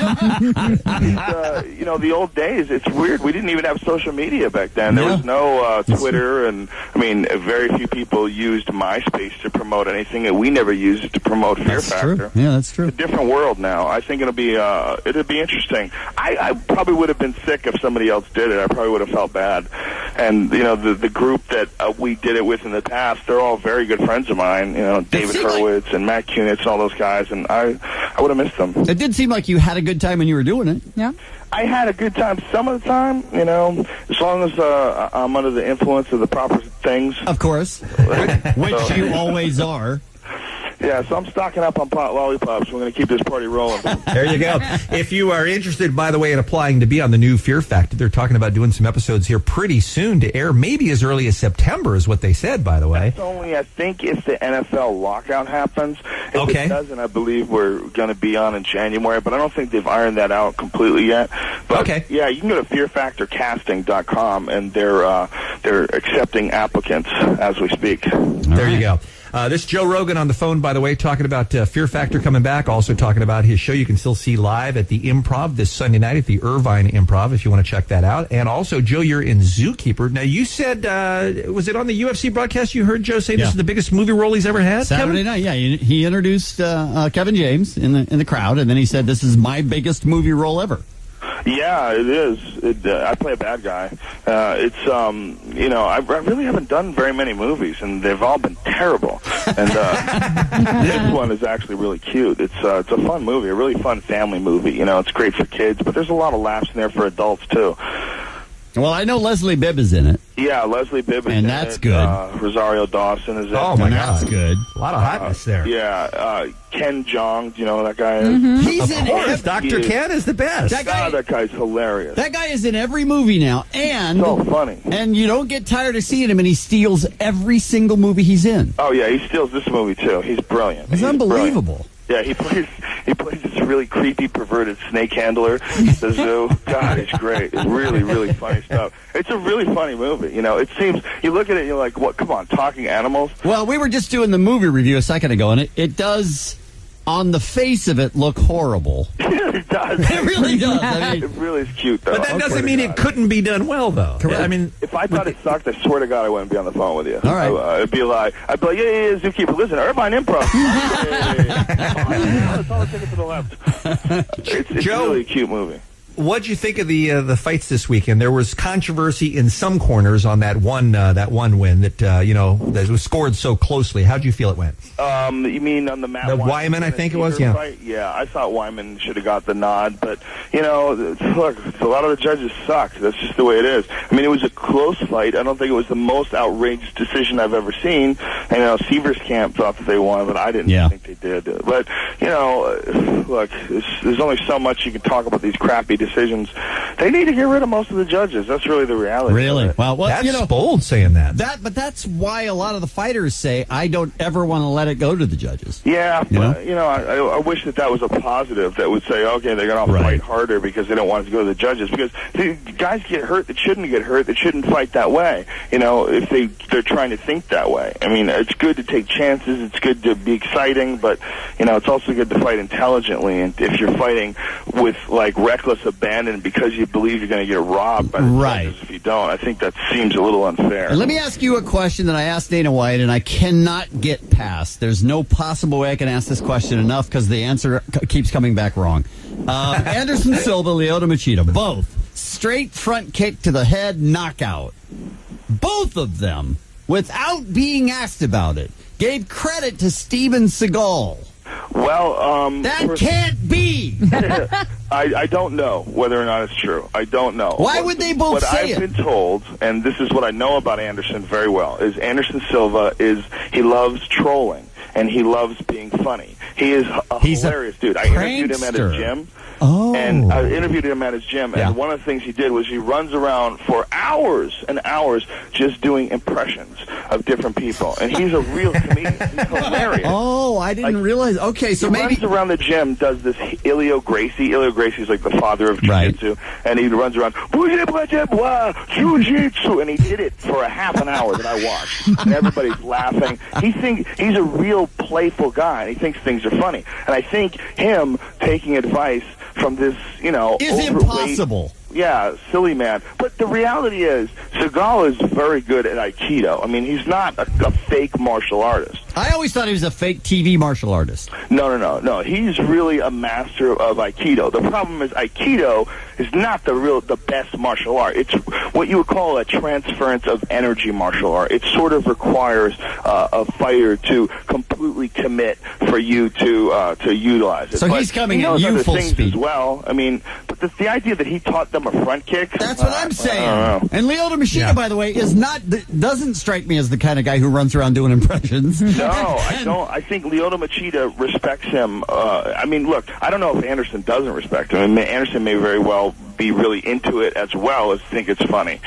The old days, it's weird. We didn't even have social media back then. There was no Twitter, and I mean, very few people used MySpace to promote anything, and we never used it to promote Fear Factor. True. Yeah, that's true. It's a different world now. I think it'll be interesting. I probably would have been sick if somebody else did it. I probably would have felt bad. And the group that we did it with in the past, they're all very good friends of mine. David Hurwitz and Matt Kunitz and all those guys, and I would have missed them. It did seem like you had a good time when you were doing it. Yeah. I had a good time some of the time, as long as I'm under the influence of the proper things. Of course. Which you always are. Yeah, so I'm stocking up on pot lollipops. We're going to keep this party rolling. There you go. If you are interested, by the way, in applying to be on the new Fear Factor, they're talking about doing some episodes here pretty soon to air, maybe as early as September is what they said, by the way. That's only, I think, if the NFL lockout happens. If it doesn't, I believe we're going to be on in January, but I don't think they've ironed that out completely yet. But, yeah, you can go to fearfactorcasting.com, and they're accepting applicants as we speak. There you go. This is Joe Rogan on the phone, by the way, talking about Fear Factor coming back, also talking about his show you can still see live at the Improv this Sunday night at the Irvine Improv, if you want to check that out. And also, Joe, you're in Zookeeper. Now, you said, was it on the UFC broadcast you heard Joe say this is the biggest movie role he's ever had? Saturday night, yeah. He introduced Kevin James in the crowd, and then he said, this is my biggest movie role ever. Yeah, it is. I play a bad guy. I really haven't done very many movies, and they've all been terrible. And this one is actually really cute. It's a fun movie, a really fun family movie. It's great for kids, but there's a lot of laughs in there for adults too. Well, I know Leslie Bibb is in it. Yeah, Leslie Bibb is in it. And that's good. Rosario Dawson is in it. Oh, my God. That's good. A lot of hotness there. Yeah. Ken Jeong, do you know who that guy is? Mm-hmm. He's in it. Dr. Ken is the best. That guy's hilarious. That guy is in every movie now. And so funny. And you don't get tired of seeing him, and he steals every single movie he's in. Oh, yeah, he steals this movie, too. He's brilliant. It's unbelievable. Brilliant. Yeah, he plays this really creepy, perverted snake handler at the zoo. God, it's great. It's really, really funny stuff. It's a really funny movie. You know, it seems, you look at it and you're like, what, come on, talking animals? Well, we were just doing the movie review a second ago, and it does, on the face of it, look horrible. It does. It really does. I mean, it really is cute, though. But that doesn't mean it couldn't be done well, though. Yeah. I mean, if I thought it sucked, I swear to God I wouldn't be on the phone with you. All right. I'd be like, yeah, Zookeeper, listen, Irvine Improv. It's all the ticket to the left. It's Joe, really a cute movie. What'd you think of the fights this weekend? There was controversy in some corners on that one win that that was scored so closely. How'd you feel it went? You mean on the Matt Wyman, I think it was. Yeah. Fight? Yeah, I thought Wyman should have got the nod, but look, a lot of the judges sucked. That's just the way it is. I mean, it was a close fight. I don't think it was the most outrageous decision I've ever seen. Seavers Camp thought that they won, but I didn't think they did. But look, there's only so much you can talk about these crappy decisions. They need to get rid of most of the judges. That's really the reality. Really? Well, that's bold saying that. But that's why a lot of the fighters say, I don't ever want to let it go to the judges. Yeah, I wish that was a positive that would say, okay, they're going to fight harder because they don't want it to go to the judges. Because the guys get hurt that shouldn't get hurt, that shouldn't fight that way. If they're trying to think that way. I mean, it's good to take chances. It's good to be exciting, but it's also good to fight intelligently. And if you're fighting with reckless abandon because you believe you're going to get robbed by the judges if you don't, I think that seems a little unfair. And let me ask you a question that I asked Dana White, and I cannot get past. There's no possible way I can ask this question enough because the answer keeps coming back wrong. Anderson Silva, Lyoto Machida, both straight front kick to the head, knockout. Both of them, without being asked about it, gave credit to Steven Seagal. Well, that can't be. I don't know whether or not it's true. I don't know. Why would they both say it? What I've been told, and this is what I know about Anderson very well, is Anderson Silva he loves trolling and he loves being funny. He's hilarious dude. I interviewed him at his gym. And I interviewed him at his gym, and one of the things he did was he runs around for hours and hours just doing impressions of different people. And he's a real comedian. He's hilarious. Oh, I didn't realize. Okay, so he runs around the gym, does this Ilio Gracie. Ilio Gracie's like the father of jiu-jitsu. And he runs around, jiu-jitsu. And he did it for a half an hour that I watched. And everybody's laughing. He's a real playful guy, and he thinks things are funny. And I think him taking advice from this, is impossible. Yeah, silly man. But the reality is, Seagal is very good at Aikido. I mean, he's not a fake martial artist. I always thought he was a fake TV martial artist. No. He's really a master of Aikido. The problem is Aikido is not the best martial art. It's what you would call a transference of energy martial art. It sort of requires a fighter to completely commit for you to utilize it. So he's coming at you full speed as well. I mean, but the idea that he taught them a front kick. That's what I'm saying. And Lyoto Machida, by the way, doesn't strike me as the kind of guy who runs around doing impressions. No, I don't. I think Lyoto Machida respects him. I mean, look, I don't know if Anderson doesn't respect him. I mean, Anderson may very well be really into it as well as think it's funny.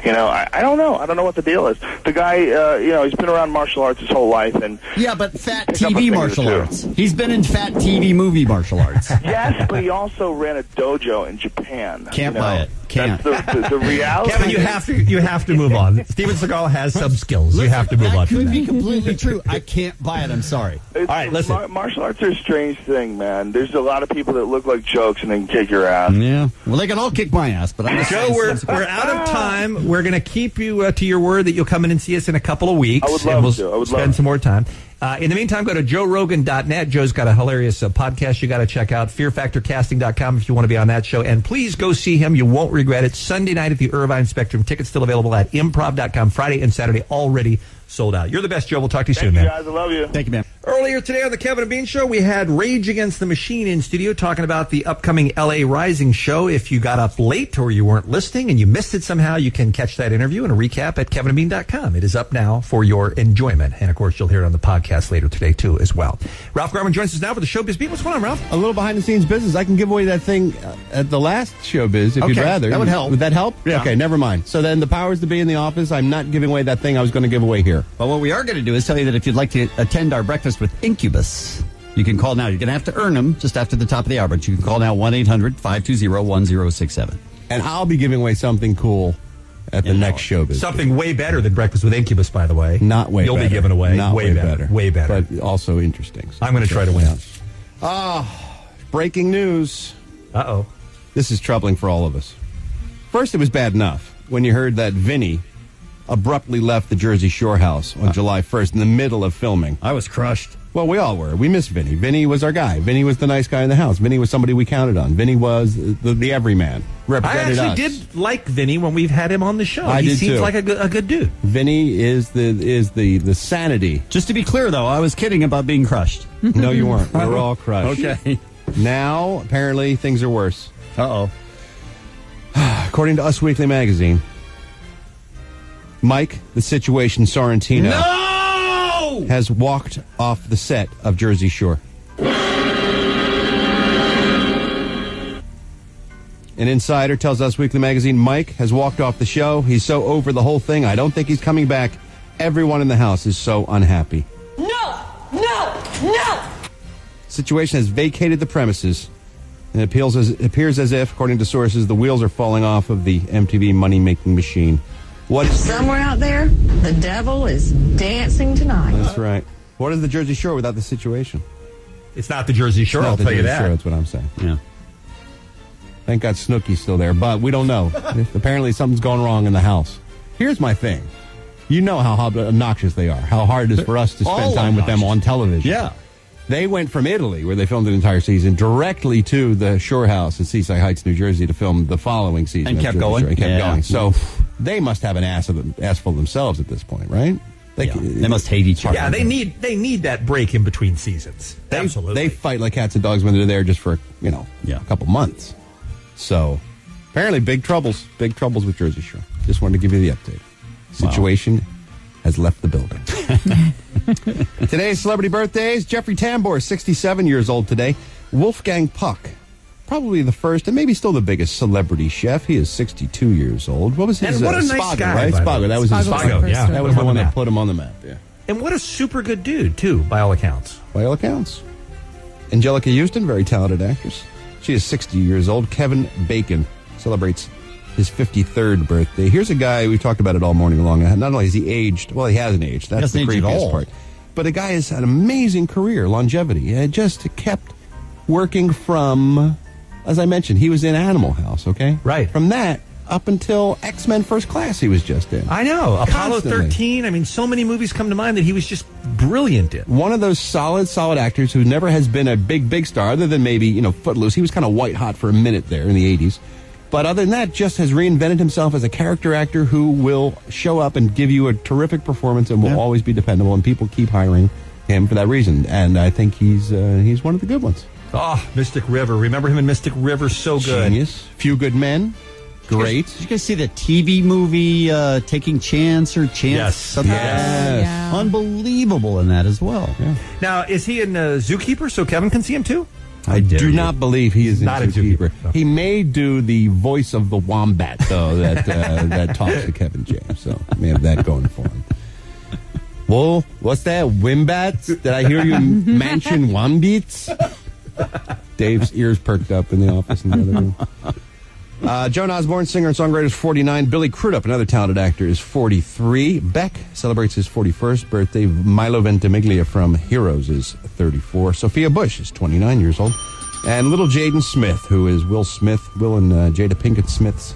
I don't know. I don't know what the deal is. The guy, he's been around martial arts his whole life, and but fat TV martial arts. He's been in fat TV movie martial arts. Yes, but he also ran a dojo in Japan. Can't buy it. Can't. That's the reality. Kevin, you have to move on. Steven Seagal has some skills. You have to move on. That could be completely true. I can't buy it. I'm sorry. All right, listen. Martial arts are a strange thing, man. There's a lot of people that look like jokes and they can kick your ass. Yeah. Well, they can all kick my ass, but I'm Joe, we're out of time. We're going to keep you to your word that you'll come in and see us in a couple of weeks. I would love to. I would spend some more time. In the meantime, go to joerogan.net. Joe's got a hilarious podcast you got to check out. FearFactorCasting.com if you want to be on that show. And please go see him. You won't regret it. Sunday night at the Irvine Spectrum. Tickets still available at improv.com. Friday and Saturday already sold out. You're the best, Joe. We'll talk to you soon, man. Thank you, guys. I love you. Thank you, man. Earlier today on the Kevin and Bean Show, we had Rage Against the Machine in studio talking about the upcoming LA Rising show. If you got up late or you weren't listening and you missed it somehow, you can catch that interview and a recap at kevinandbean.com. It is up now for your enjoyment. And, of course, you'll hear it on the podcast later today, too, as well. Ralph Garman joins us now for the Showbiz Beat. What's going on, Ralph? A little behind-the-scenes business. I can give away that thing at the last Showbiz, if you'd rather. That would help. Would that help? Yeah. Okay, never mind. So then the powers to be in the office, I'm not giving away that thing I was going to give away here. Well, what we are going to do is tell you that if you'd like to attend our breakfast with Incubus, You can call now. You're going to have to earn them just after the top of the hour, but you can call now 1-800-520-1067. And I'll be giving away something cool at the next showbiz. Something way better than Breakfast with Incubus, by the way. Not way You'll better. be giving away. Not way better. Way better. But also interesting. So I'm going to try to win. Breaking news. Uh-oh. This is troubling for all of us. First, it was bad enough when you heard that Vinny abruptly left the Jersey Shore house on July 1st in the middle of filming. I was crushed. Well, we all were. We missed Vinny. Vinny was our guy. Vinny was the nice guy in the house. Vinny was somebody we counted on. Vinny was the everyman. I Represented actually us. did like Vinny when we've had him on the show. I he did seems too. like a good dude. Vinny is the sanity. Just to be clear, though, I was kidding about being crushed. No, you weren't. We were all crushed. Okay. Now, apparently, things are worse. Uh-oh. According to Us Weekly Magazine, Mike, the Situation Sorrentino, has walked off the set of Jersey Shore. An insider tells Us Weekly Magazine Mike has walked off the show. He's so over the whole thing. I don't think he's coming back. Everyone in the house is so unhappy. No! Situation has vacated the premises. And it appears as if, according to sources, the wheels are falling off of the MTV money-making machine. What is Somewhere out there, the devil is dancing tonight. That's right. What is the Jersey Shore without the Situation? It's not the Jersey Shore, It's not I'll the tell you Jersey that. Shore, that's what I'm saying. Yeah. Thank God Snooki's still there, but we don't know. Apparently something's going wrong in the house. Here's my thing. You know how obnoxious they are, how hard it is for us to spend time with them on television. Yeah. They went from Italy, where they filmed an entire season, directly to the Shore House in Seaside Heights, New Jersey, to film the following season. And of kept Jersey going. Shore. And kept Yeah. going. So they must have an ass full themselves at this point, right? They must hate each other. Yeah, they need that break in between seasons. Absolutely. They fight like cats and dogs when they're there just for, a couple months. So apparently big troubles with Jersey Shore. Just wanted to give you the update. Situation has left the building. Today's celebrity birthdays. Jeffrey Tambor, 67 years old today. Wolfgang Puck, probably the first and maybe still the biggest celebrity chef. He is 62 years old. What was his And what a nice Spago, guy, right? by the way. Spago. That was his Spago, yeah. That was the one that put him on the map. Yeah. And what a super good dude, too, by all accounts. By all accounts. Angelica Houston, very talented actress. She is 60 years old. Kevin Bacon celebrates his 53rd birthday. Here's a guy, we talked about it all morning long. Not only has he aged, well, he hasn't aged. That's the creepiest part. But the guy has an amazing career, longevity. He just kept working from, as I mentioned, he was in Animal House, okay? Right. From that up until X-Men First Class he was just in. I know. Apollo Constantly. 13. I mean, so many movies come to mind that he was just brilliant in. One of those solid actors who never has been a big star, other than maybe, Footloose. He was kind of white hot for a minute there in the 80s. But other than that, just has reinvented himself as a character actor who will show up and give you a terrific performance and will always be dependable, and people keep hiring him for that reason. And I think he's one of the good ones. Oh, Mystic River. Remember him in Mystic River? So good. Genius. Few Good Men. Great. Did you guys see the TV movie Taking Chance or Chance? Yes. Something like that? Yeah. Unbelievable in that as well. Yeah. Now, is he in Zookeeper so Kevin can see him too? I do not believe he is not in in Zookeeper. Zookeeper. He may do the voice of the wombat, though, that talks to Kevin James. So may have that going for him. Whoa, what's that? Wombats? Did I hear you mention wombats? Dave's ears perked up in the office in the other room. Joan Osborne, singer and songwriter, is 49. Billy Crudup, another talented actor, is 43. Beck celebrates his 41st birthday. Milo Ventimiglia from Heroes is 34. Sophia Bush is 29 years old. And little Jaden Smith, who is Will and Jada Pinkett Smith's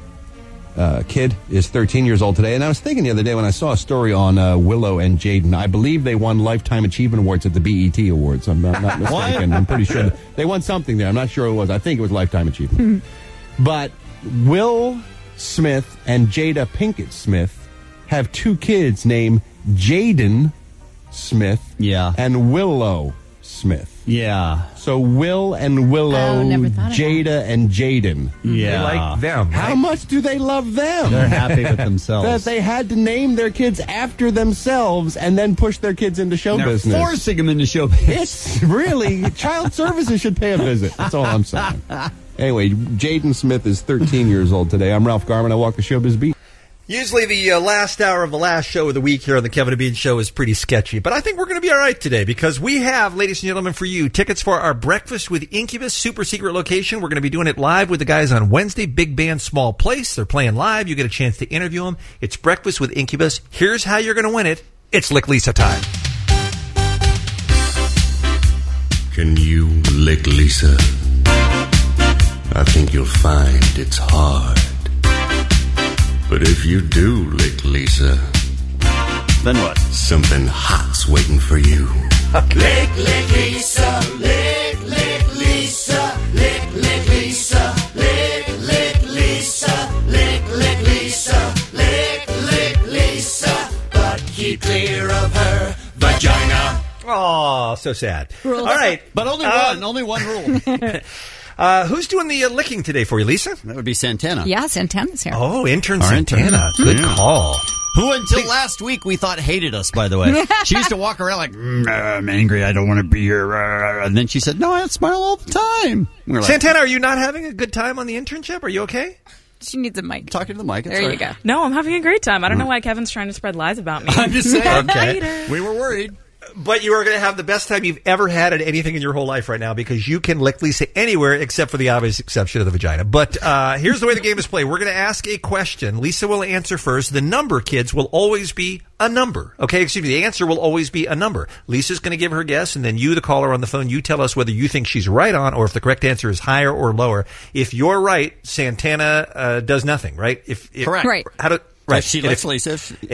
kid, is 13 years old today. And I was thinking the other day when I saw a story on Willow and Jaden, I believe they won Lifetime Achievement Awards at the BET Awards. I'm not mistaken. I'm pretty sure they won something there. I'm not sure what it was. I think it was Lifetime Achievement. But Will Smith and Jada Pinkett Smith have two kids named Jaden Smith and Willow Smith. Yeah. So Will and Willow, Jada and Jaden. Yeah. They like them. How much do they love them? They're happy with themselves. That they had to name their kids after themselves and then push their kids into show They're business. forcing them into show business. It's really, child services should pay a visit. That's all I'm saying. Anyway, Jaden Smith is 13 years old today. I'm Ralph Garman. I walk the showbiz beat. Usually the last hour of the last show of the week here on the Kevin and Bean Show is pretty sketchy, but I think we're going to be all right today because we have, ladies and gentlemen, for you, tickets for our Breakfast with Incubus super secret location. We're going to be doing it live with the guys on Wednesday. Big band, small place. They're playing live. You get a chance to interview them. It's Breakfast with Incubus. Here's how you're going to win it. It's Lick Lisa time. Can you lick Lisa? I think you'll find it's hard. But if you do lick Lisa, then what? Something hot's waiting for you. Lick Lisa, lick Lisa, lick Lisa, lick Lisa, lick Lisa, lick Lisa, but keep clear of her vagina. Oh, so sad. All right. But only one rule. Who's doing the licking today for you, Lisa? That would be Santana. Yeah, Santana's here. Oh, intern Our Santana. intern. Good Yeah. call. Who until last week we thought hated us, by the way. She used to walk around like, I'm angry, I don't want to be here. And then she said, no, I smile all the time. We were like, Santana, are you not having a good time on the internship? Are you okay? She needs a mic. Talking to the mic. There you go. No, I'm having a great time. I don't know why Kevin's trying to spread lies about me. I'm just saying. Okay. We were worried. But you are going to have the best time you've ever had at anything in your whole life right now because you can lick Lisa anywhere except for the obvious exception of the vagina. But here's the way the game is played. We're going to ask a question. Lisa will answer first. The number, kids, will always be a number. Okay, excuse me. The answer will always be a number. Lisa's going to give her guess, and then you, the caller on the phone, you tell us whether you think she's right on or if the correct answer is higher or lower. If you're right, Santana does nothing, right? Correct. Right. If she licks Lisa.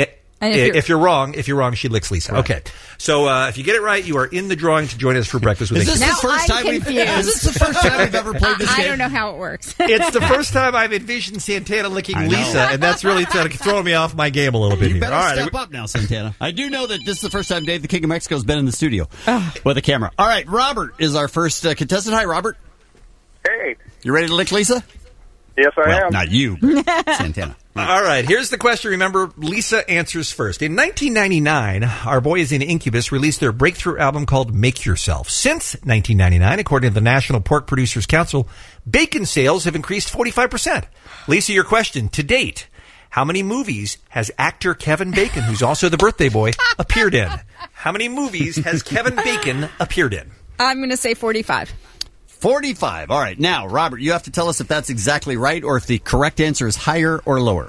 If you're wrong, she licks Lisa. Right. Okay. So if you get it right, you are in the drawing to join us for Breakfast with Is this Incubus. the first time is this the first time we've ever played this game? I don't know how it works. It's the first time I've envisioned Santana licking Lisa, and that's really throwing me off my game a little bit You here. better All right. step up now, Santana. I do know that this is the first time Dave the King of Mexico has been in the studio with a camera. All right, Robert is our first contestant. Hi, Robert. Hey. You ready to lick Lisa? Yes, I Well, am. not you, Santana. All right, here's the question. Remember, Lisa answers first. In 1999, our boys in Incubus released their breakthrough album called Make Yourself. Since 1999, according to the National Pork Producers Council, bacon sales have increased 45%. Lisa, your question. To date, how many movies has actor Kevin Bacon, who's also the birthday boy, appeared in? How many movies has Kevin Bacon appeared in? I'm going to say 45. 45. All right. Now, Robert, you have to tell us if that's exactly right or if the correct answer is higher or lower.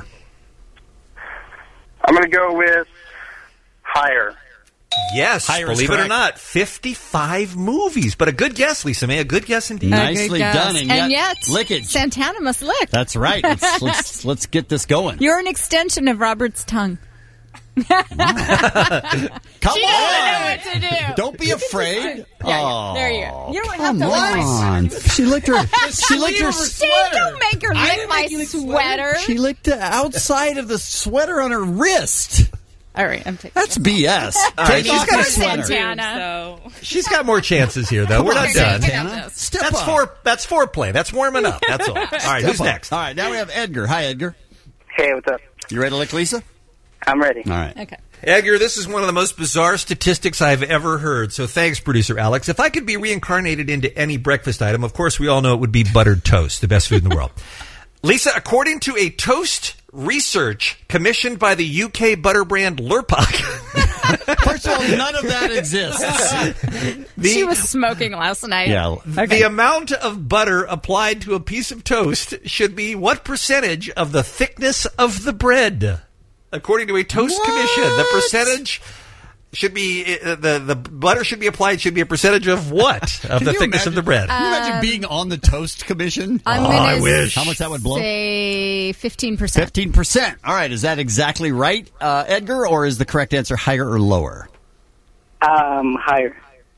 I'm going to go with higher. Yes, Higher is believe it or correct. not, 55 movies. But a good guess, Lisa May. A good guess indeed. Nicely done. And yet, lickage. Santana must lick. That's right. Let's get this going. You're an extension of Robert's tongue. Come she doesn't know what to do. Don't be afraid. Yeah, there you go. You don't have Come to on. lick She licked her. She licked her. Don't make her lick my sweater. She licked the outside of the sweater on her wrist. All right, I'm taking That's BS. right, Take off got your a sweater. Santana. She's got more chances here, though. We're not done. Step That's up. That's foreplay. That's warming up. That's all. All right, who's Step up. next? All right, now we have Edgar. Hi, Edgar. Hey, what's up? You ready to lick Lisa? I'm ready. All right. Okay. Edgar, this is one of the most bizarre statistics I've ever heard. So thanks, producer Alex. If I could be reincarnated into any breakfast item, of course, we all know it would be buttered toast, the best food in the world. Lisa, according to a toast research commissioned by the UK butter brand Lurpak. First of all, none of that exists. She was smoking last night. Yeah. The amount of butter applied to a piece of toast should be what percentage of the thickness of the bread? According to a toast commission, the percentage should be the butter should be applied should be a percentage of what of the thickness of the bread. Can you imagine being on the toast commission? I wish. How much that would blow? Say 15%. 15%. All right, is that exactly right, Edgar, or is the correct answer higher or lower? Higher.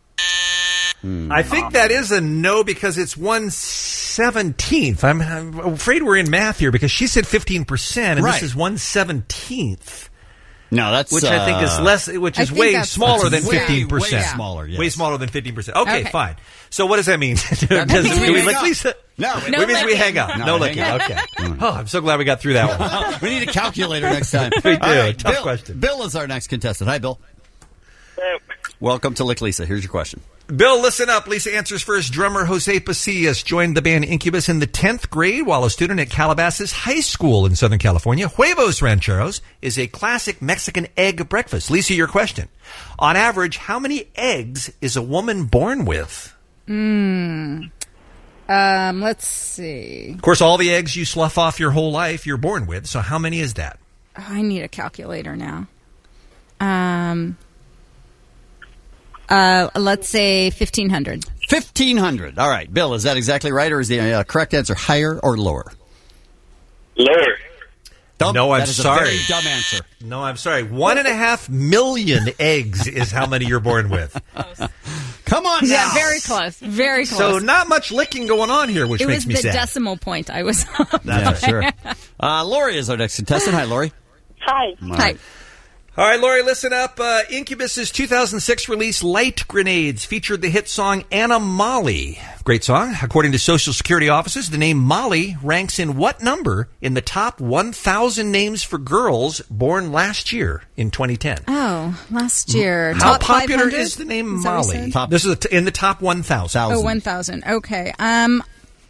I think that is a no because it's 1/17th. I'm afraid we're in math here because she said 15%, and Right. this is 1/17th. No, that's Which I think is less, which is way smaller than 15%. Way smaller, yes. Way smaller than 15%. Okay, fine. So what does that mean? Do we lick Lisa? No, it means we hang up. No hang licking. up. Okay. Oh, I'm so glad we got through that one. We need a calculator next time. We do. All right, Tough Bill, question. Bill is our next contestant. Hi, Bill. Welcome to Lick Lisa. Here's your question. Bill, listen up. Lisa answers first. Drummer Jose Pasillas joined the band Incubus in the 10th grade while a student at Calabasas High School in Southern California. Huevos Rancheros is a classic Mexican egg breakfast. Lisa, your question. On average, how many eggs is a woman born with? Let's see. Of course, all the eggs you slough off your whole life, you're born with. So how many is that? Oh, I need a calculator now. Let's say 1,500. 1,500. All right. Bill, is that exactly right, or is the correct answer higher or lower? Lower. No, I'm that is sorry. A very dumb answer. No, I'm sorry. 1.5 million eggs is how many you're born with. Come on now. Yeah, very close. Very close. So not much licking going on here, which makes me sad. It was the decimal point I was on. Yeah, sure. Lori is our next contestant. Hi, Lori. Hi. Hi. All right, Lori, listen up. Incubus's 2006 release, Light Grenades, featured the hit song Anna Molly. Great song. According to Social Security offices, the name Molly ranks in what number in the top 1,000 names for girls born last year in 2010? Oh, last year. How top popular 500? is the name Is that what you Molly? said? This is in the top 1,000. Oh, 1,000. Okay. I'm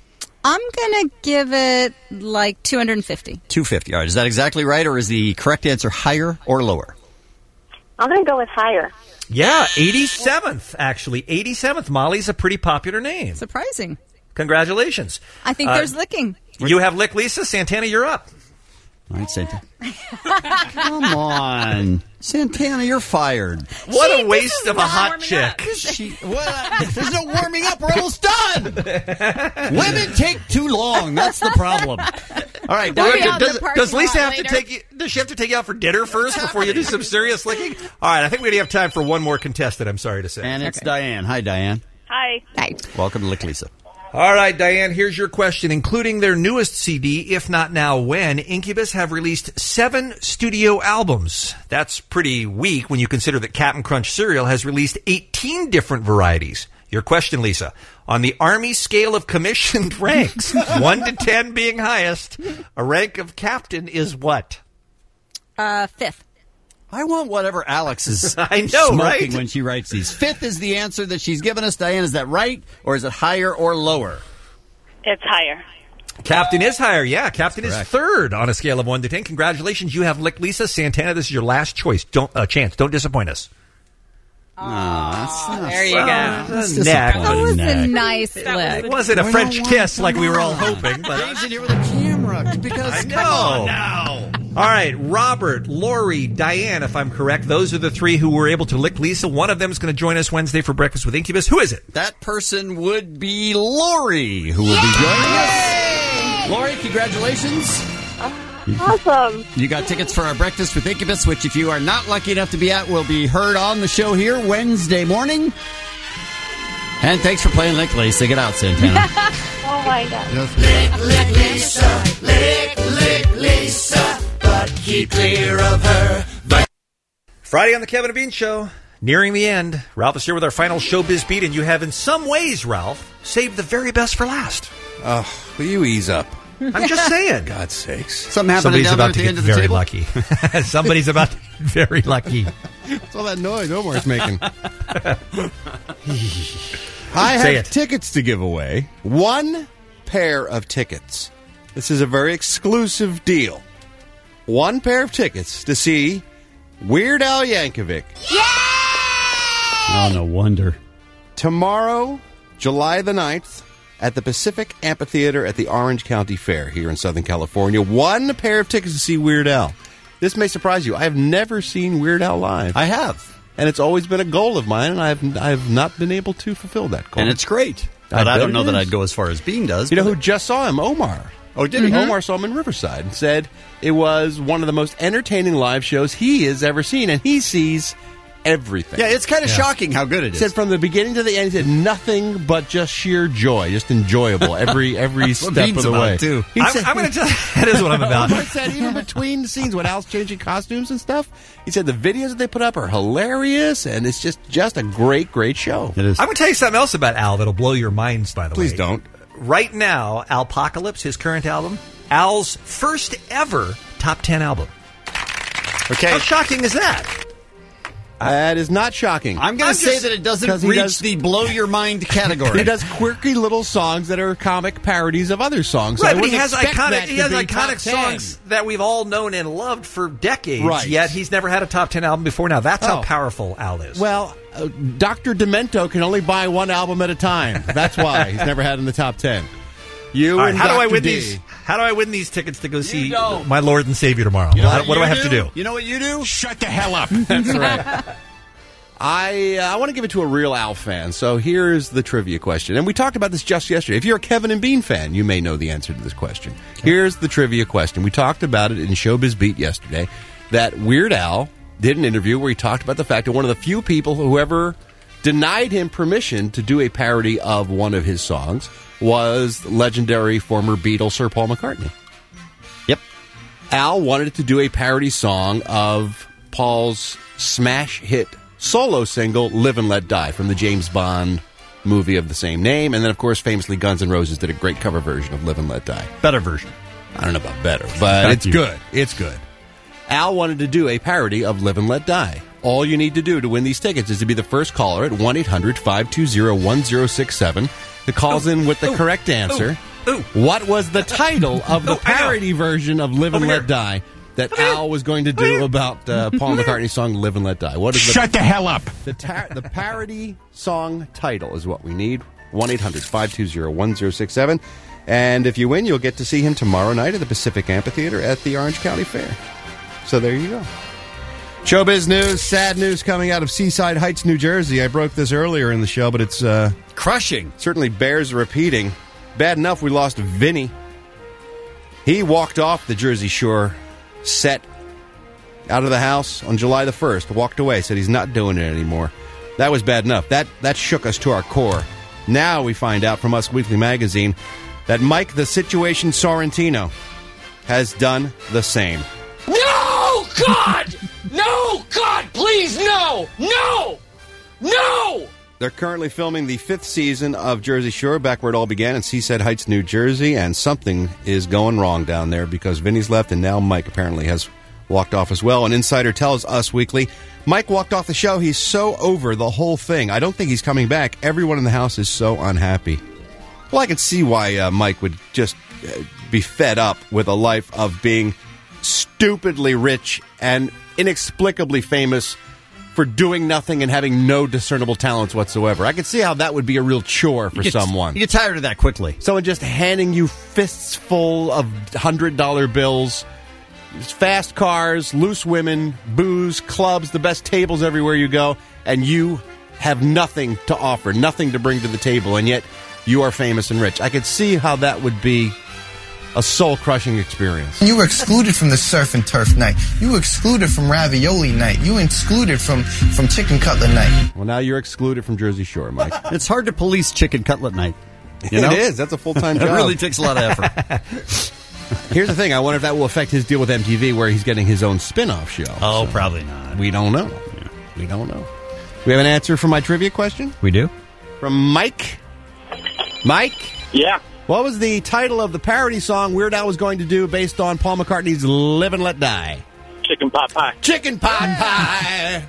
going to give it like 250. 250. All right. Is that exactly right, or is the correct answer higher or lower? I'm going to go with higher. Yeah, 87th, actually. 87th. Molly's a pretty popular name. Surprising. Congratulations. I think there's licking. You have lick, Lisa. Santana, you're up. All right, Santana. Come on. Santana, you're fired. What a waste of a hot chick. There's no warming up. We're almost done. Women take too long. That's the problem. All right. Does Lisa have to take you? Does she have to take you out for dinner first before you do some serious licking? All right. I think we have time for one more contestant. I'm sorry to say. And it's Diane. Hi, Diane. Hi. Hi. Welcome to Lick Lisa. All right, Diane, here's your question. Including their newest CD, If Not Now When, Incubus have released 7 studio albums. That's pretty weak when you consider that Cap'n Crunch cereal has released 18 different varieties. Your question, Lisa. On the Army scale of commissioned ranks, 1 to 10 being highest, a rank of captain is what? 5th. I want whatever Alex is I know, smoking right? when she writes these. 5th is the answer that she's given us. Diane, is that right? Or is it higher or lower? It's higher. Captain is higher, yeah. Captain is correct. 3rd on a scale of 1 to 10. Congratulations, you have licked Lisa. Santana, this is your last choice. Chance. Don't disappoint us. There you go. That was a nice lick. It wasn't a French kiss like we were all hoping, but Dave's in here with a camera because I know. Now. All right, Robert, Lori, Diane, if I'm correct, those are the 3 who were able to lick Lisa. One of them is going to join us Wednesday for Breakfast with Incubus. Who is it? That person would be Lori, who will be joining us. Lori, congratulations. Awesome. You got tickets for our Breakfast with Incubus, which if you are not lucky enough to be at, will be heard on the show here Wednesday morning. And thanks for playing Lick Lisa. Get out, Santana. Oh, my God. Lick Lisa, lick Lisa, but keep clear of her. Friday on the Kevin and Bean Show, nearing the end. Ralph is here with our final showbiz beat, and you have, in some ways, Ralph, saved the very best for last. Oh, will you ease up? I'm just saying. God's sakes. Something happening down there at the end of the very table? lucky. Somebody's about to get very lucky. What's all that noise Omar's making? I Say have it. tickets to give away. 1 pair of tickets. This is a very exclusive deal. 1 pair of tickets to see Weird Al Yankovic. Oh, no wonder. Tomorrow, July the 9th, at the Pacific Amphitheater at the Orange County Fair here in Southern California. 1 pair of tickets to see Weird Al. This may surprise you. I have never seen Weird Al live. I have. And it's always been a goal of mine, and I have not been able to fulfill that goal. And it's great. But I don't know that I'd go as far as Bean does. You know who just saw him? Omar. Oh, did he? Omar saw him in Riverside and said it was one of the most entertaining live shows he has ever seen, and he sees everything. Yeah, it's kind of shocking how good it is. Said from the beginning to the end, he said nothing but just sheer joy, just enjoyable every step Bean's of the about way. too. I'm going to tell you, that is what I'm about. Omar said even between the scenes when Al's changing costumes and stuff, he said the videos that they put up are hilarious, and it's just a great, great show. It is. I'm going to tell you something else about Al that'll blow your minds, by the way. Please don't. Right now, Alpocalypse, his current album, Al's first ever top 10 album. Okay. How shocking is that? That is not shocking. I'm going to say that it doesn't reach the blow your mind category. He does quirky little songs that are comic parodies of other songs. Right, so but he has expect that to be iconic top 10. songs that we've all known and loved for decades, Right. yet he's never had a top 10 album before now. That's how powerful Al is. Well, Dr. Demento can only buy one album at a time. That's why he's never had in the top 10. You All right, and how do I Dr. win D. these? How do I win these tickets to go see don't. my Lord and Savior tomorrow? You know what do I have to do? You know what you do? Shut the hell up. That's right. I want to give it to a real Al fan, so here's the trivia question. And we talked about this just yesterday. If you're a Kevin and Bean fan, you may know the answer to this question. Here's the trivia question. We talked about it in Showbiz Beat yesterday, that Weird Al did an interview where he talked about the fact that one of the few people who ever denied him permission to do a parody of one of his songs was legendary former Beatle Sir Paul McCartney. Yep. Al wanted to do a parody song of Paul's smash hit solo single, Live and Let Die, from the James Bond movie of the same name. And then, of course, famously, Guns N' Roses did a great cover version of Live and Let Die. Better version. I don't know about better, but it's good. It's good. Al wanted to do a parody of Live and Let Die. All you need to do to win these tickets is to be the first caller at 1-800-520-1067 that calls in with the correct answer. What was the title of the parody version of Live and Let Die that Al was going to do about Paul McCartney's song Live and Let Die? What is Shut the hell up. The parody song title is what we need. 1-800-520-1067. And if you win, you'll get to see him tomorrow night at the Pacific Amphitheater at the Orange County Fair. So there you go. Showbiz news, sad news coming out of Seaside Heights, New Jersey. I broke this earlier in the show, but it's crushing. Certainly bears repeating. Bad enough we lost Vinny. He walked off the Jersey Shore set out of the house on July the 1st, walked away, said he's not doing it anymore. That was bad enough. That shook us to our core. Now we find out from Us Weekly Magazine that Mike the Situation Sorrentino has done the same. No, God! No, God, please, no! No! No! They're currently filming the 5th season of Jersey Shore, back where it all began in Seaside Heights, New Jersey, and something is going wrong down there because Vinny's left and now Mike apparently has walked off as well. An insider tells Us Weekly, Mike walked off the show. He's so over the whole thing. I don't think he's coming back. Everyone in the house is so unhappy. Well, I can see why Mike would just be fed up with a life of being stupidly rich and inexplicably famous for doing nothing and having no discernible talents whatsoever. I can see how that would be a real chore for someone. You get tired of that quickly. Someone just handing you fists full of $100 bills, fast cars, loose women, booze, clubs, the best tables everywhere you go, and you have nothing to offer, nothing to bring to the table, and yet you are famous and rich. I could see how that would be a soul-crushing experience. You were excluded from the surf and turf night. You were excluded from ravioli night. You were excluded from chicken cutlet night. Well, now you're excluded from Jersey Shore, Mike. It's hard to police chicken cutlet night. You know? It is. That's a full-time job. It really takes a lot of effort. Here's the thing. I wonder if that will affect his deal with MTV where he's getting his own spin-off show. Oh, so probably not. We don't know. Yeah. We don't know. We have an answer for my trivia question? We do. From Mike. Mike? Yeah. What was the title of the parody song Weird Al was going to do based on Paul McCartney's Live and Let Die? Chicken pot pie. Chicken pot pie.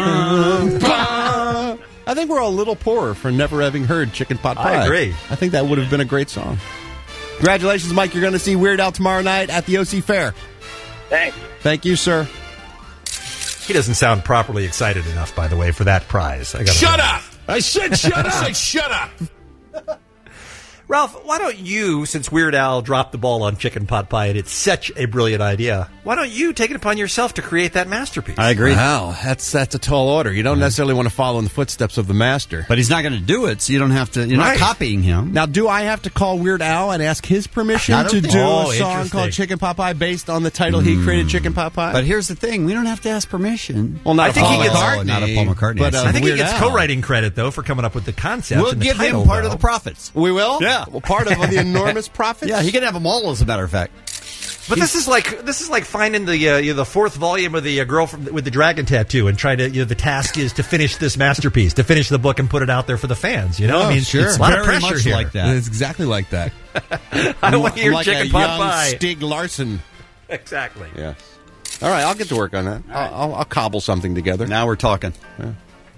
I think we're a little poorer for never having heard Chicken Pot Pie. I agree. I think that would have been a great song. Congratulations, Mike. You're going to see Weird Al tomorrow night at the OC Fair. Thanks. Thank you, sir. He doesn't sound properly excited enough, by the way, for that prize. Shut up! I said shut up! I said shut up! Ralph, why don't you, since Weird Al dropped the ball on Chicken Pot Pie and it's such a brilliant idea, why don't you take it upon yourself to create that masterpiece? I agree. Wow, that's a tall order. You don't necessarily want to follow in the footsteps of the master. But he's not going to do it, so you don't have to. You're not copying him. Now, do I have to call Weird Al and ask his permission to do a song called Chicken Pot Pie based on the title he created, Chicken Pot Pie? But here's the thing: we don't have to ask permission. Well, not I think he gets not a Paul McCartney. But I think Weird he gets Al. co-writing credit though for coming up with the concept. We'll and the give title, him part of though. the profits. We will? Yeah. Well, part of the enormous profits? Yeah, he can have them all, as a matter of fact. But this is like finding the fourth volume of the girl with the dragon tattoo and trying to the task is to finish this masterpiece, to finish the book and put it out there for the fans. You know, Oh, I mean, sure. it's a lot Very of pressure much here. like that. It's exactly like that. I don't want to hear like Chicken a Pot young Pie. Stig Larsson. Exactly. Yeah. All right, I'll get to work on that. I'll cobble something together. Now we're talking. Yeah.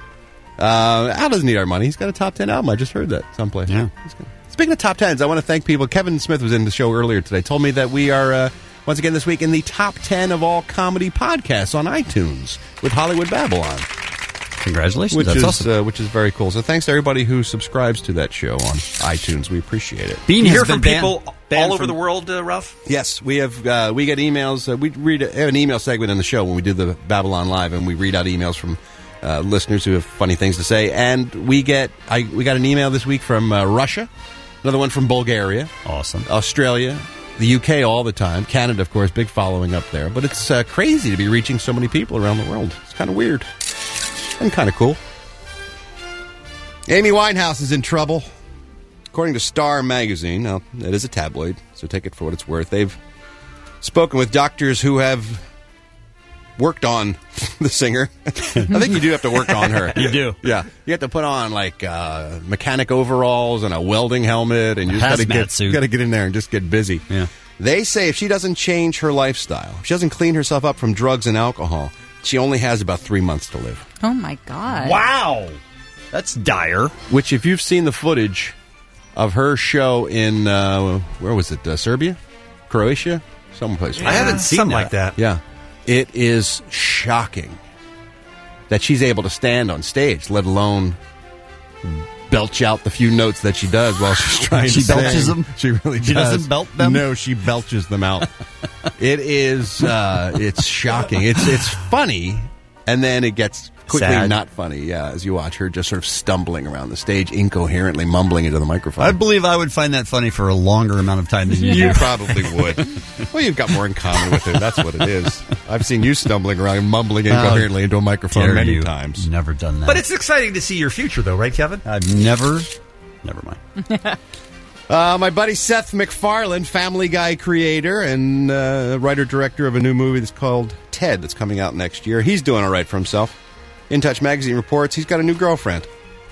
Al doesn't need our money. He's got a top 10 album. I just heard that someplace. Yeah. Speaking of top 10s, I want to thank people. Kevin Smith was in the show earlier today. Told me that we are, once again this week, in the top 10 of all comedy podcasts on iTunes with Hollywood Babylon. Congratulations. That's awesome. Which is very cool. So thanks to everybody who subscribes to that show on iTunes. We appreciate it. You hear from people all over the world, Ralph? Yes, we have. We get emails. We read an email segment in the show when we do the Babylon Live, and we read out emails from listeners who have funny things to say. And we got an email this week from Russia, another one from Bulgaria, awesome, Australia, the UK all the time, Canada, of course, big following up there. But it's crazy to be reaching so many people around the world. It's kind of weird. And kind of cool. Amy Winehouse is in trouble. According to Star Magazine, now it is a tabloid, so take it for what it's worth. They've spoken with doctors who have worked on the singer. I think you do have to work on her. You do. Yeah. You have to put on, like, mechanic overalls and a welding helmet, and you just got to get in there and just get busy. Yeah. They say if she doesn't change her lifestyle, if she doesn't clean herself up from drugs and alcohol, she only has about 3 months to live. Oh, my God. Wow. That's dire. Which, if you've seen the footage of her show in, where was it, Serbia? Croatia? Someplace. I haven't seen something like that. Yeah. It is shocking that she's able to stand on stage, let alone belch out the few notes that she does while she's trying to sing. She belches them? She really does. She doesn't belt them? No, she belches them out. It is, it's shocking. It's funny, and then it gets quickly sad. Not funny, yeah, as you watch her just sort of stumbling around the stage, incoherently mumbling into the microphone. I believe I would find that funny for a longer amount of time than you do. You probably would. Well, you've got more in common with her. That's what it is. I've seen you stumbling around and mumbling incoherently into a microphone many times. Never done that. But it's exciting to see your future, though, right, Kevin? I've never mind. My buddy Seth MacFarlane, Family Guy creator and writer-director of a new movie that's called Ted that's coming out next year. He's doing all right for himself. In Touch Magazine reports he's got a new girlfriend.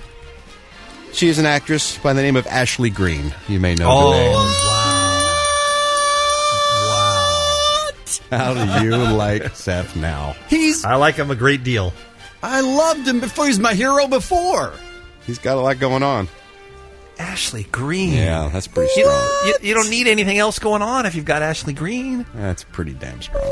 She is an actress by the name of Ashley Greene. You may know her name. Wow. How do you like Seth now? I like him a great deal. I loved him before. He's my hero before. He's got a lot going on. Ashley Greene. Yeah, that's pretty strong. You don't need anything else going on if you've got Ashley Greene. That's pretty damn strong.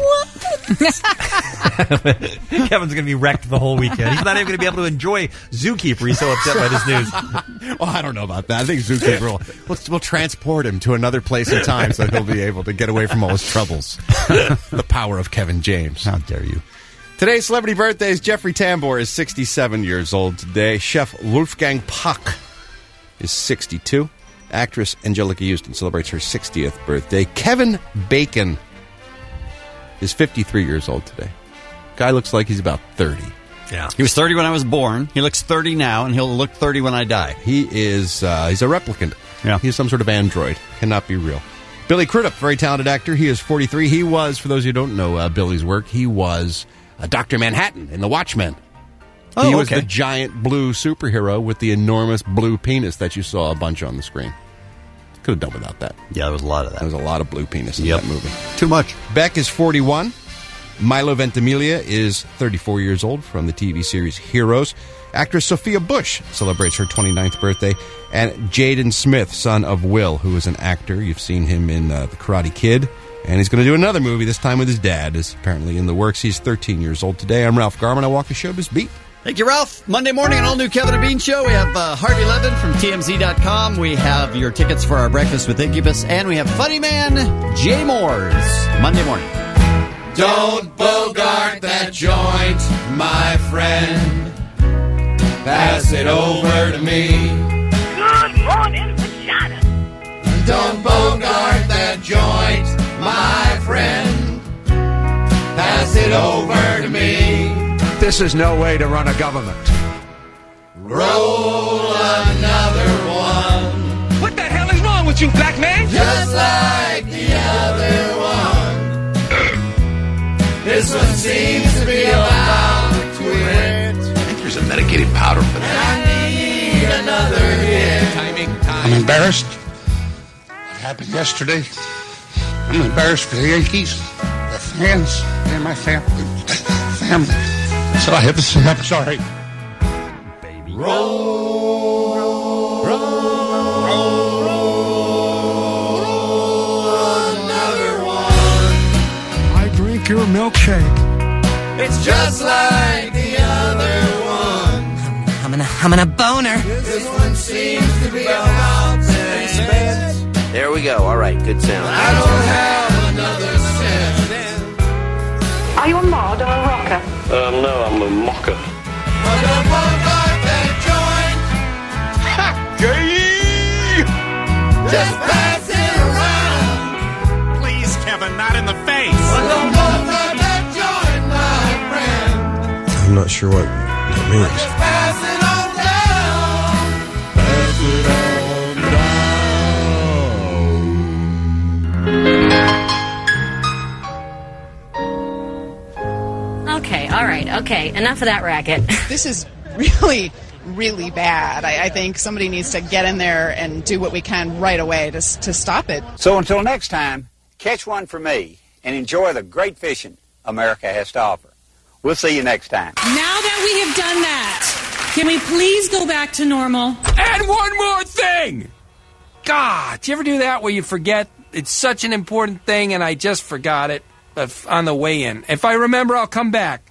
Kevin's going to be wrecked the whole weekend. He's not even going to be able to enjoy Zookeeper. He's so upset by this news. Well, I don't know about that. I think Zookeeper will transport him to another place and time so he'll be able to get away from all his troubles. The power of Kevin James. How dare you. Today's celebrity birthdays. Jeffrey Tambor is 67 years old today. Chef Wolfgang Puck is 62. Actress Angelica Houston celebrates her 60th birthday. Kevin Bacon is 53 years old today. Guy looks like he's about 30. Yeah. He was 30 when I was born. He looks 30 now, and he'll look 30 when I die. He is, he's a replicant. Yeah. He's some sort of android. Cannot be real. Billy Crudup, very talented actor. He is 43. He was, for those who don't know Billy's work, he was Dr. Manhattan in The Watchmen. He was the giant blue superhero with the enormous blue penis that you saw a bunch on the screen. Could have done without that. Yeah, there was a lot of that. There was a lot of blue penis in that movie. Too much. Beck is 41. Milo Ventimiglia is 34 years old from the TV series Heroes. Actress Sophia Bush celebrates her 29th birthday. And Jaden Smith, son of Will, who is an actor. You've seen him in The Karate Kid. And he's going to do another movie, this time with his dad, is apparently in the works. He's 13 years old today. I'm Ralph Garman. I walk the showbiz beat. Thank you, Ralph. Monday morning, an all-new Kevin and Bean show. We have Harvey Levin from TMZ.com. We have your tickets for our Breakfast with Incubus. And we have Funny Man Jay Moores. Monday morning. Don't bogart that joint, my friend. Pass it over to me. Good morning, vagina. Don't bogart that joint, my friend. Pass it over to me. This is no way to run a government. Roll another one. What the hell is wrong with you, black man? Just like the other one. This one seems to be about to quit. I think there's a medicated powder for that. I need another hit. I'm embarrassed. What happened yesterday? I'm embarrassed for the Yankees, the hands in my family. So I have to say I'm sorry. Baby. Roll, another one. I drink your milkshake. It's just like the other one. I'm a boner. This one seems to be about 10 cents. There we go. All right, good sound. I don't have another cent. Are you a mod or a rocker? No, I'm a mocker. Just pass it around. Please, Kevin, not in the face. I'm not sure what that means. Pass it on down. Pass it on down. Okay, all right, okay. Enough of that racket. This is really, really bad. I think somebody needs to get in there and do what we can right away to stop it. So until next time, catch one for me and enjoy the great fishing America has to offer. We'll see you next time. Now that we have done that, can we please go back to normal? And one more thing! God, do you ever do that where you forget it's such an important thing and I just forgot it on the way in? If I remember, I'll come back.